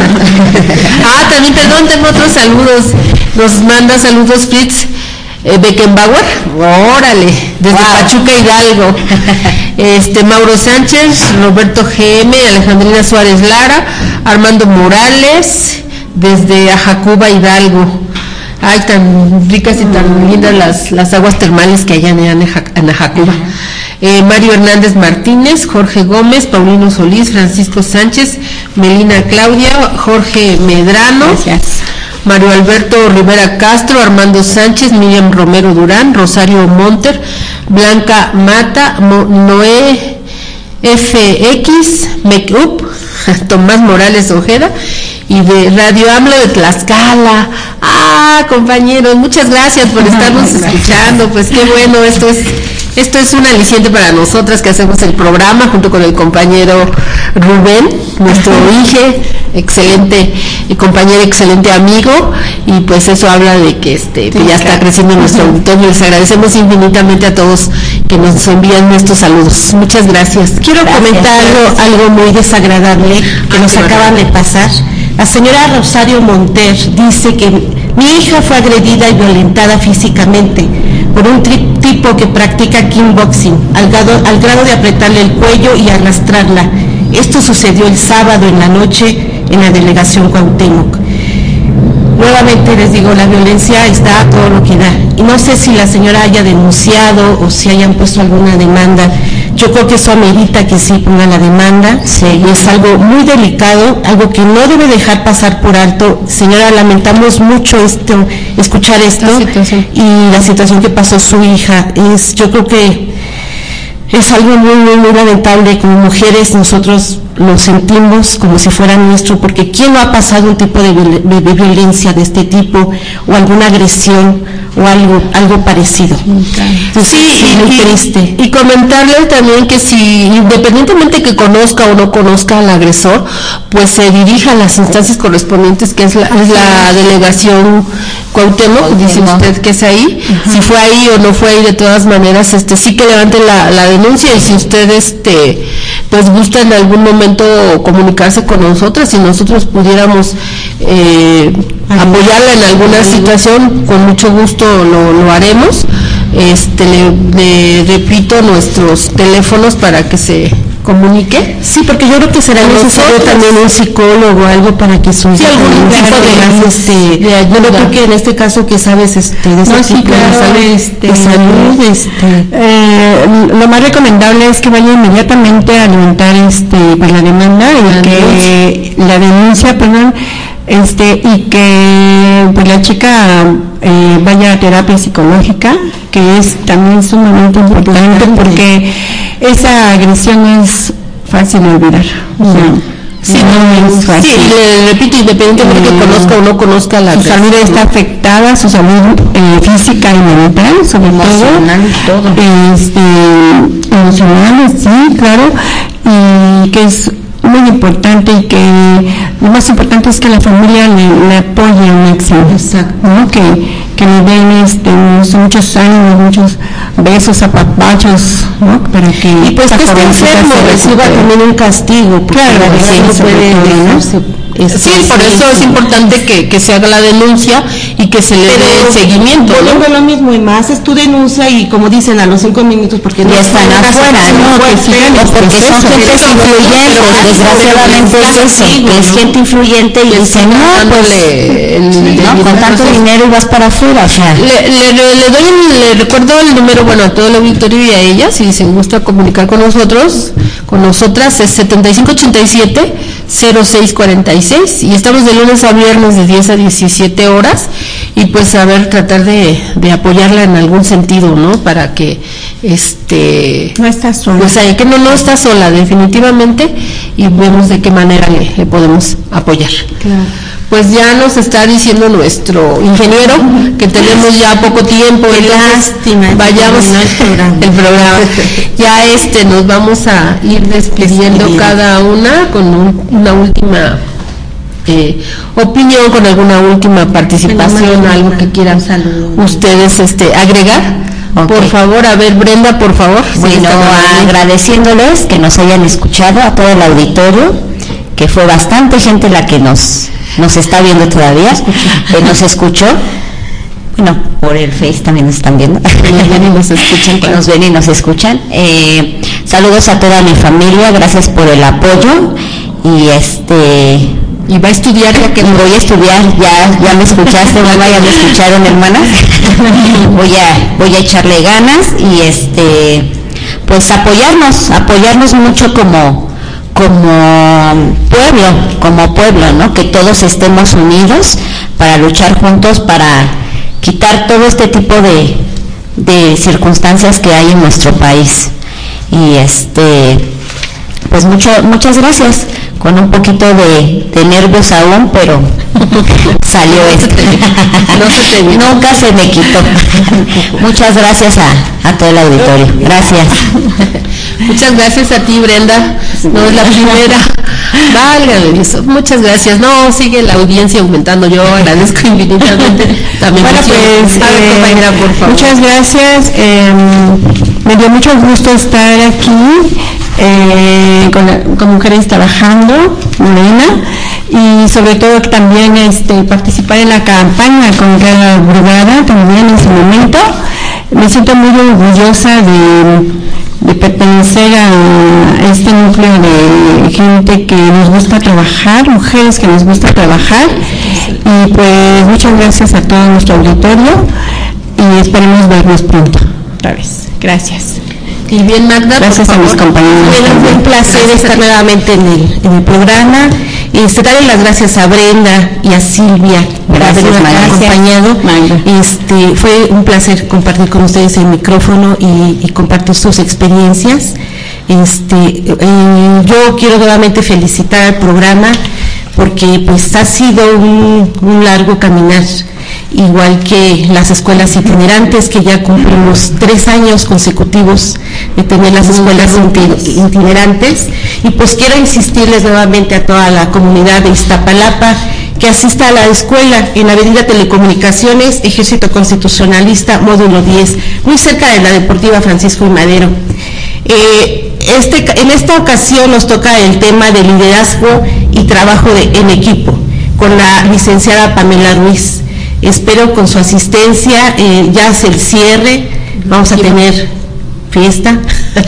Ah, también, perdón, tengo otros saludos. Nos manda saludos Fritz eh, Beckenbauer. Órale, desde wow. Pachuca Hidalgo. Este Mauro Sánchez, Roberto G M, Alejandrina Suárez Lara, Armando Morales, desde Ajacuba Hidalgo. Ay, tan ricas y tan lindas las, las aguas termales que hay en, en Ajacuba. Eh, Mario Hernández Martínez, Jorge Gómez, Paulino Solís, Francisco Sánchez, Melina Claudia, Jorge Medrano, gracias. Mario Alberto Rivera Castro, Armando Sánchez, Miriam Romero Durán, Rosario Monter, Blanca Mata, Mo, Noé F X, Make Up, Tomás Morales Ojeda, y de Radio AMLO de Tlaxcala. Ah, compañeros, muchas gracias por estarnos escuchando. Pues qué bueno, esto es esto es un aliciente para nosotras que hacemos el programa junto con el compañero Rubén, nuestro hijo, excelente compañero, excelente amigo, y pues eso habla de que este que ya está creciendo nuestro auditorio. Les agradecemos infinitamente a todos que nos envían estos saludos. Muchas gracias. Quiero gracias, comentar algo, algo muy desagradable que ah, nos acaban de pasar. La señora Rosario Monter dice que mi hija fue agredida y violentada físicamente por un tri- tipo que practica kickboxing, al grado, al grado de apretarle el cuello y arrastrarla. Esto sucedió el sábado en la noche en la delegación Cuauhtémoc. Nuevamente les digo, la violencia está a todo lo que da. Y no sé si la señora haya denunciado o si hayan puesto alguna demanda. Yo creo que eso amerita que sí ponga la demanda. Sí. Es algo muy delicado, algo que no debe dejar pasar por alto. Señora, lamentamos mucho esto, escuchar esto y la situación que pasó su hija. Es, yo creo que es algo muy, muy, muy lamentable. Como mujeres nosotros lo sentimos como si fuera nuestro, porque ¿quién no ha pasado un tipo de, de, de violencia de este tipo o alguna agresión o algo algo parecido? Entonces, sí, sí, muy y, triste. Y comentarle también que si, independientemente que conozca o no conozca al agresor, pues se dirija a las instancias correspondientes, que es la, es la delegación Cuauhtémoc, dice usted que es ahí. Uh-huh. Si fue ahí o no fue ahí, de todas maneras, este sí que levante la, la denuncia, y si usted este pues gusta en algún momento comunicarse con nosotras, si nosotros pudiéramos eh, apoyarla en alguna situación, con mucho gusto lo, lo haremos. Este le, le repito nuestros teléfonos para que se comunique. Sí, porque yo creo que será necesario también un psicólogo o algo para que su sí, algún tipo de, este, de ayuda. Yo creo que en este caso que sabes este de ese no, tipo sí, claro, de salud, este, de salud este. Eh, lo más recomendable es que vaya inmediatamente a levantar este pues la demanda y la que denuncia. la denuncia, perdón, este y que pues la chica eh, vaya a terapia psicológica, que es también sumamente importante porque esa agresión es fácil de olvidar. O sea, sí, no es fácil. Sí, le repito, independientemente de que conozca o no conozca la su agresión, salud está afectada, su salud eh, física y mental, sobre emocional, todo, todo. Este, emocional, sí, claro, y que es muy importante, y que lo más importante es que la familia le, le apoye a máximo, ¿no? que, que le den este, muchos ánimos, muchos besos, apapachos, ¿no? Para que y pues que esté enfermo reciba también un castigo, porque claro, la verdad no puede dejarse. Este, sí, por eso es importante que, que se haga la denuncia y que se le dé seguimiento. Volviendo ¿no? lo mismo, y más es tu denuncia y como dicen a los cinco minutos, porque ya no están afuera, ¿no? Que siguen, o porque son gente influyente, desgraciadamente es eso, que es gente influyente y dicen, no, pues, el, no, con tanto dinero y vas para afuera, o sea. Le, le, le doy, el, le recuerdo el número, bueno, a todo el auditorio y a ella, si se gusta comunicar con nosotros, con nosotras, es setenta y cinco ochenta y siete cero seis cuarenta y seis, y estamos de lunes a viernes de diez a diecisiete horas, y pues a ver, tratar de, de apoyarla en algún sentido, ¿no? Para que este no está sola, pues ahí que no no está sola definitivamente, y vemos de qué manera le, le podemos apoyar. Claro. Pues ya nos está diciendo nuestro ingeniero que tenemos ya poco tiempo, qué lástima, vayamos el programa. el programa. Ya este nos vamos a ir despidiendo Despidiendo. cada una con un, una última eh, opinión, con alguna última participación, bueno, algo que quieran ustedes este agregar. Okay. Por favor, a ver, Brenda, por favor. Bueno, agradeciéndoles que nos hayan escuchado, a todo el auditorio, que fue bastante gente la que nos nos está viendo todavía, que nos escuchó. Bueno, por el Face también nos están viendo. Nos ven y nos escuchan. Que nos ven y nos escuchan. Eh, saludos a toda mi familia, gracias por el apoyo. Y este... Y va a estudiar, ya que voy a estudiar, ya ya me escuchaste, mamá, ya me escucharon, hermanas. Voy a voy a echarle ganas y este pues apoyarnos, apoyarnos mucho como como pueblo, como pueblo, ¿no? Que todos estemos unidos para luchar juntos, para quitar todo este tipo de de circunstancias que hay en nuestro país. Y este pues mucho muchas gracias. Con un poquito de, de nervios aún, pero salió esto. No se te Nunca se me quitó. Muchas gracias a, a todo el auditorio. Gracias. Muchas gracias a ti, Brenda. No es la primera. Válgame Dios. Muchas gracias. No, sigue la audiencia aumentando. Yo agradezco infinitamente. También bueno, pues, ver, eh, compañera, por favor. Muchas gracias. Eh, me dio mucho gusto estar aquí. Eh, con, la, con mujeres trabajando, Morena, y sobre todo también este, participar en la campaña con cada brigada también en su momento. Me siento muy orgullosa de, de pertenecer a este núcleo de gente que nos gusta trabajar, mujeres que nos gusta trabajar, y pues muchas gracias a todo nuestro auditorio y esperemos vernos pronto otra vez. Gracias. Y bien, Magda, gracias por a mis compañeros. Bueno, fue un placer gracias. estar nuevamente en el, en el programa. Este, darle las gracias a Brenda y a Silvia por habernos acompañado. Este, fue un placer compartir con ustedes el micrófono y, y compartir sus experiencias. Este, eh, yo quiero nuevamente felicitar al programa porque pues ha sido un, un largo caminar, igual que las escuelas itinerantes, que ya cumplimos tres años consecutivos de tener las escuelas itinerantes, y pues quiero insistirles nuevamente a toda la comunidad de Iztapalapa que asista a la escuela en Avenida Telecomunicaciones, Ejército Constitucionalista, módulo diez, muy cerca de la Deportiva Francisco I. Madero. Eh, este, en esta ocasión nos toca el tema de liderazgo y trabajo de, en equipo, con la licenciada Pamela Ruiz. Espero con su asistencia, eh, ya hace el cierre, vamos a tener fiesta,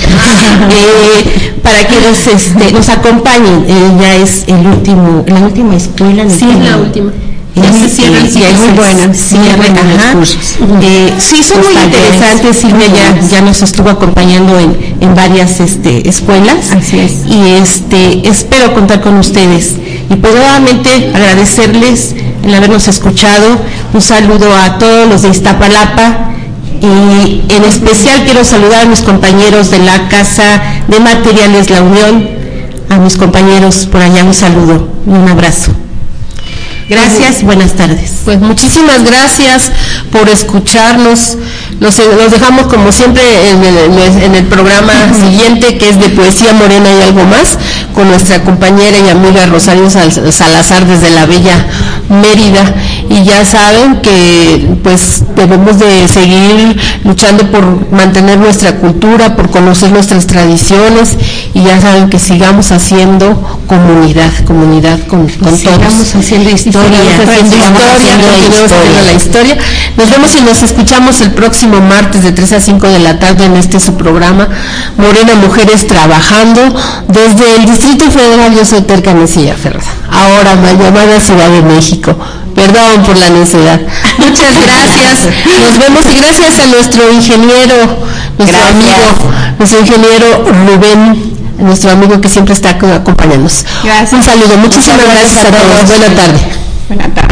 eh, para que nos, este, nos acompañen. Eh, ya es el último, la última escuela. Sí, es la última. Ya se cierra el ciclo, muy buena, cierre, ajá. Eh, sí, son muy interesantes. Silvia ya, ya nos estuvo acompañando en, en varias este, escuelas. Así es. Y este, espero contar con ustedes. Y pues nuevamente agradecerles el habernos escuchado. Un saludo a todos los de Iztapalapa. Y en especial quiero saludar a mis compañeros de la Casa de Materiales La Unión, a mis compañeros por allá, un saludo y un abrazo. Gracias, buenas tardes. Pues muchísimas gracias por escucharnos. Los, los dejamos como siempre en el, en el programa siguiente, que es de Poesía Morena y algo más, con nuestra compañera y amiga Rosario Salazar desde la bella Mérida. Y ya saben que pues debemos de seguir luchando por mantener nuestra cultura, por conocer nuestras tradiciones, y ya saben que sigamos haciendo comunidad, comunidad con, con todos. Sigamos haciendo historia. Sigamos haciendo historia, continuemos haciendo la historia. Nos vemos y nos escuchamos el próximo martes de tres a cinco de la tarde en este su programa Morena Mujeres Trabajando, desde el Distrito Federal. Yo soy Terca Necilla Ferraz, ahora mal llamada Ciudad de México. Perdón por la necedad. Muchas gracias. Nos vemos, y gracias a nuestro ingeniero, nuestro gracias. amigo, nuestro ingeniero Rubén, nuestro amigo que siempre está acompañándonos. Gracias. Un saludo. Muchísimas gracias, gracias a todos. Buena tarde. Buena tarde.